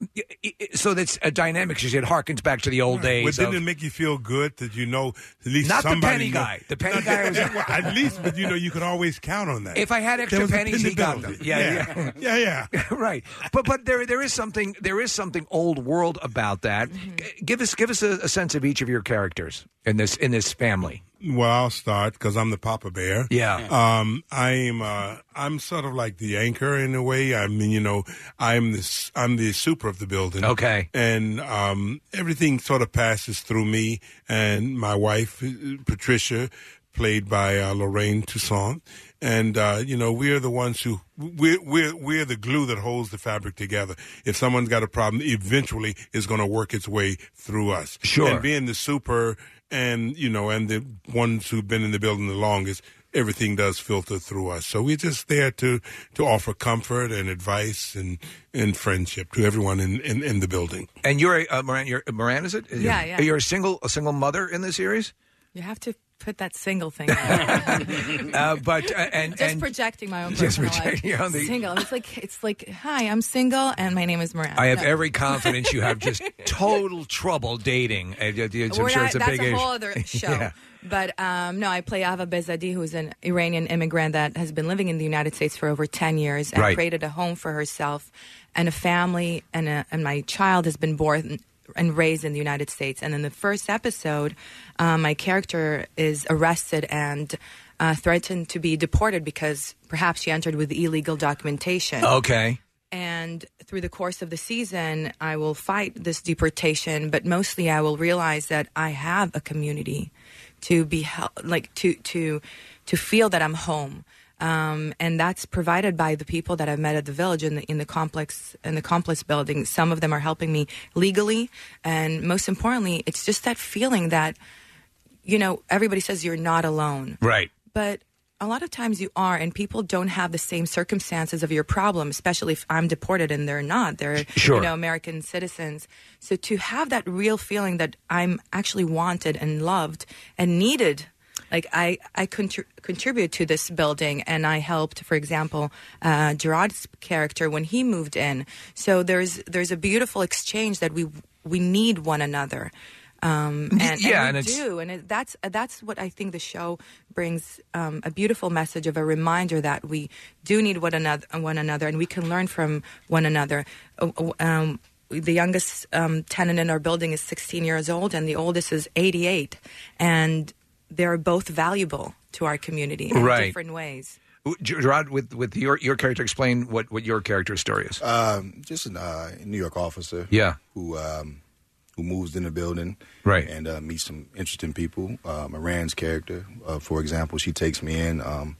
So that's a dynamic. Because it harkens back to the old days. But didn't of- it make you feel good that you know at least Not the somebody penny know- guy. The penny Not guy was- well, at least, but you know you could always count on that. If I had There extra was a pennies, he got them. dependability. Yeah, yeah, yeah, yeah. right. But but there there is something there is something old world about that. G- Give us give us a, a sense of each of your characters in this in this family. Well, I'll start because I'm the Papa Bear. Yeah. Um, I'm uh, I'm sort of like the anchor in a way. I mean, you know, I'm the I'm the super of the building. Okay. And um, everything sort of passes through me and my wife, uh, Patricia, played by uh, Lorraine Toussaint. And uh, you know, we're the ones who we're we're we're the glue that holds the fabric together. If someone's got a problem, eventually it's going to work its way through us. Sure. And being the super, and you know, and the ones who've been in the building the longest, everything does filter through us. So we're just there to to offer comfort and advice and and friendship to everyone in in, in the building. And you're a uh, Moran. You're Moran, is it? Yeah, yeah. You're a single a single mother in the series. You have to put that single thing out. uh, but uh, and Just and projecting my own Just personal projecting life. your own- the- Single. It's like it's like, hi, I'm single and my name is Miranda. I have No. every confidence you have just total trouble dating. And, uh, I'm We're sure not- it's a that's big a issue. whole other show. Yeah. But um, no, I play Ava Bezadi, who's an Iranian immigrant that has been living in the United States for over ten years and Right. created a home for herself and a family, and, a, and my child has been born and raised in the United States. And in the first episode, um, my character is arrested and uh, threatened to be deported because perhaps she entered with illegal documentation. Okay. And through the course of the season, I will fight this deportation, but mostly I will realize that I have a community to be hel- like to to to feel that I'm home. Um, and that's provided by the people that I've met at the village in the in the complex in the complex building. Some of them are helping me legally, and most importantly, it's just that feeling that, you know, everybody says you're not alone, Right. but a lot of times you are, and people don't have the same circumstances of your problem, especially if I'm deported and they're not. They're, Sure. you know, American citizens. So to have that real feeling that I'm actually wanted and loved and needed, like I, I contr- contribute to this building, and I helped, for example, uh, Gerard's character when he moved in. So there's there's a beautiful exchange that we we need one another. Um, and, Yeah, and we and it's- do, and it, that's that's what I think the show brings, um, a beautiful message of a reminder that we do need one another, one another, and we can learn from one another. Uh, Um, the youngest um, tenant in our building is sixteen years old, and the oldest is eighty-eight, and they're both valuable to our community in Right. different ways. Gerard, with with your your character, explain what, what your character's story is. Um, just a uh, New York officer. Yeah. Who um, who moves in the building. Right. And uh, meets some interesting people. Uh, Moran's character, uh, for example, she takes me in. Um,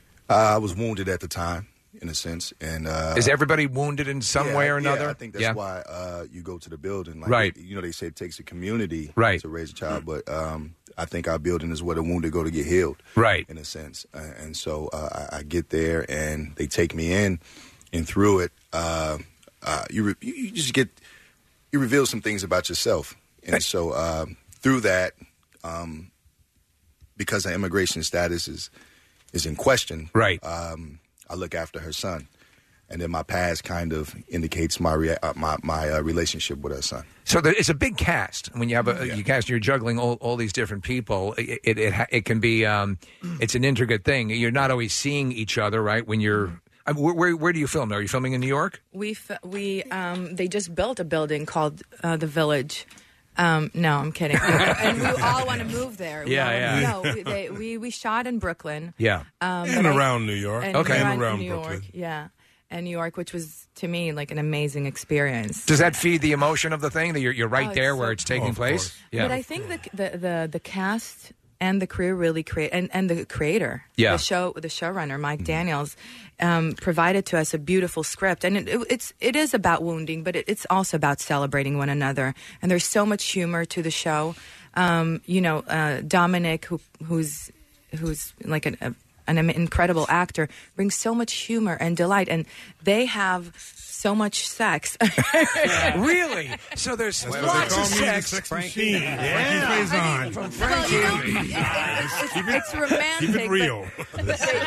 I was wounded at the time, in a sense, and uh, Is everybody wounded in some yeah, way or another? Yeah, I think that's Yeah. why uh, you go to the building. Like, Right. You know, they say it takes a community Right. to raise a child, but um, I think our building is where the wounded go to get healed. Right. In a sense. Uh, and so uh, I, I get there, and they take me in, and through it, uh, uh, you, re- you you just get, you reveal some things about yourself. And so um, through that, um, because the immigration status is is in question, right? Um, I look after her son, and then my past kind of indicates my rea- uh, my my uh, relationship with her son. So there, it's a big cast. When you have a you cast, you're juggling all, all these different people. It it it, ha- it can be um, it's an intricate thing. You're not always seeing each other, right? When you're I mean, where, where where do you film? Are you filming in New York? We f- we um, they just built a building called uh, the Village. Um, no, I'm kidding. And we all want to move there. We Yeah, all- yeah. No, we, they, we we shot in Brooklyn. Yeah. Um, And but I- around New York. And Okay. around And around New Brooklyn. York, yeah. And New York, which was, to me, like an amazing experience. Does that feed the emotion of the thing that you're, you're right Oh, there it's where so- it's taking Oh, of place? course. But I think the, the, the, the cast and the crew really create, and, and the creator, Yeah. the show, the showrunner, Mike Daniels, um, provided to us a beautiful script. And it, it, it's, it is about wounding, but it, it's also about celebrating one another. And there's so much humor to the show. Um, you know, uh, Dominic, who, who's, who's like an, a, an incredible actor, brings so much humor and delight. And they have so much sex. Really? So there's That's lots what of they call me, the sex. sex machine. Frankie Faison. I mean, From well, you know, it's, it's, it's romantic. Keep it real. But,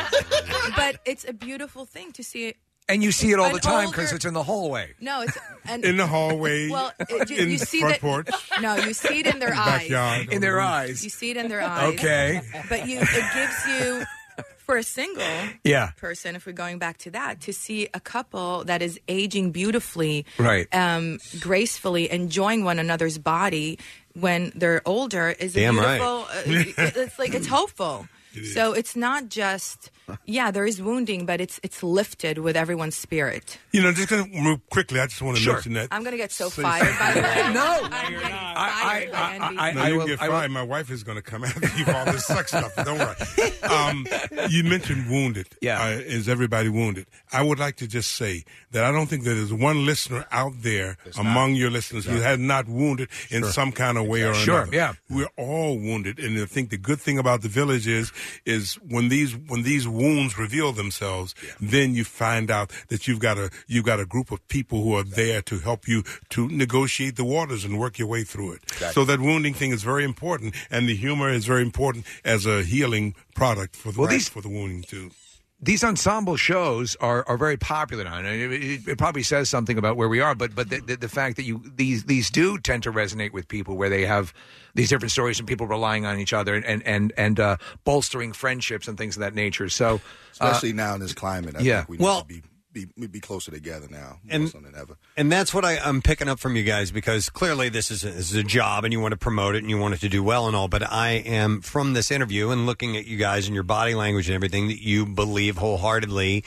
but it's a beautiful thing to see it. And you see it all An the time older- because it's in the hallway. No, it's and, In the hallway, Well, it, you, in you the see front that. porch. No, you see it in their In the eyes. backyard. In their eyes. You see it in their eyes. Okay. But you, it gives you, for a single Yeah. person, if we're going back to that, to see a couple that is aging beautifully, Right. um, gracefully, enjoying one another's body when they're older is Damn a right. beautiful. uh, it's like it's hopeful. So it's not just, yeah, there is wounding, but it's it's lifted with everyone's spirit. You know, just gonna move quickly. I just want to Sure. mention that. I'm gonna get so So- fired by the way. No. I'm getting I- fired by N B C. I- no, I you will- get I will- fired. My wife is going to come after you for all this sex stuff. Don't worry. Um, you mentioned wounded. Yeah. Uh, is everybody wounded? I would like to just say that I don't think that there's one listener out there among your listeners who has not wounded in some kind of way or Sure, another. yeah. We're all wounded, and I think the good thing about the village is is when these when these wounds reveal themselves, then you find out that you've got a you've got a group of people who are there to help you to negotiate the waters and work your way through it. So that wounding thing is very important, and the humor is very important as a healing product for the Well, right, these- for the wounding too. These ensemble shows are, are very popular now. And it, it, it probably says something about where we are, but but the, the, the fact that you these these do tend to resonate with people where they have these different stories and people relying on each other and and and uh, bolstering friendships and things of that nature. So, uh, Especially now in this climate, I yeah. think we need Well- to be, be be closer together now, more And- so than ever. And that's what I, I'm picking up from you guys, because clearly this is, a, this is a job and you want to promote it and you want it to do well and all. But I am, from this interview and looking at you guys and your body language and everything, that you believe wholeheartedly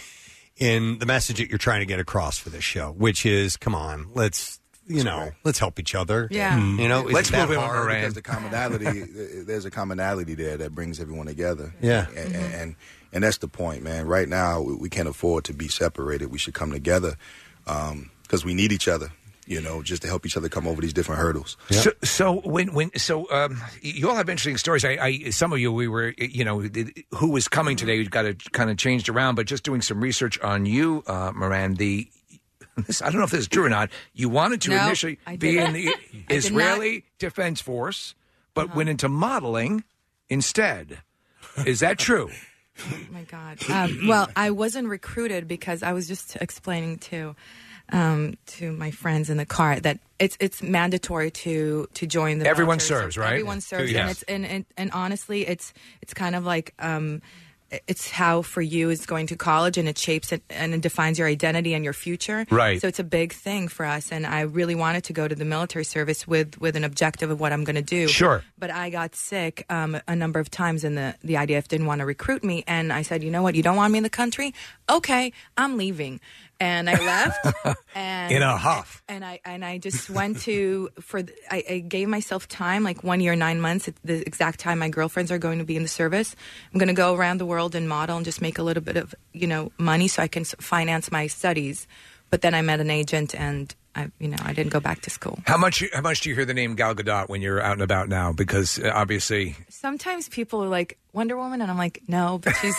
in the message that you're trying to get across for this show, which is, come on, let's, you know, let's help each other. Yeah. Mm. You know, Let's is that move it on, hard? Moran. Because the commonality, there's a commonality there that brings everyone together. Yeah. and, and and that's the point, man. Right now, we, we can't afford to be separated. We should come together because we need each other. You know, just to help each other come over these different hurdles. So, so when when so um, you all have interesting stories. I, I some of you we were you know who was coming today. We got it kind of changed around, but just doing some research on you, uh, Moran. The this, I don't know if this is true or not. You wanted to No, initially I be in didn't. the I did Israeli Defense Force, but went into modeling instead. Is that true? Oh my God. Um, well, I wasn't recruited because I was just explaining to um, to my friends in the car that it's it's mandatory to to join the Everyone military serves, service. right? Everyone serves, Yes. and it's and, and and honestly, it's it's kind of like. Um, it's how for you is going to college, and it shapes it and it defines your identity and your future. Right. So it's a big thing for us, and I really wanted to go to the military service with with an objective of what I'm going to do. Sure. But I got sick um, a number of times, and the the I D F didn't want to recruit me, and I said, you know what, you don't want me in the country? Okay, I'm leaving. And I left, and In a huff. and I and I just went to for the, I, I gave myself time, like one year, nine months, at the exact time my girlfriends are going to be in the service. I'm going to go around the world and model and just make a little bit of you know money so I can s- finance my studies. But then I met an agent, and I you know I didn't go back to school. How much how much do you hear the name Gal Gadot when you're out and about now? Because uh, obviously, Sometimes people are like Wonder Woman, and I'm like, no, but she's.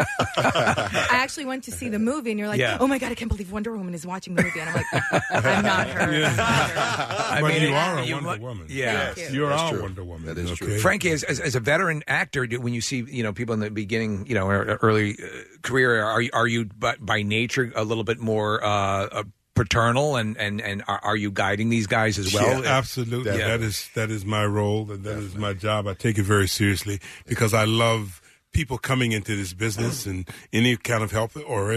I actually went to see the movie, and you're like, Yeah. oh my god, I can't believe Wonder Woman is watching the movie, and I'm like, I'm not her. I'm not her. I but mean, you are a you Wonder mu- Woman. Yeah. Thank You're That's our true. Wonder Woman. That is okay? true. Frankie, as, as as a veteran actor, do- when you see you know people in the beginning, you know, or early uh, career, are you are you by, by nature a little bit more uh, uh, paternal, and and and are, are you guiding these guys as well? Yeah, absolutely. Yeah. That is that is my role, and that is my job. I take it very seriously because I love people coming into this business and any kind of help or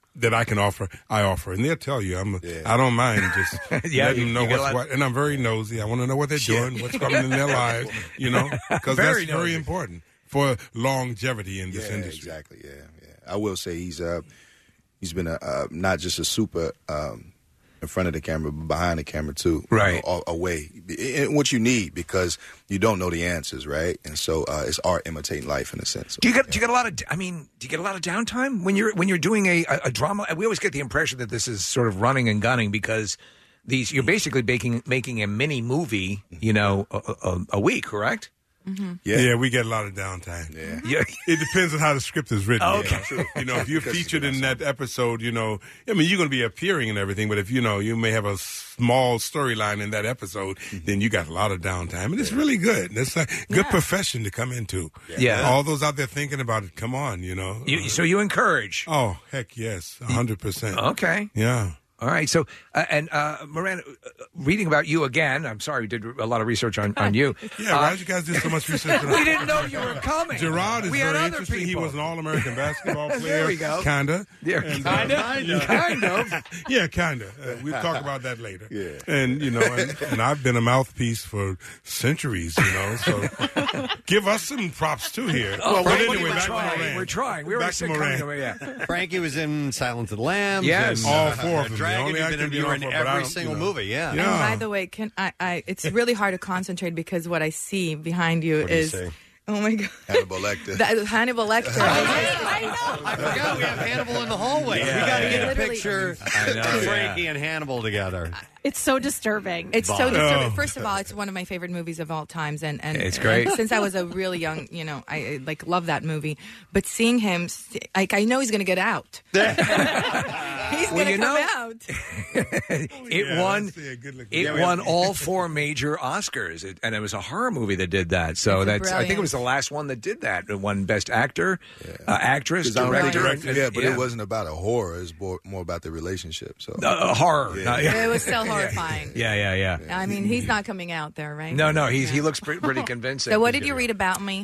that I can offer, I offer, and they'll tell you. I'm. I don't mind just Yeah, letting you- them know you get a what's lot- what, and I'm very nosy. I want to know what they're doing, what's coming in their lives, you know, because Very that's very nosy. important for longevity in this yeah, industry. Exactly. Yeah, yeah. I will say he's uh he's been a uh, not just a super um, in front of the camera, but behind the camera too. Right. You know, a- away. And what you need because you don't know the answers, right? And so uh, it's art imitating life in a sense. Do you get do you get a lot of I mean do you get a lot of downtime when you're when you're doing a, a, a drama? We always get the impression that this is sort of running and gunning because these you're basically making making a mini movie, you know, a, a, a week, correct? Yeah. we get a lot of downtime. Yeah, yeah. It depends on how the script is written. Oh, okay. Yeah, you know, if you're Because it's featured good in that episode, you know, I mean, you're going to be appearing and everything, but if you know you may have a small storyline in that episode, then you got a lot of downtime, and it's really good. It's a good profession to come into. Yeah. all those out there thinking about it, come on, you know. You, so you encourage? Oh, heck yes, a hundred percent. Okay. Yeah. All right. So, uh, and uh, Miranda, uh, reading about you again, I'm sorry, we did a lot of research on, on you. Yeah, why did you guys do so much research? We didn't know you were coming. Gerard is We had very other interesting. He people. was an All-American basketball player. There we go. Kinda. Yeah, And, kinda. uh, Kinda. Kind of. Yeah, kinda. Uh, we'll talk about that later. Yeah. And, you know, and, and I've been a mouthpiece for centuries, you know, so give us some props, too, here. Oh, but Frankie, anyway, we're back to trying. Moran. We're trying. We were Back to saying Moran. coming away, yeah. Frankie was in Silence of the Lambs. Yes. and, All uh, four of them. The Dragon. only You've actor been in, to you do were it in for, but I every don't, single you know. movie. Yeah. And by the way, can I, I? It's really hard to concentrate because what I see behind you What do you is, say? oh my god, Hannibal Lecter. that, Hannibal Lecter. I forgot we have Hannibal in the hallway. Yeah, we got to yeah, get a literally. picture I know, of yeah. Frankie and Hannibal together. It's so disturbing. It's so Bob. disturbing. Oh. First of all, it's one of my favorite movies of all times, and and It's great. and since I was a really young, you know, I I, like love that movie. But seeing him, like I know he's going to get out. he's Well, going to you come know- out. It Yeah, won. let's see a good look. It Yeah, we won have- all four major Oscars, it, and it was a horror movie that did that. So It's that's I think it brilliant. was the last one that did that. It won Best Actor, uh, Actress, Because I'm Director. director, and- yeah, but it wasn't about a horror. It's more, more about the relationship. So Uh, horror. Yeah. not- yeah. It was still horrifying. yeah, yeah, yeah. I mean, he's not coming out there, right? No, no, he's, he looks pretty, pretty convincing. So, what did you read about me?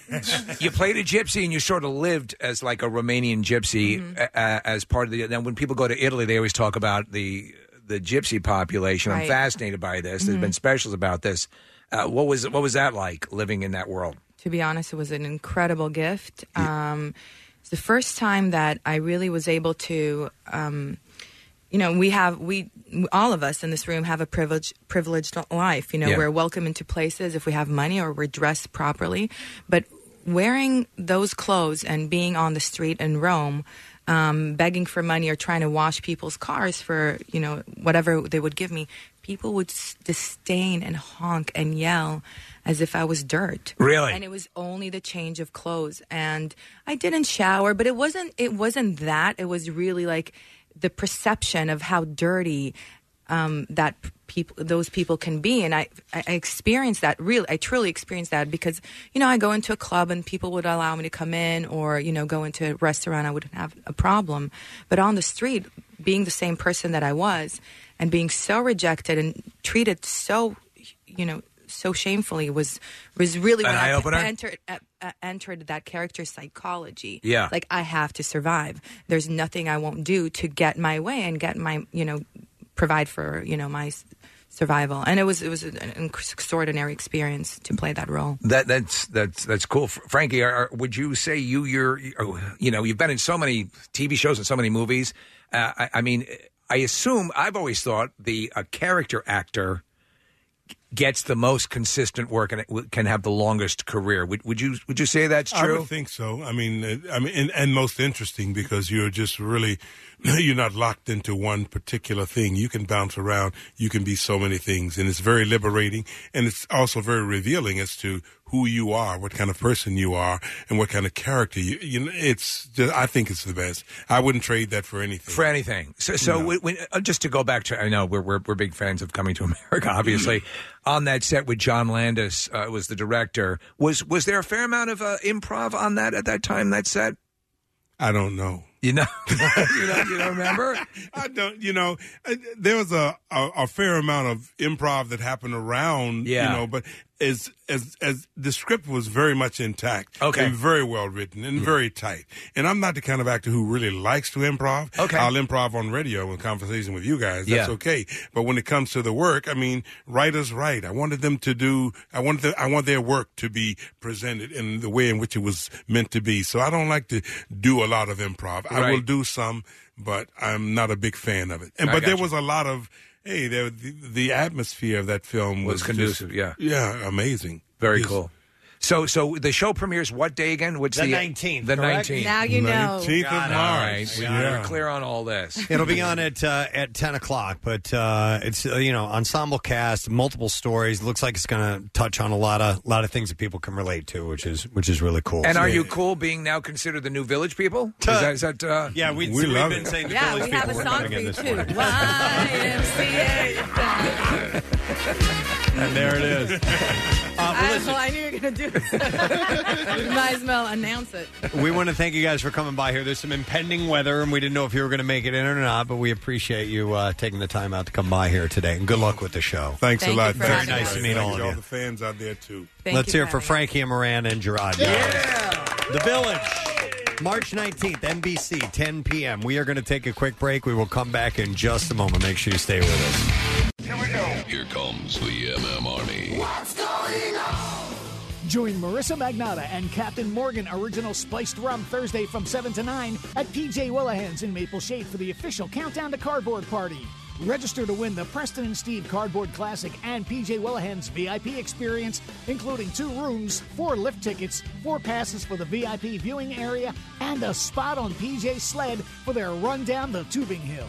You played a gypsy, and you sort of lived as like a Romanian gypsy Mm-hmm. uh, as part of the. Then when people go to Italy, they always talk about the the gypsy population. I'm Right. fascinated by this. There's Mhm. been specials about this. Uh, what was what was that like living in that world? To be honest, it was an incredible gift. Um, it's the first time that I really was able to, um, you know, we have we all of us in this room have a privileged privileged life. You know, Yeah. we're welcome into places if we have money or we're dressed properly. But wearing those clothes and being on the street in Rome, um, begging for money or trying to wash people's cars for, you know, whatever they would give me, people would s- disdain and honk and yell as if I was dirt. Really? And it was only the change of clothes. And I didn't shower, but it wasn't it wasn't that. It was really like the perception of how dirty um, that people, those people can be. And I, I I experienced that really, I truly experienced that because, you know, I go into a club and people would allow me to come in or, you know, go into a restaurant, I wouldn't have a problem. But on the street, being the same person that I was and being so rejected and treated so, you know, so shamefully was was really An when I eye-opener? entered uh, uh, entered that character's psychology. Yeah. Like I have to survive. There's nothing I won't do to get my way and get my, you know, provide for, you know, my s- survival. And it was it was an extraordinary experience to play that role. That that's that's that's cool, Fr- Frankie. Are, are- would you say you you're you know you've been in so many T V shows and so many movies? Uh, I, I mean, I assume I've always thought the a character actor gets the most consistent work and it can have the longest career. Would, would you would you say that's I true? would think so. I mean, uh, I mean, and, and most interesting because you're just really you're not locked into one particular thing. You can bounce around. You can be so many things, and it's very liberating, and it's also very revealing as to who you are, what kind of person you are, and what kind of character you. You know, it's. Just, I think it's the best. I wouldn't trade that for anything. For anything. So, so No. when, when, uh, just to go back to, I know we're we're, we're big fans of Coming to America, obviously. On that set with John Landis uh, was the director. Was was there a fair amount of uh, improv on that at that time? That set. I don't know. You know, you don't, you don't remember? I don't. You know, uh, there was a, a a fair amount of improv that happened around. Yeah. You know, but as as as the script was very much intact, Okay. and very well written and very tight. And I'm not the kind of actor who really likes to improv. Okay. I'll improv on radio in conversation with you guys. That's Yeah. okay. But when it comes to the work, I mean, writers write. I wanted them to do. I wanted. The, I want their work to be presented in the way in which it was meant to be. So I don't like to do a lot of improv. I Right. will do some, but I'm not a big fan of it. And I but got there you. was a lot of. Hey, there, the, the atmosphere of that film Was was, conducive, just- yeah. yeah, amazing. Very Yes. cool. So, so the show premieres what day again? Which The nineteenth, The correct? nineteenth. Now you know. nineteenth of Got it. March. All right, we Yeah. are clear on all this. It'll be on at uh, at ten o'clock, but uh, it's uh, you know ensemble cast, multiple stories. Looks like it's going to touch on a lot of lot of things that people can relate to, which is which is really cool. And So- are you cool being now considered the new Village People? Is that, is that uh, yeah, we, We we've love been it. saying the Yeah, Village we have people a were song coming for in you, this too. morning. Y M C A. And there it is. Uh, I, well, I knew you were going to do this. You might as well announce it. We want to thank you guys for coming by here. There's some impending weather, and we didn't know if you were going to make it in or not, but we appreciate you uh, taking the time out to come by here today. And good luck with the show. Thanks Thank a lot. you for Thanks, having nice us. to meet Thank all of All you. the fans out there too. Thank Let's you hear it for for having Frankie and Miranda and Gerard. The Village, March nineteenth, N B C, ten p.m. We are going to take a quick break. We will come back in just a moment. Make sure you stay with us. Here comes the M M Army. What's going on? Join Marissa Magnata and Captain Morgan Original Spiced Rum Thursday from seven to nine at P J Willahan's in Maple Shade for the official Countdown to Cardboard Party. Register to win the Preston and Steve Cardboard Classic and P J Willahan's V I P experience, including two rooms, four lift tickets, four passes for the V I P viewing area, and a spot on P J's sled for their run down the tubing hill.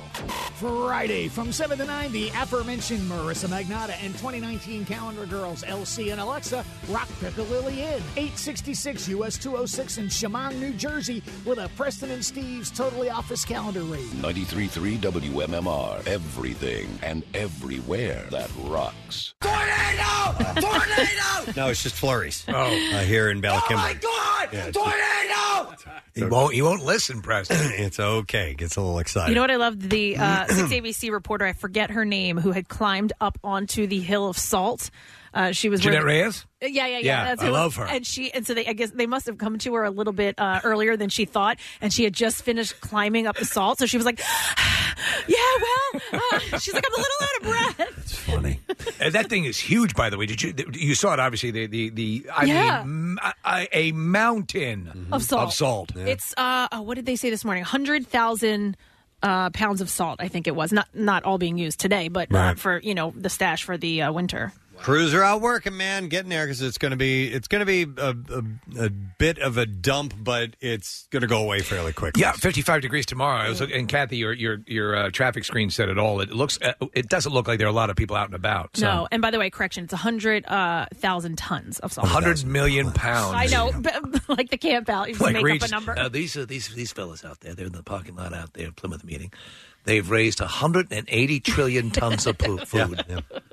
Friday from seven to nine, the aforementioned Marissa Magnata and twenty nineteen Calendar Girls L C and Alexa rock Piccadilly Inn, eight sixty-six U S two oh six in Chemung, New Jersey, with a Preston and Steve's Totally Office calendar raid. ninety-three point three W M M R. Everything and everywhere that rocks. Tornado! Tornado! No, it's just flurries. Oh. Uh, here in Bella Oh, my God! Yeah, it's- Tornado! He won't. He won't listen, Preston. It's okay. Gets a little excited. You know what I loved? The uh, six A B C reporter, I forget her name, who had climbed up onto the hill of salt. Uh, she was Jeanette wearing- Reyes? Yeah, yeah, yeah. Yeah, that's I who- love her. And she, and so they, I guess they must have come to her a little bit uh, earlier than she thought, and she had just finished climbing up the salt, so she was like, "Yeah, well," uh, she's like, "I'm a little out of breath." It's funny. And that thing is huge, by the way. Did you? You saw it, obviously. The the, the I Yeah. mean, m- a, a mountain Of salt. Of salt. It's uh, oh, what did they say this morning? Hundred thousand. Uh, pounds of salt, I think it was not not all being used today, but uh, Right. for you know the stash for the uh, winter. Crews are out working, man, getting there because it's going to be it's going to be a, a, a bit of a dump, but it's going to go away fairly quickly. Yeah, fifty-five degrees tomorrow. I was looking, and Kathy, your your your uh, traffic screen said it all. It looks, uh, it doesn't look like there are a lot of people out and about. So. No, and by the way, correction, it's a hundred uh, thousand tons of salt. A hundred million pounds. I know, but, like the camp out, you just Like make Regis- up a number. uh, these are these these fellas out there. They're in the parking lot out there, Plymouth meeting. They've raised one hundred eighty trillion tons of po- food.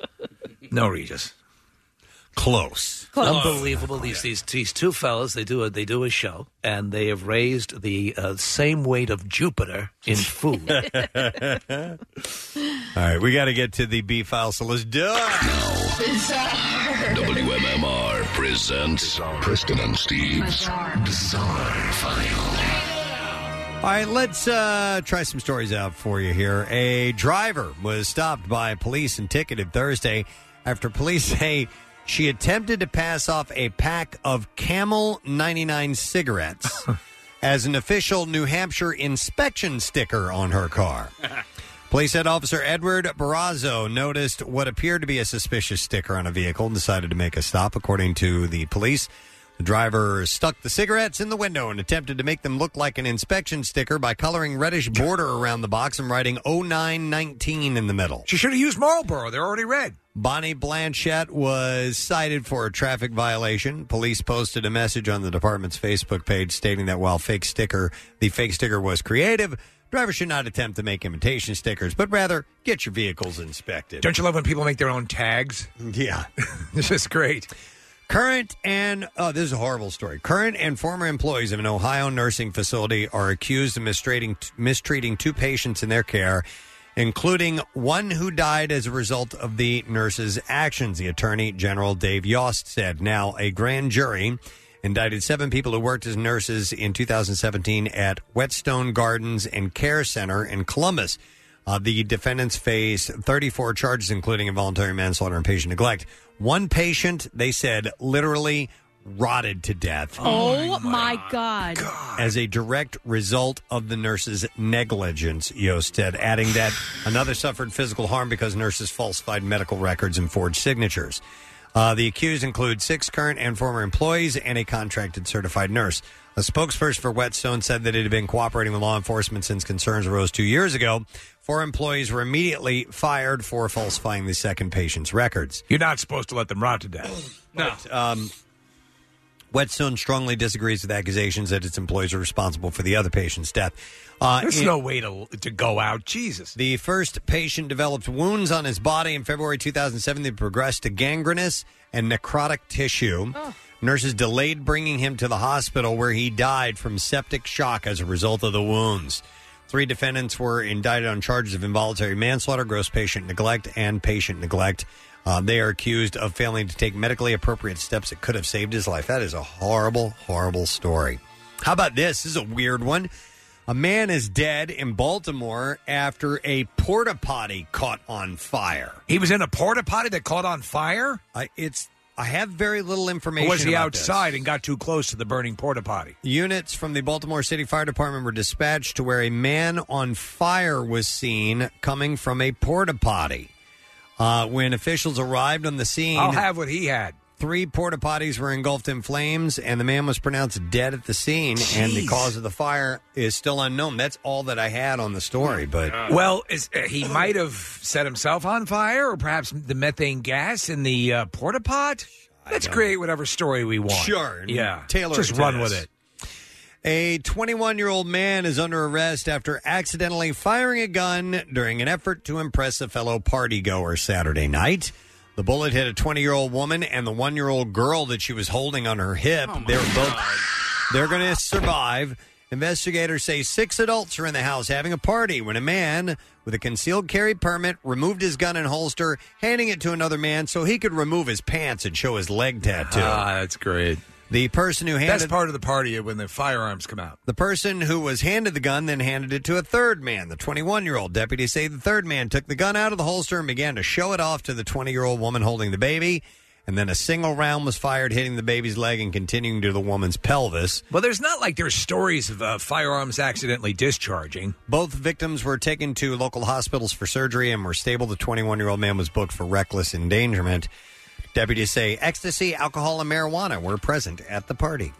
No, Regis. Close. Close. Unbelievable. These these these two fellas. They do a they do a show, and they have raised the uh, same weight of Jupiter in food. All right, we got to get to the B file, so let's do it. W M M R presents Preston and Steve's Bizarre File. All right, let's uh, try some stories out for you here. A driver was stopped by police and ticketed Thursday after police say she attempted to pass off a pack of Camel ninety-nine cigarettes as an official New Hampshire inspection sticker on her car. Police said Officer Edward Barrazzo noticed what appeared to be a suspicious sticker on a vehicle and decided to make a stop. According to the police, the driver stuck the cigarettes in the window and attempted to make them look like an inspection sticker by coloring reddish border around the box and writing oh nine nineteen in the middle. She should have used Marlboro. They're already red. Bonnie Blanchett was cited for a traffic violation. Police posted a message on the department's Facebook page stating that while fake sticker, the fake sticker was creative, drivers should not attempt to make imitation stickers, but rather get your vehicles inspected. Don't you love when people make their own tags? Yeah. This is great. Current and, oh, this is a horrible story. Current and former employees of an Ohio nursing facility are accused of mistreating, mistreating two patients in their care including one who died as a result of the nurse's actions, the Attorney General Dave Yost said. Now, a grand jury indicted seven people who worked as nurses in two thousand seventeen at Whetstone Gardens and Care Center in Columbus. Uh, the defendants face thirty-four charges, including involuntary manslaughter and patient neglect. One patient, they said, literally rotted to death. Oh, my God. As a direct result of the nurse's negligence, Yost said, adding that another suffered physical harm because nurses falsified medical records and forged signatures. Uh, the accused include six current and former employees and a contracted certified nurse. A spokesperson for Whetstone said that it had been cooperating with law enforcement since concerns arose two years ago. Four employees were immediately fired for falsifying the second patient's records. You're not supposed to let them rot to death. No. But, um, Whetstone strongly disagrees with accusations that its employees are responsible for the other patient's death. Uh, There's in- no way to to go out. Jesus. The first patient developed wounds on his body in February two thousand seven that progressed to gangrenous and necrotic tissue. Oh. Nurses delayed bringing him to the hospital where he died from septic shock as a result of the wounds. Three defendants were indicted on charges of involuntary manslaughter, gross patient neglect, and patient neglect. Uh, they are accused of failing to take medically appropriate steps that could have saved his life. That is a horrible, horrible story. How about this? This is a weird one. A man is dead in Baltimore after a porta potty caught on fire. He was in a porta potty that caught on fire? I, it's. I have very little information. Or was he about outside this. and got too close to the burning porta potty? Units from the Baltimore City Fire Department were dispatched to where a man on fire was seen coming from a porta potty. Uh, when officials arrived on the scene, I'll have what he had. Three porta potties were engulfed in flames, and the man was pronounced dead at the scene. Jeez. And the cause of the fire is still unknown. That's all that I had on the story. But Well, is, uh, he might have set himself on fire, or perhaps the methane gas in the uh, porta pot. Let's create whatever story we want. Sure. Yeah. Tailor Just it to run this. with it. A twenty-one-year-old man is under arrest after accidentally firing a gun during an effort to impress a fellow partygoer Saturday night. The bullet hit a twenty-year-old woman and the one-year-old girl that she was holding on her hip. Oh, they were both they're going to survive. Investigators say six adults are in the house having a party when a man with a concealed carry permit removed his gun and holster, handing it to another man so he could remove his pants and show his leg tattoo. Ah, that's great. The person who handed Best part of the party when the firearms come out. The person who was handed the gun then handed it to a third man, the twenty-one-year-old. Deputies say the third man took the gun out of the holster and began to show it off to the twenty-year-old woman holding the baby. And then a single round was fired, hitting the baby's leg and continuing to the woman's pelvis. Well, there's not like there's stories of uh, firearms accidentally discharging. Both victims were taken to local hospitals for surgery and were stable. The twenty-one-year-old man was booked for reckless endangerment. Deputies say ecstasy, alcohol, and marijuana were present at the party.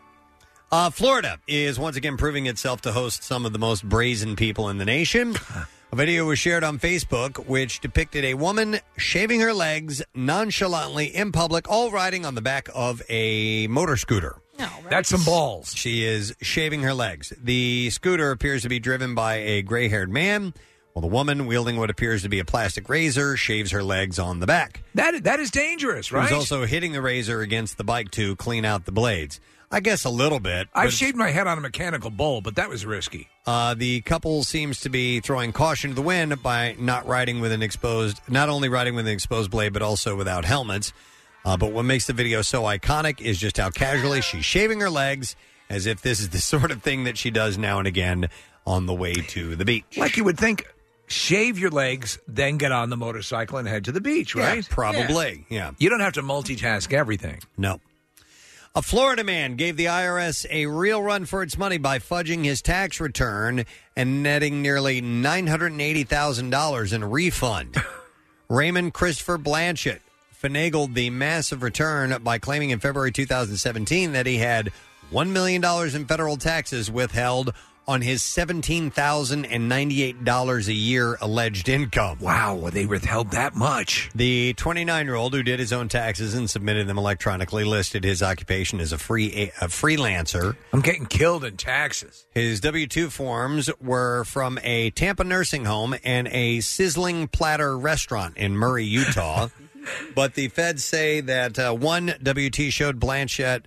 Uh, Florida is once again proving itself to host some of the most brazen people in the nation. A video was shared on Facebook which depicted a woman shaving her legs nonchalantly in public, all riding on the back of a motor scooter. That's some balls. She is shaving her legs. The scooter appears to be driven by a gray-haired man, while the woman, wielding what appears to be a plastic razor, shaves her legs on the back. That That is dangerous, right? She was also hitting the razor against the bike to clean out the blades. I guess a little bit. I've but- shaved my head on a mechanical bull, but that was risky. Uh, the couple seems to be throwing caution to the wind by not riding with an exposed, not only riding with an exposed blade, but also without helmets. Uh, but what makes the video so iconic is just how casually she's shaving her legs, as if this is the sort of thing that she does now and again on the way to the beach. Like you would think, shave your legs, then get on the motorcycle and head to the beach, Yeah, right? probably, yeah. You don't have to multitask everything. No. A Florida man gave the I R S a real run for its money by fudging his tax return and netting nearly nine hundred eighty thousand dollars in a refund. Raymond Christopher Blanchett finagled the massive return by claiming in February two thousand seventeen that he had one million dollars in federal taxes withheld on his seventeen thousand ninety-eight dollars a year alleged income. Wow, they withheld that much. The twenty-nine-year-old who did his own taxes and submitted them electronically listed his occupation as a free a freelancer. I'm getting killed in taxes. His W two forms were from a Tampa nursing home and a Sizzling Platter restaurant in Murray, Utah. But the feds say that uh, one W T showed Blanchett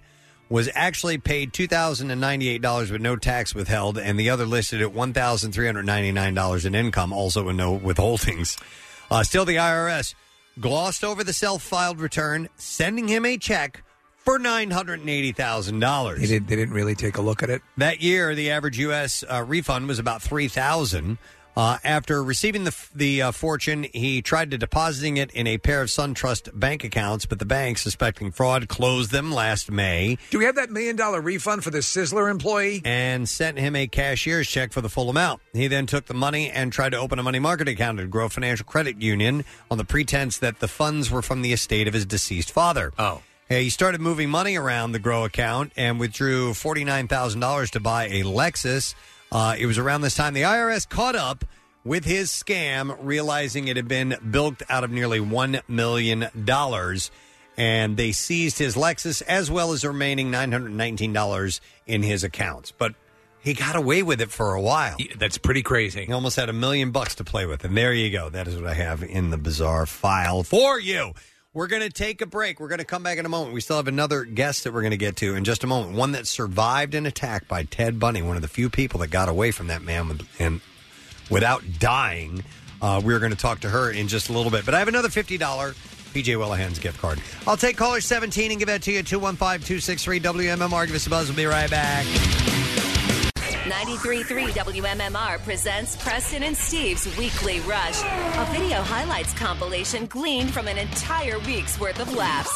was actually paid two thousand ninety-eight dollars with no tax withheld, and the other listed at one thousand three hundred ninety-nine dollars in income, also with no withholdings. Uh, still, the I R S glossed over the self-filed return, sending him a check for nine hundred eighty thousand dollars. They, did, they didn't really take a look at it? That year, the average U S uh, refund was about three thousand dollars. Uh, after receiving the the uh, fortune, he tried to depositing it in a pair of SunTrust bank accounts, but the bank, suspecting fraud, closed them last May. Do we have that million dollar refund for the Sizzler employee? And sent him a cashier's check for the full amount. He then took the money and tried to open a money market account at Grove Financial Credit Union on the pretense that the funds were from the estate of his deceased father. Oh. He started moving money around the Grow account and withdrew forty-nine thousand dollars to buy a Lexus. Uh, it was around this time the I R S caught up with his scam, realizing it had been bilked out of nearly one million dollars, and they seized his Lexus as well as the remaining nine hundred nineteen dollars in his accounts. But he got away with it for a while. That's pretty crazy. He almost had a million bucks to play with, and there you go. That is what I have in the bizarre file for you. We're going to take a break. We're going to come back in a moment. We still have another guest that we're going to get to in just a moment. One that survived an attack by Ted Bundy, one of the few people that got away from that man with, and without dying. Uh, we're going to talk to her in just a little bit. But I have another fifty dollars P J Willahan's gift card. I'll take caller seventeen and give that to you at two one five, two six three, W M M R. Give us a buzz. We'll be right back. ninety-three point three W M M R presents Preston and Steve's Weekly Rush, a video highlights compilation gleaned from an entire week's worth of laughs.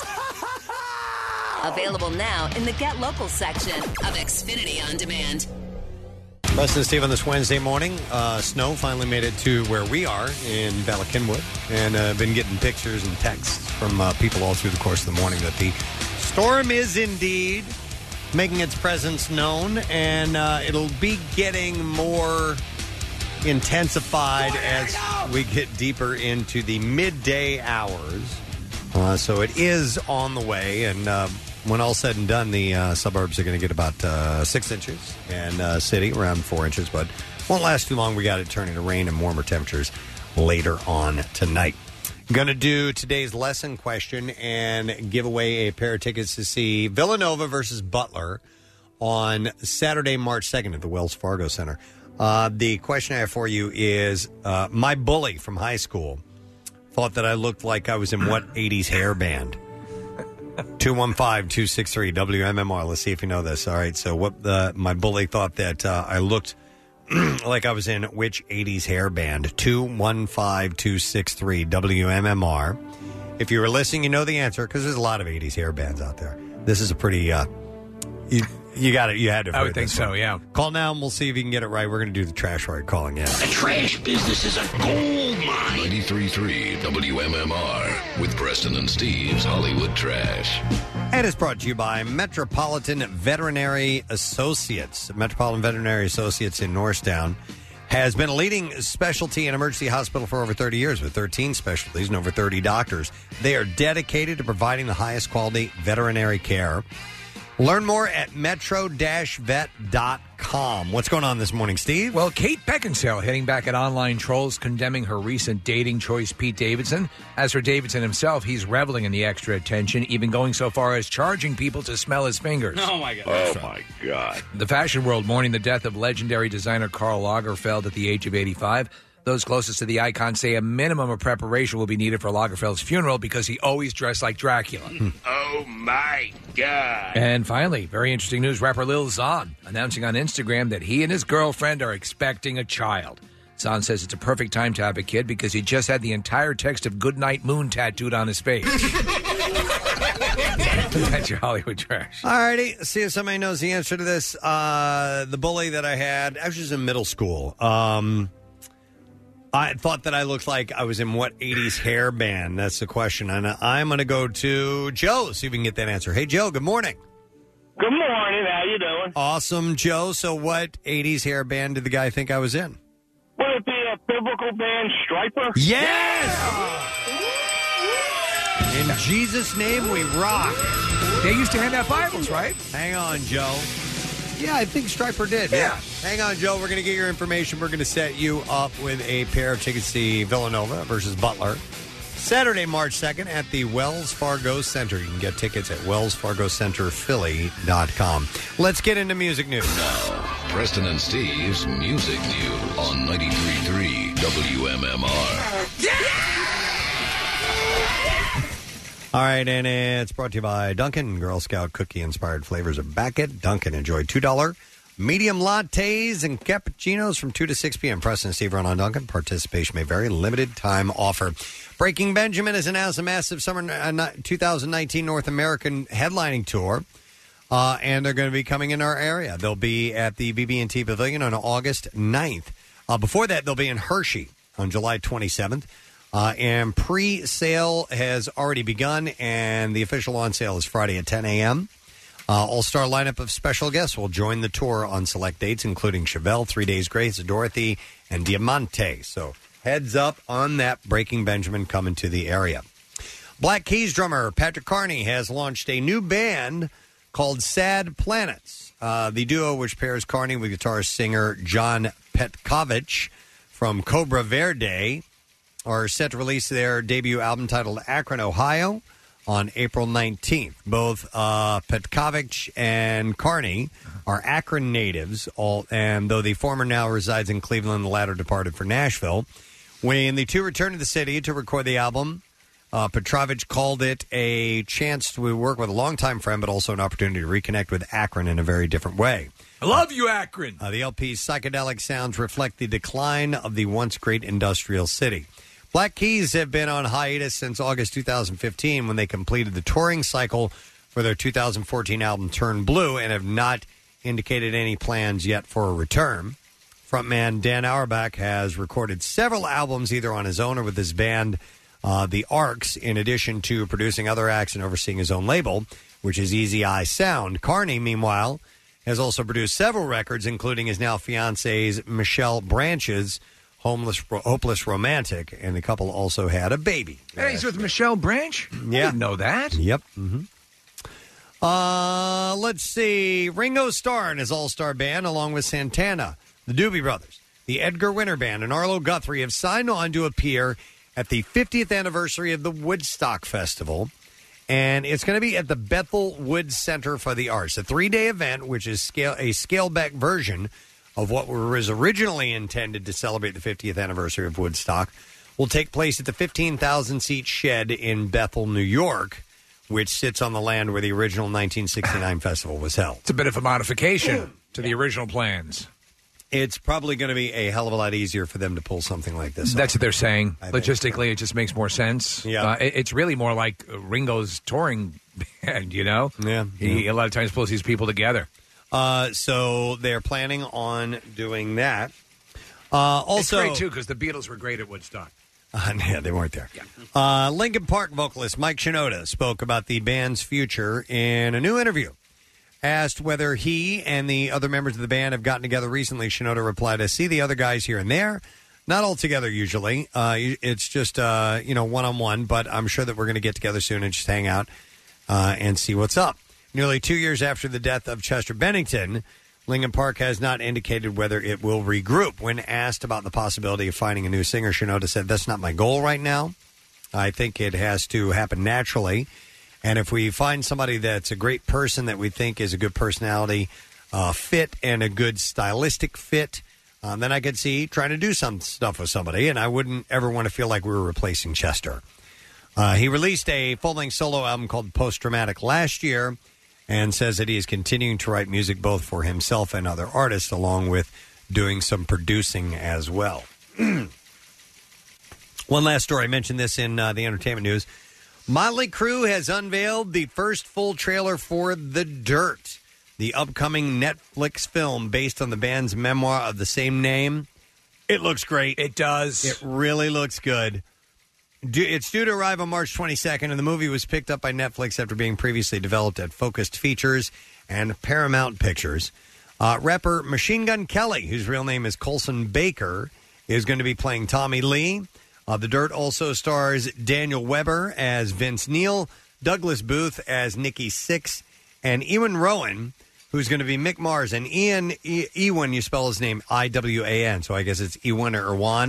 Available now in the Get Local section of Xfinity On Demand. Preston and Steve on this Wednesday morning. Uh, snow finally made it to where we are in Bala Cynwyd, and uh, been getting pictures and texts from uh, people all through the course of the morning that the storm is indeed making its presence known, and uh, it'll be getting more intensified as we get deeper into the midday hours. Uh, so it is on the way, and uh, when all said and done, the uh, suburbs are going to get about uh, six inches, and uh, city around four inches, but won't last too long. We got it turning to rain and warmer temperatures later on tonight. Going to do today's lesson question and give away a pair of tickets to see Villanova versus Butler on Saturday, March second at the Wells Fargo Center. Uh, the question I have for you is, uh, my bully from high school thought that I looked like I was in what eighties hair band? two one five, two six three, W M M R. Let's see if you know this. All right, so what the, my bully thought that uh, I looked like I was in which eighties hair band? two one five, two six three, W M M R. If you were listening, you know the answer, because there's a lot of eighties hair bands out there. This is a pretty... Uh, you you got it. You had to. I would think so, yeah. Call now and we'll see if you can get it right. We're going to do the trash right calling in. The trash business is a gold mine. ninety-three point three W M M R with Preston and Steve's Hollywood Trash. And it's brought to you by Metropolitan Veterinary Associates. Metropolitan Veterinary Associates in Norristown has been a leading specialty and emergency hospital for over thirty years with thirteen specialties and over thirty doctors. They are dedicated to providing the highest quality veterinary care. Learn more at metro dash vet dot com. What's going on this morning, Steve? Well, Kate Beckinsale hitting back at online trolls condemning her recent dating choice, Pete Davidson. As for Davidson himself, he's reveling in the extra attention, even going so far as charging people to smell his fingers. Oh, my God. Oh, my God. The fashion world mourning the death of legendary designer Karl Lagerfeld at the age of eighty-five. Those closest to the icon say a minimum of preparation will be needed for Lagerfeld's funeral because he always dressed like Dracula. Oh, my God. And finally, very interesting news. Rapper Lil Xan announcing on Instagram that he and his girlfriend are expecting a child. Xan says it's a perfect time to have a kid because he just had the entire text of Goodnight Moon tattooed on his face. That's your Hollywood Trash. All righty. See if somebody knows the answer to this. Uh, the bully that I had, actually was in middle school. Um... I thought that I looked like I was in what eighties hair band? That's the question. And I'm going to go to Joe, see if we can get that answer. Hey, Joe, good morning. Good morning. How you doing? Awesome, Joe. So what eighties hair band did the guy think I was in? Would it be a biblical band, Striper? Yes! In Jesus' name, we rock. They used to hand out Bibles, right? Hang on, Joe. Yeah, I think Striper did. Yeah. yeah. Hang on, Joe. We're going to get your information. We're going to set you up with a pair of tickets to see Villanova versus Butler Saturday, March second at the Wells Fargo Center. You can get tickets at wells fargo center philly dot com. Let's get into music news. Now, Preston and Steve's Music News on ninety-three point three W M M R. All right, and it's brought to you by Dunkin'. Girl Scout cookie-inspired flavors are back at Dunkin'. Enjoy two dollars medium lattes and cappuccinos from two to six p.m. Preston and Steve run on Dunkin'. Participation may vary. Limited time offer. Breaking Benjamin has announced a massive summer twenty nineteen North American headlining tour, uh, and they're going to be coming in our area. They'll be at the B B and T Pavilion on August ninth. Uh, before that, they'll be in Hershey on July twenty-seventh. Uh, and pre-sale has already begun, and the official on sale is Friday at ten a.m. Uh, all-star lineup of special guests will join the tour on select dates, including Chevelle, Three Days Grace, Dorothy, and Diamante. So heads up on that. Breaking Benjamin coming to the area. Black Keys drummer Patrick Carney has launched a new band called Sad Planets. Uh, the duo, which pairs Carney with guitarist singer John Petkovich from Cobra Verde, are set to release their debut album titled Akron, Ohio on April nineteenth. Both uh, Petkovich and Carney are Akron natives, all, and though the former now resides in Cleveland, the latter departed for Nashville. When the two returned to the city to record the album, uh, Petrovich called it a chance to work with a longtime friend, but also an opportunity to reconnect with Akron in a very different way. I love you, Akron. Uh, the L P's psychedelic sounds reflect the decline of the once great industrial city. Black Keys have been on hiatus since August two thousand fifteen when they completed the touring cycle for their two thousand fourteen album Turn Blue and have not indicated any plans yet for a return. Frontman Dan Auerbach has recorded several albums either on his own or with his band, uh, The Arcs, in addition to producing other acts and overseeing his own label, which is Easy Eye Sound. Carney, meanwhile, has also produced several records, including his now fiancee's Michelle Branch's Homeless, Hopeless Romantic, and the couple also had a baby. Hey, he's with Michelle Branch? Yeah. I didn't know that. Yep. Mm-hmm. Uh, let's see. Ringo Starr and his all-star band, along with Santana, the Doobie Brothers, the Edgar Winter Band, and Arlo Guthrie have signed on to appear at the fiftieth anniversary of the Woodstock Festival. And it's going to be at the Bethel Woods Center for the Arts, a three-day event, which is scale, a scaled-back version of what was originally intended to celebrate the fiftieth anniversary of Woodstock, will take place at the fifteen thousand seat shed in Bethel, New York, which sits on the land where the original nineteen sixty-nine festival was held. It's a bit of a modification to the original plans. It's probably going to be a hell of a lot easier for them to pull something like this That's off. what they're saying. I think Logistically, it just makes more sense. Yeah. Uh, it- it's really more like Ringo's touring band, you know? Yeah. He a lot of times pulls these people together. Uh, so they're planning on doing that. Uh, also, it's great, too, because the Beatles were great at Woodstock. Uh, yeah, they weren't there. Uh, Linkin Park vocalist Mike Shinoda spoke about the band's future in a new interview. Asked whether he and the other members of the band have gotten together recently, Shinoda replied, I see the other guys here and there. Not all together usually. Uh, it's just, uh, you know, one-on-one, but I'm sure that we're going to get together soon and just hang out uh, and see what's up. Nearly two years after the death of Chester Bennington, Linkin Park has not indicated whether it will regroup. When asked about the possibility of finding a new singer, Shinoda said, that's not my goal right now. I think it has to happen naturally. And if we find somebody that's a great person that we think is a good personality uh, fit and a good stylistic fit, um, then I could see trying to do some stuff with somebody. And I wouldn't ever want to feel like we were replacing Chester. Uh, he released a full-length solo album called Post Dramatic last year, and says that he is continuing to write music both for himself and other artists, along with doing some producing as well. One last story. I mentioned this in uh, the entertainment news. Motley Crue has unveiled the first full trailer for The Dirt, the upcoming Netflix film based on the band's memoir of the same name. It looks great. It does. It really looks good. It's due to arrive on March twenty-second, and the movie was picked up by Netflix after being previously developed at Focused Features and Paramount Pictures. Uh, rapper Machine Gun Kelly, whose real name is Colson Baker, is going to be playing Tommy Lee. Uh, the Dirt also stars Daniel Weber as Vince Neil, Douglas Booth as Nikki Sixx, and Ewan Rowan, who's going to be Mick Mars. And Ian, e- Ewan, you spell his name I W A N, so I guess it's Ewan or Ewan.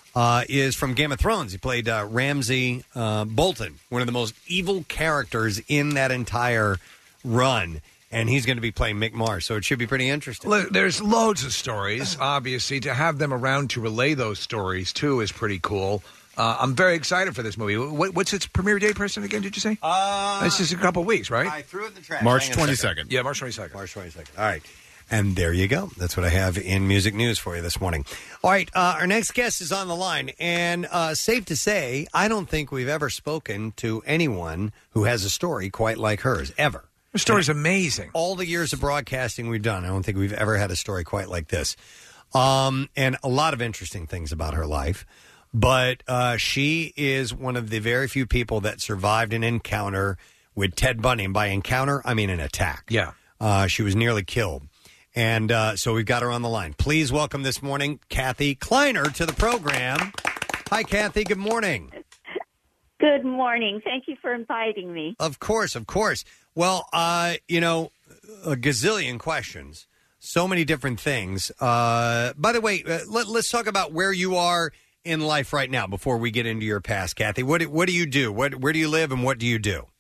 uh, is from Game of Thrones. He played uh, Ramsay uh, Bolton, one of the most evil characters in that entire run. And he's going to be playing Mick Mars, so it should be pretty interesting. Look, there's loads of stories, obviously. To have them around to relay those stories, too, is pretty cool. Uh, I'm very excited for this movie. What, what's its premiere date, Preston, again, did you say? Uh, it's just a couple weeks, right? I threw it in the trash. March Hang on a second. twenty-second. Yeah, March twenty-second. March twenty-second. All right. And there you go. That's what I have in music news for you this morning. All right. Uh, our next guest is on the line. And uh, safe to say, I don't think we've ever spoken to anyone who has a story quite like hers, ever. Her story's amazing. All the years of broadcasting we've done, I don't think we've ever had a story quite like this. Um, and a lot of interesting things about her life. But uh, she is one of the very few people that survived an encounter with Ted Bundy. And by encounter, I mean an attack. Yeah. Uh, she was nearly killed. And uh, so we've got her on the line. Please welcome this morning Kathy Kleiner to the program. Hi, Kathy. Good morning. Good morning. Thank you for inviting me. Of course, of course. Well, uh, you know, a gazillion questions, so many different things. Uh, by the way, uh, let, let's talk about where you are in life right now before we get into your past, Kathy. What what do you do? What where do you live, and what do you do?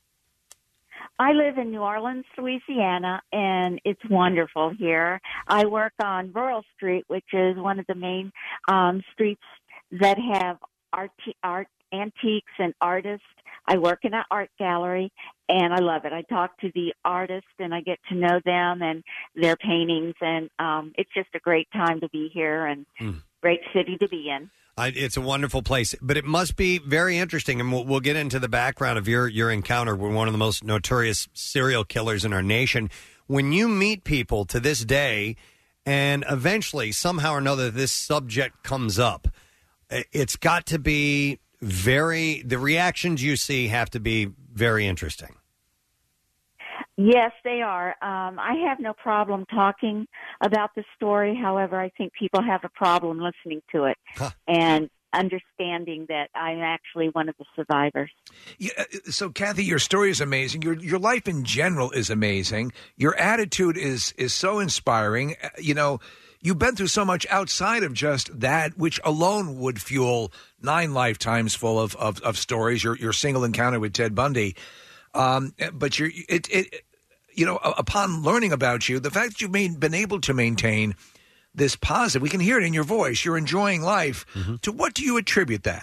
I live in New Orleans, Louisiana, and it's wonderful here. I work on Rural Street, which is one of the main um, streets that have art, art, antiques and artists. I work in an art gallery, and I love it. I talk to the artists, and I get to know them and their paintings, and um, it's just a great time to be here and Mm. great city to be in. I, it's a wonderful place, but it must be very interesting, and we'll, we'll get into the background of your, your encounter with one of the most notorious serial killers in our nation. When you meet people to this day, and eventually, somehow or another, this subject comes up, it's got to be very, the reactions you see have to be very interesting. Yes, they are. Um, I have no problem talking about the story. However, I think people have a problem listening to it huh. and understanding that I'm actually one of the survivors. Yeah, so, Kathy, your story is amazing. Your your life in general is amazing. Your attitude is is so inspiring. You know, you've been through so much outside of just that, which alone would fuel nine lifetimes full of of, of stories. Your your single encounter with Ted Bundy. Um, but you're it, it you know, upon learning about you, the fact that you've made, been able to maintain this positive, we can hear it in your voice. You're enjoying life. Mm-hmm. To what do you attribute that?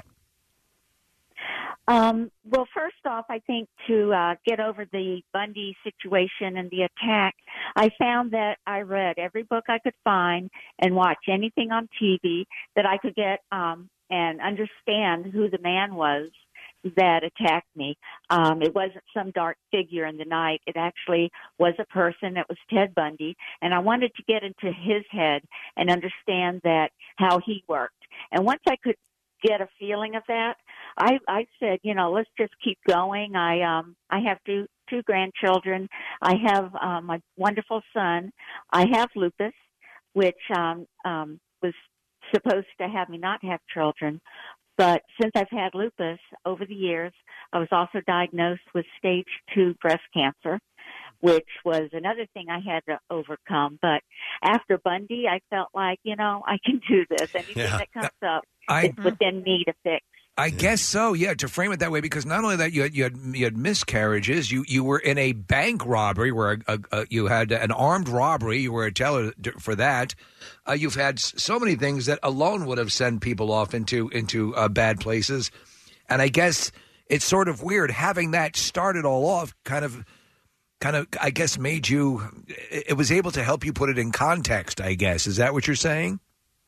Um, well, first off, I think to uh, get over the Bundy situation and the attack, I found that I read every book I could find and watch anything on T V that I could get um, and understand who the man was that attacked me. Um, it wasn't some dark figure in the night. It actually was a person. It was Ted Bundy. And I wanted to get into his head and understand that, how he worked. And once I could get a feeling of that, I, I said, you know, let's just keep going. I, um, I have two, two grandchildren. I have um, my wonderful son. I have lupus, which um, um, was supposed to have me not have children. But since I've had lupus over the years, I was also diagnosed with stage two breast cancer, which was another thing I had to overcome. But after Bundy, I felt like, you know, I can do this. Anything Yeah. that comes up, I- it's within me to fix. I guess so, yeah, to frame it that way, because not only that, you had you had, you had miscarriages, you, you were in a bank robbery where a, a, a, you had an armed robbery, you were a teller for that. Uh, you've had so many things that alone would have sent people off into into uh, bad places. And I guess it's sort of weird having that started all off kind of, kind of, I guess, made you, it was able to help you put it in context, I guess. Is that what you're saying?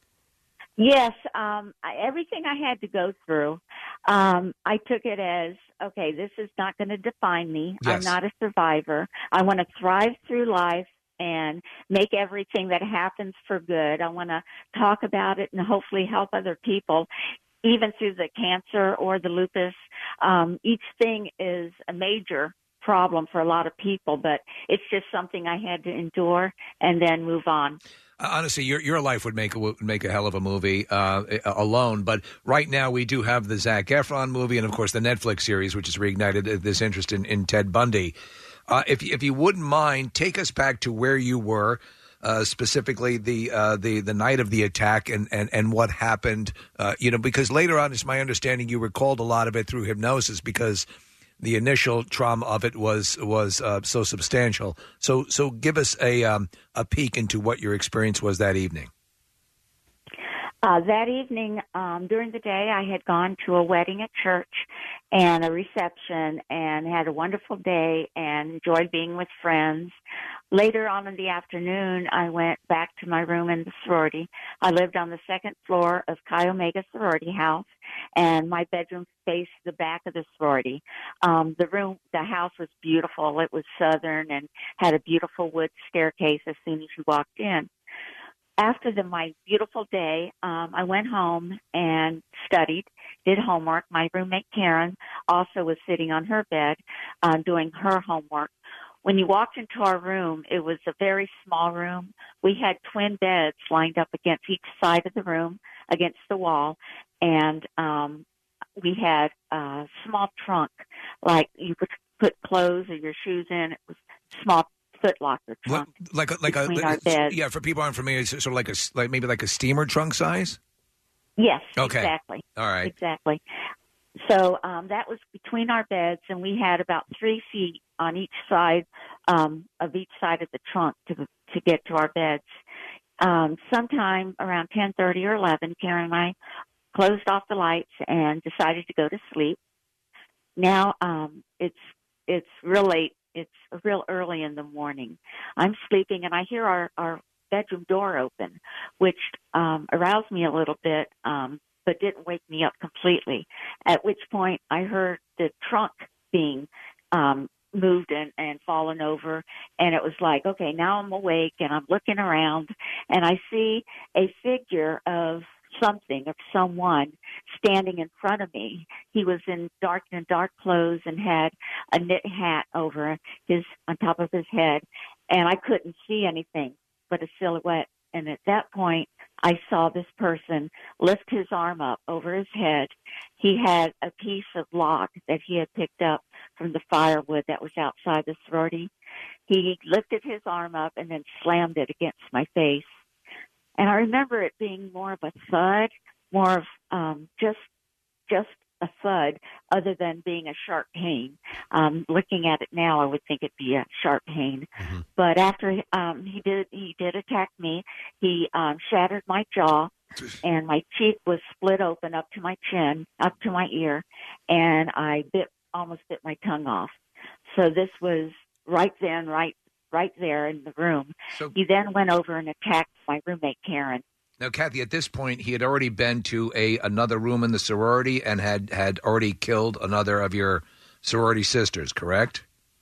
Yes, um, I, everything I had to go through, um, I took it as, okay, this is not going to define me. Yes. I'm not a survivor. I want to thrive through life and make everything that happens for good. I want to talk about it and hopefully help other people, even through the cancer or the lupus. Um, each thing is a major problem for a lot of people, but it's just something I had to endure and then move on. Honestly, your your life would make a, would make a hell of a movie uh, alone. But right now, we do have the Zac Efron movie, and of course, the Netflix series, which has reignited this interest in, in Ted Bundy. Uh, if if you wouldn't mind, take us back to where you were uh, specifically the uh, the the night of the attack and and, and what happened. Uh, you know, because later on, it's my understanding you recalled a lot of it through hypnosis because the initial trauma of it was was uh, so substantial. So so give us a um, a peek into what your experience was that evening. Uh, that evening, um, during the day, I had gone to a wedding at church and a reception and had a wonderful day and enjoyed being with friends. Later on in the afternoon, I went back to my room in the sorority. I lived on the second floor of Chi Omega Sorority House, and my bedroom faced the back of the sorority. Um, the room, the house was beautiful. It was southern and had a beautiful wood staircase as soon as you walked in. After the, my beautiful day, um, I went home and studied, did homework. My roommate, Karen, also was sitting on her bed uh, doing her homework. When you walked into our room, it was a very small room. We had twin beds lined up against each side of the room, against the wall, and um, we had a small trunk, like you could put clothes or your shoes in. It was small foot locker trunk. Like a, like a between our beds. yeah. For people who aren't familiar, it's sort of like a like maybe like a steamer trunk size. Yes, Okay. exactly. All right. Exactly. So um, that was between our beds, and we had about three feet on each side um, of each side of the trunk to to get to our beds. Um, sometime around ten thirty or eleven, Karen and I closed off the lights and decided to go to sleep. Now um, it's it's real late. It's real early in the morning. I'm sleeping, and I hear our, our bedroom door open, which um, aroused me a little bit, um, but didn't wake me up completely. At which point, I heard the trunk being um, moved and, and fallen over, and it was like, okay, now I'm awake, and I'm looking around, and I see a figure of something, of someone standing in front of me. He was in dark and dark clothes and had a knit hat over his on top of his head, and I couldn't see anything but a silhouette. And at that point, I saw this person lift his arm up over his head. He had a piece of log that he had picked up from the firewood that was outside the sorority. He lifted his arm up and then slammed it against my face. And I remember it being more of a thud, more of um, just just a thud, other than being a sharp pain. Um, looking at it now, I would think it'd be a sharp pain. Mm-hmm. But after um, he did, he did attack me. He um, shattered my jaw, and my cheek was split open up to my chin, up to my ear, and I bit almost bit my tongue off. So this was right then, right. right there in the room. So, he then went over and attacked my roommate, Karen. Now, Kathy, at this point, he had already been to a another room in the sorority and had, had already killed another of your sorority sisters, correct?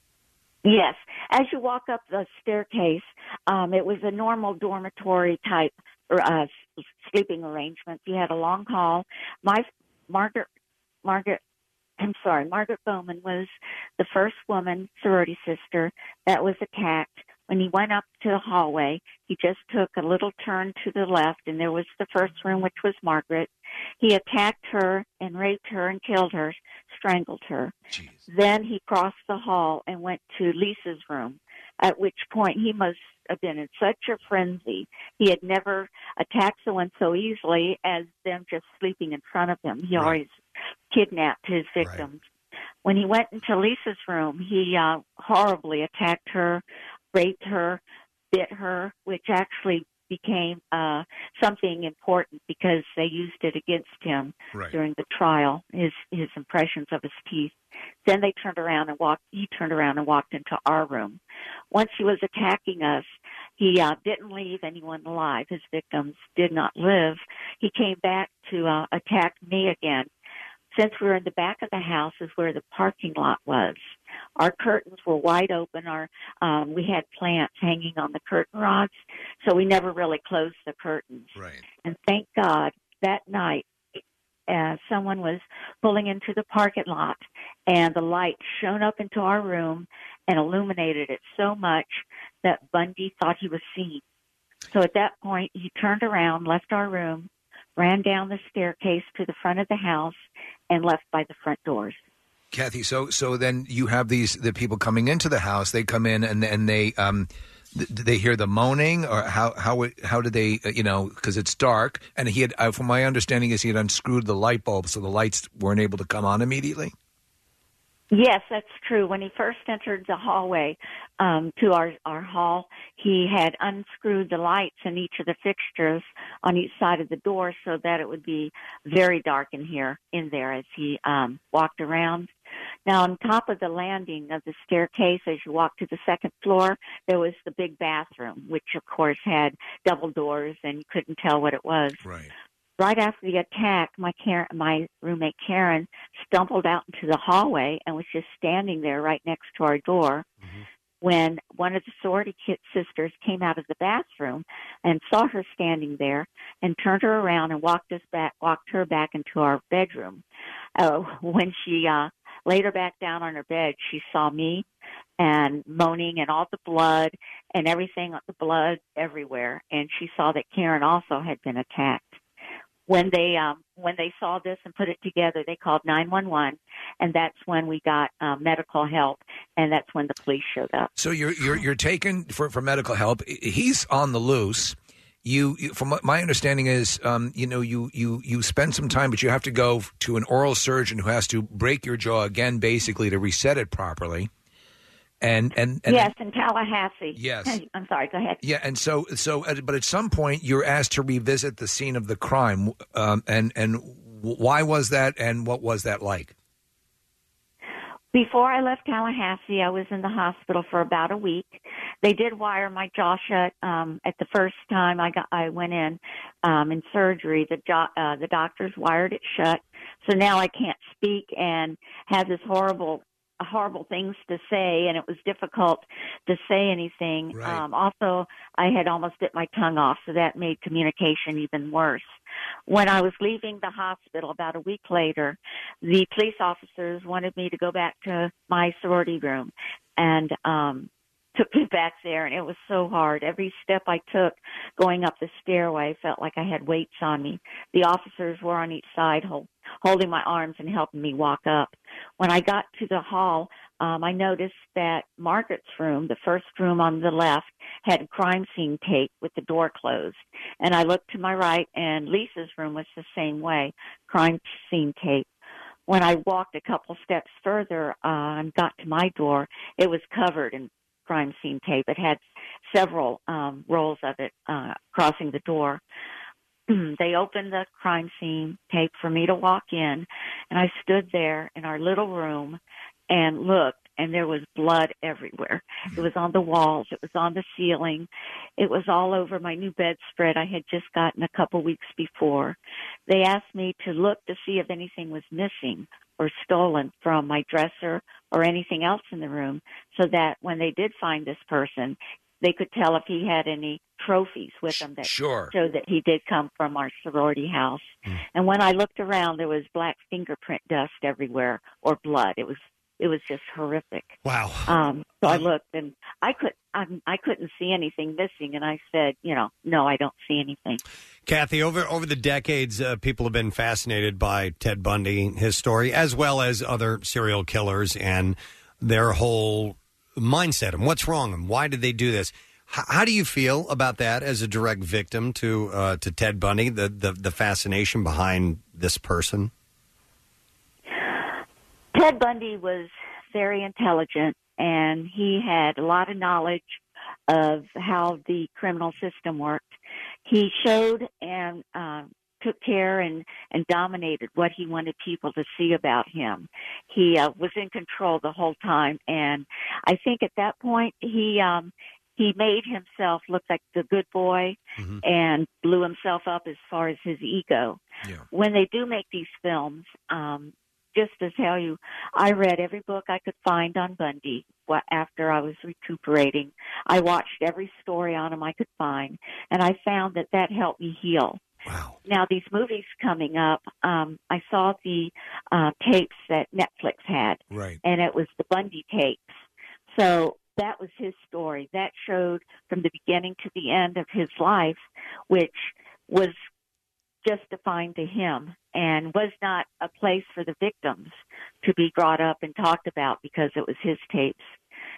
Yes. As you walk up the staircase, um, it was a normal dormitory type uh, sleeping arrangement. You had a long hall. My Margaret, Margaret, I'm sorry, Margaret Bowman was the first woman, sorority sister, that was attacked. When he went up to the hallway, he just took a little turn to the left, and there was the first room, which was Margaret. He attacked her and raped her and killed her, strangled her. Jeez. Then he crossed the hall and went to Lisa's room, at which point he must have been in such a frenzy. He had never attacked someone so easily as them just sleeping in front of him. He right. always kidnapped his victims. Right. When he went into Lisa's room, he uh, horribly attacked her, raped her, bit her, which actually became uh, something important because they used it against him right. during the trial, his his impressions of his teeth. Then they turned around and walked, he turned around and walked into our room. Once he was attacking us, he uh, didn't leave anyone alive. His victims did not live. He came back to uh, attack me again. Since we were in the back of the house is where the parking lot was. Our curtains were wide open. Our um, we had plants hanging on the curtain rods, so we never really closed the curtains. Right. And thank God that night uh, someone was pulling into the parking lot, and the light shone up into our room and illuminated it so much that Bundy thought he was seen. So at that point, he turned around, left our room, ran down the staircase to the front of the house, and left by the front doors. Kathy, so so then you have these the people coming into the house. They come in and and they um th- did they hear the moaning, or how how it, how did they uh, you know because it's dark, and he had uh, from my understanding is he had unscrewed the light bulb so the lights weren't able to come on immediately. Yes, that's true. When he first entered the hallway um, to our, our hall, he had unscrewed the lights in each of the fixtures on each side of the door so that it would be very dark in here, in there as he um, walked around. Now, on top of the landing of the staircase, as you walk to the second floor, there was the big bathroom, which, of course, had double doors, and you couldn't tell what it was. Right. Right after the attack, my Karen, my roommate Karen stumbled out into the hallway and was just standing there right next to our door mm-hmm. when one of the sorority kid sisters came out of the bathroom and saw her standing there and turned her around and walked us back, walked her back into our bedroom. Uh, when she uh, laid her back down on her bed, she saw me and moaning and all the blood and everything, the blood everywhere, and she saw that Karen also had been attacked. When they um, when they saw this and put it together, they called nine one one, and that's when we got uh, medical help, and that's when the police showed up. So you're you're you're taken for, for medical help. He's on the loose. You, you from what my understanding is, um, you know, you you you spend some time, but you have to go to an oral surgeon who has to break your jaw again, basically to reset it properly. And, and, and yes, in Tallahassee. Yes. I'm sorry, go ahead. Yeah, and so, so, uh, but at some point you're asked to revisit the scene of the crime. Um, and, and why was that, and what was that like? Before I left Tallahassee, I was in the hospital for about a week. They did wire my jaw shut um, at the first time I got I went in um, in surgery. The jo- uh, the doctors wired it shut, so now I can't speak and have this horrible. horrible things to say, and it was difficult to say anything. Right. Um, also, I had almost bit my tongue off, so that made communication even worse. When I was leaving the hospital about a week later, the police officers wanted me to go back to my sorority room, and um, took me back there, and it was so hard. Every step I took going up the stairway felt like I had weights on me. The officers were on each side hold, holding my arms and helping me walk up. When I got to the hall, um, I noticed that Margaret's room, the first room on the left, had crime scene tape with the door closed. And I looked to my right, and Lisa's room was the same way, crime scene tape. When I walked a couple steps further uh, and got to my door, it was covered in crime scene tape. It had several um, rolls of it uh, crossing the door. They opened the crime scene tape for me to walk in, and I stood there in our little room and looked, and there was blood everywhere. It was on the walls. It was on the ceiling. It was all over my new bedspread I had just gotten a couple weeks before. They asked me to look to see if anything was missing or stolen from my dresser or anything else in the room, so that when they did find this person, they could tell if he had any trophies with him that sure. showed that he did come from our sorority house. Mm. And when I looked around, there was black fingerprint dust everywhere, or blood. It was it was just horrific. Wow. Um, so I looked, and I could I, I couldn't see anything missing, and I said, you know, no, I don't see anything. Kathy, over over the decades, uh, people have been fascinated by Ted Bundy, his story, as well as other serial killers and their whole mindset and what's wrong and why did they do this. H- how do you feel about that as a direct victim to uh, to Ted Bundy, the, the, the fascination behind this person? Ted Bundy was very intelligent, and he had a lot of knowledge of how the criminal system worked. He showed and uh, took care and, and dominated what he wanted people to see about him. He uh, was in control the whole time, and I think at that point he um, he made himself look like the good boy mm-hmm. and blew himself up as far as his ego. Yeah. When they do make these films, um, just to tell you, I read every book I could find on Bundy after I was recuperating. I watched every story on him I could find, and I found that that helped me heal. Wow. Now, these movies coming up, um, I saw the uh, tapes that Netflix had, right. and it was the Bundy tapes. So that was his story. That showed from the beginning to the end of his life, which was just defined to him and was not a place for the victims to be brought up and talked about because it was his tapes.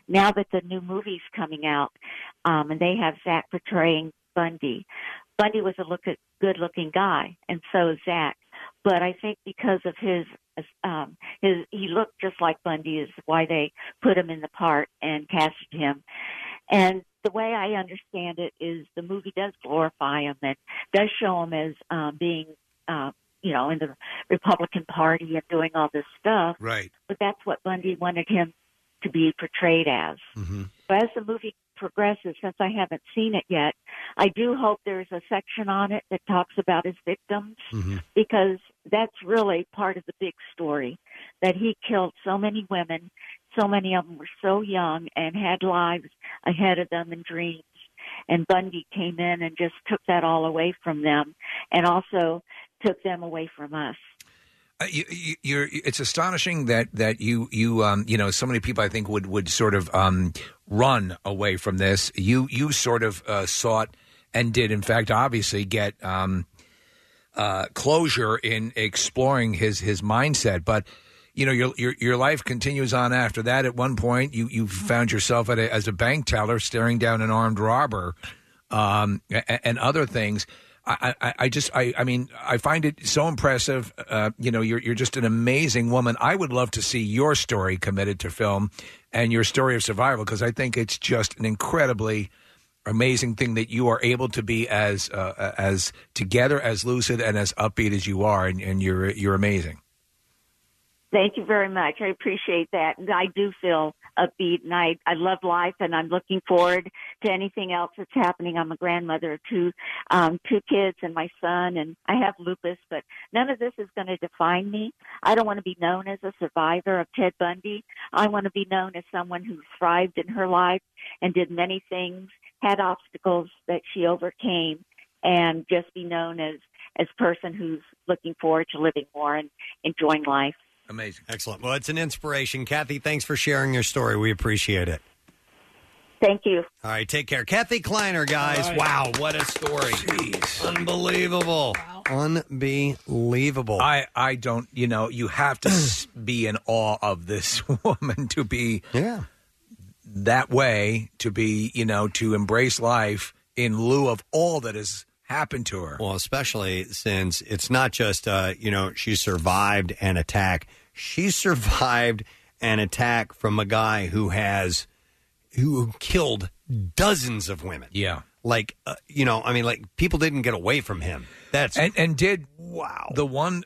now that the new movie's coming out, um, and they have Zach portraying Bundy. Bundy was a look at, good-looking guy, and so is Zach. But I think because of his, um, his, he looked just like Bundy is why they put him in the part and casted him. And the way I understand it is the movie does glorify him and does show him as um, being, uh, you know, in the Republican Party and doing all this stuff. Right. But that's what Bundy wanted him to be portrayed as. Mm-hmm. But as the movie progresses, since I haven't seen it yet, I do hope there's a section on it that talks about his victims, mm-hmm. because that's really part of the big story, that he killed so many women. So many of them were so young and had lives ahead of them and dreams. And Bundy came in and just took that all away from them, and also took them away from us. Uh, you, you, you're, it's astonishing that that you you um, you know, so many people I think would would sort of um, run away from this. You you sort of uh, sought and did in fact obviously get um, uh, closure in exploring his his mindset, but. You know, your, your your life continues on after that. At one point, you, you found yourself at a, as a bank teller staring down an armed robber, um, and, and other things. I, I, I just, I, I mean, I find it so impressive. Uh, you know, you're you're just an amazing woman. I would love to see your story committed to film and your story of survival, because I think it's just an incredibly amazing thing that you are able to be as uh, as together, as lucid, and as upbeat as you are, and, and you're you're amazing. Thank you very much. I appreciate that. And I do feel upbeat, and I, I love life, and I'm looking forward to anything else that's happening. I'm a grandmother of two, um, two kids and my son, and I have lupus, but none of this is going to define me. I don't want to be known as a survivor of Ted Bundy. I want to be known as someone who thrived in her life and did many things, had obstacles that she overcame, and just be known as, as a person who's looking forward to living more and enjoying life. Amazing. Excellent. Well, it's an inspiration. Kathy, thanks for sharing your story. We appreciate it. Thank you. All right, take care. Kathy Kleiner, guys. Right. Wow, what a story. Jeez. Unbelievable. Wow. Unbelievable. I, I don't, you know, you have to be in awe of this woman to be yeah. that way, to be, you know, to embrace life in lieu of all that has happened to her. Well, especially since it's not just, uh, you know, she survived an attack. She survived an attack from a guy who has, who killed dozens of women. Yeah. Like, uh, you know, I mean, like, people didn't get away from him. That's and, and did wow. The one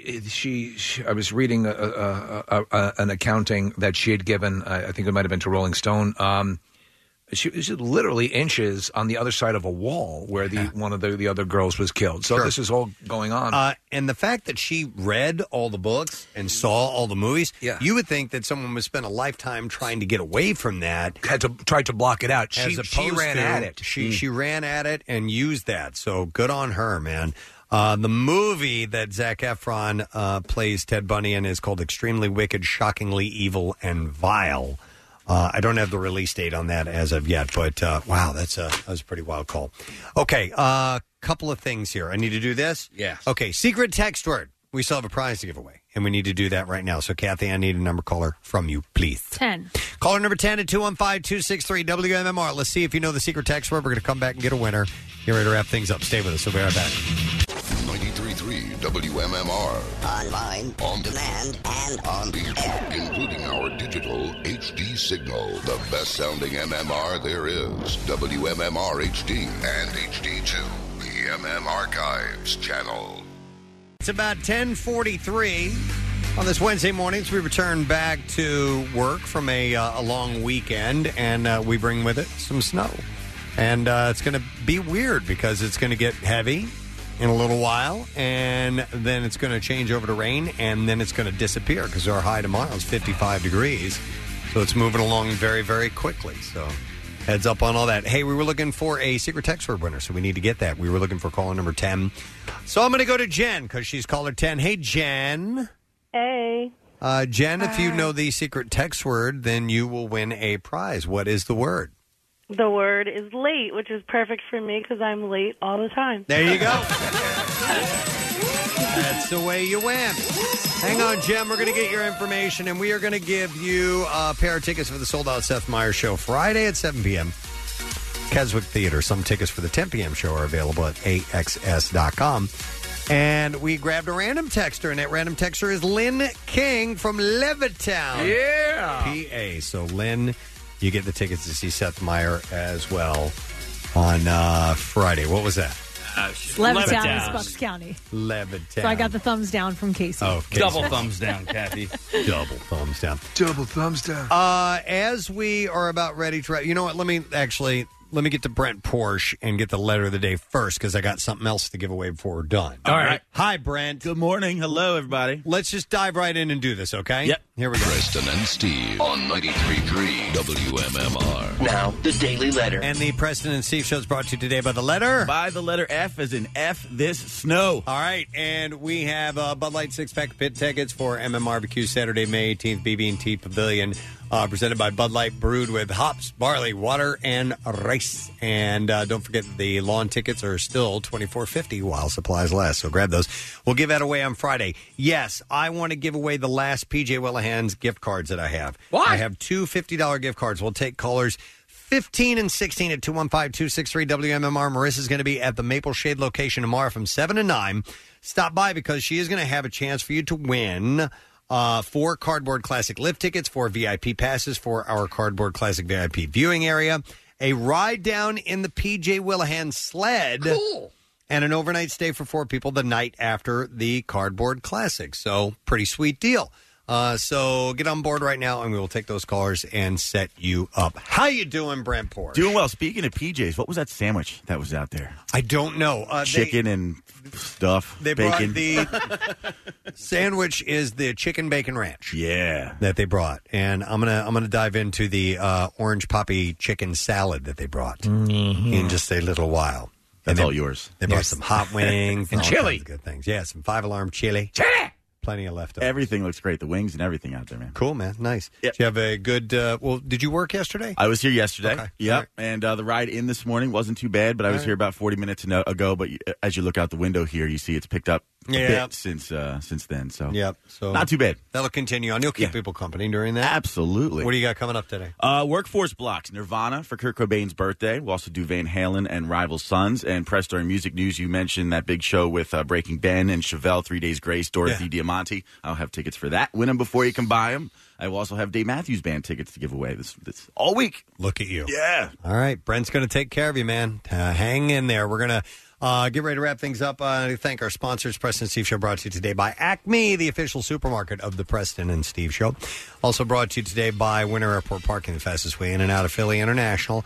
she, she I was reading a, a, a, a, an accounting that she had given. I think it might have been to Rolling Stone. Um, She was literally inches on the other side of a wall where the one of the, the other girls was killed. So Sure. this is all going on. Uh, and the fact that she read all the books and saw all the movies, yeah. you would think that someone would spend a lifetime trying to get away from that. Had to try to block it out. As She, opposed she ran to- at it. She Mm. she ran at it and used that. So good on her, man. Uh, the movie that Zac Efron uh, plays Ted Bundy in is called Extremely Wicked, Shockingly Evil, and Vile. Uh, I don't have the release date on that as of yet, but uh, wow, that's a that was a pretty wild call. Okay, a uh, couple of things here. I need to do this. Yeah. Okay, secret text word. We still have a prize to give away, and we need to do that right now. So, Kathy, I need a number caller from you, please. ten. Caller number ten at two one five, two six three, W M M R. Let's see if you know the secret text word. We're going to come back and get a winner. Get ready to wrap things up. Stay with us. We'll be right back. ninety-three point three W M M R. Online, on demand, and on air. Including our digital H D signal. The best sounding M M R there is. W M M R H D and H D two. The M M Archives channel. It's about ten forty-three on this Wednesday morning. As we return back to work from a, uh, a long weekend, and uh, we bring with it some snow. And uh, it's going to be weird because it's going to get heavy in a little while, and then it's going to change over to rain, and then it's going to disappear because our high tomorrow is fifty-five degrees. So it's moving along very, very quickly. So heads up on all that. Hey, we were looking for a secret text word winner, so we need to get that. We were looking for caller number ten. So I'm going to go to Jen because she's caller ten. Hey, Jen. Hey. Uh, Jen, if you Hi. know the secret text word, then you will win a prize. What is the word? The word is late, which is perfect for me because I'm late all the time. There you go. That's the way you win. Hang on, Jem. We're going to get your information, and we are going to give you a pair of tickets for the sold-out Seth Meyers show Friday at seven p.m. Keswick Theater. Some tickets for the ten p.m. show are available at A X S dot com. And we grabbed a random texter, and that random texter is Lynn King from Levittown. Yeah. P A. So, Lynn, you get the tickets to see Seth Meyers as well on uh, Friday. What was that? Uh, Levittown is Bucks County. Levittown. So I got the thumbs down from Casey. Oh, Casey. Double thumbs down, Kathy. Double thumbs down. Double thumbs down. Uh, as we are about ready to... You know what? Let me actually... Let me get to Brent Porsche and get the letter of the day first because I got something else to give away before we're done. All right. Hi, Brent. Good morning. Hello, everybody. Let's just dive right in and do this, okay? Yep. Here we go. Preston and Steve on ninety-three point three W M M R. Now, the Daily Letter. And the Preston and Steve show is brought to you today by the letter... By the letter F as in F this snow. All right, and we have uh, Bud Light six-pack pit tickets for M M R B Q Saturday, May eighteenth, B B and T Pavilion, uh, presented by Bud Light, brewed with hops, barley, water, and rice. And uh, don't forget the lawn tickets are still twenty-four fifty while supplies last, so grab those. We'll give that away on Friday. Yes, I want to give away the last P J Willehan's gift cards that I have. What? I have two fifty dollars gift cards. We'll take callers fifteen and sixteen at two one five, two six three W M M R. Marissa's going to be at the Maple Shade location tomorrow from seven to nine. Stop by because she is going to have a chance for you to win uh, four Cardboard Classic lift tickets, four V I P passes for our Cardboard Classic V I P viewing area, a ride down in the P J Willehan sled, Cool. and an overnight stay for four people the night after the Cardboard Classic. So, pretty sweet deal. Uh, so get on board right now, and we will take those callers and set you up. How you doing, Brent Porsche? Doing well. Speaking of P Js, what was that sandwich that was out there? I don't know. Uh, Chicken they, and stuff. They bacon. brought the sandwich is the chicken bacon ranch. Yeah, that they brought, and I'm gonna I'm gonna dive into the uh, orange poppy chicken salad that they brought mm-hmm. in just a little while. That's they, all yours. They brought yes. some hot wings and all chili. Kinds of good things. Yeah, some five alarm chili. Chili. Plenty of leftovers. Everything looks great. The wings and everything out there, man. Cool, man. Nice. Yep. Did you have a good... Uh, well, did you work yesterday? I was here yesterday. Okay. Yep. Right. And uh, the ride in this morning wasn't too bad, but I was right. here about forty minutes ago. But as you look out the window here, you see it's picked up a yeah. bit since uh, since then. So, yep. So not too bad. That'll continue on. You'll keep yeah. people company during that? Absolutely. What do you got coming up today? Uh, workforce blocks. Nirvana for Kurt Cobain's birthday. We'll also do Van Halen and Rival Sons. And Presto in music news, you mentioned that big show with uh, Breaking Ben and Chevelle, Three Days Grace, Dorothy yeah. Diamante. I'll have tickets for that. Win them before you can buy them. I will also have Dave Matthews Band tickets to give away this, this all week. Look at you. Yeah. All right. Brent's going to take care of you, man. Uh, hang in there. We're going to uh, get ready to wrap things up. Uh, to thank our sponsors. Preston and Steve Show brought to you today by Acme, the official supermarket of the Preston and Steve Show. Also brought to you today by Winter Airport Parking, the fastest way in and out of Philly International.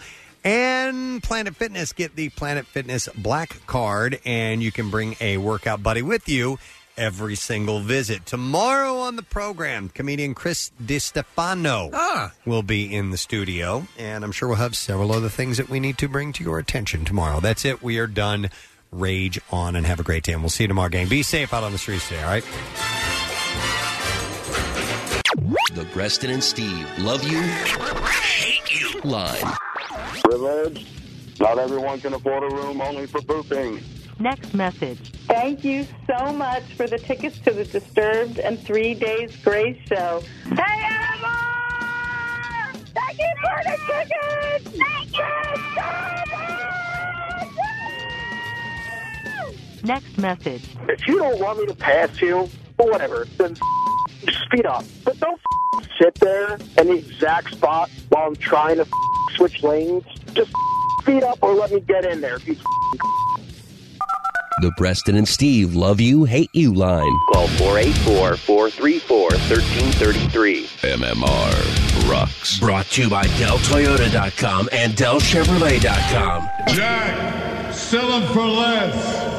And Planet Fitness. Get the Planet Fitness Black Card, and you can bring a workout buddy with you every single visit. Tomorrow on the program, comedian Chris DiStefano ah. will be in the studio, and I'm sure we'll have several other things that we need to bring to your attention tomorrow. That's it. We are done. Rage on and have a great day, and we'll see you tomorrow, gang. Be safe out on the streets today, all right? The Preston and Steve Love You, Hate You line. Privilege. Not everyone can afford a room only for pooping. Next message. Thank you so much for the tickets to the Disturbed and Three Days Grace show. Hey, Emma! Thank you for the tickets! Thank you! Next message. If you don't want me to pass you, or whatever, then speed up. But don't sit there in the exact spot while I'm trying to switch lanes. Just speed up or let me get in there. If you The Preston and Steve Love You, Hate You line. Call four eight four, four three four, one three three three. M M R rocks. Brought to you by Del Toyota dot com and Del Chevrolet dot com. Jack, sell them for less.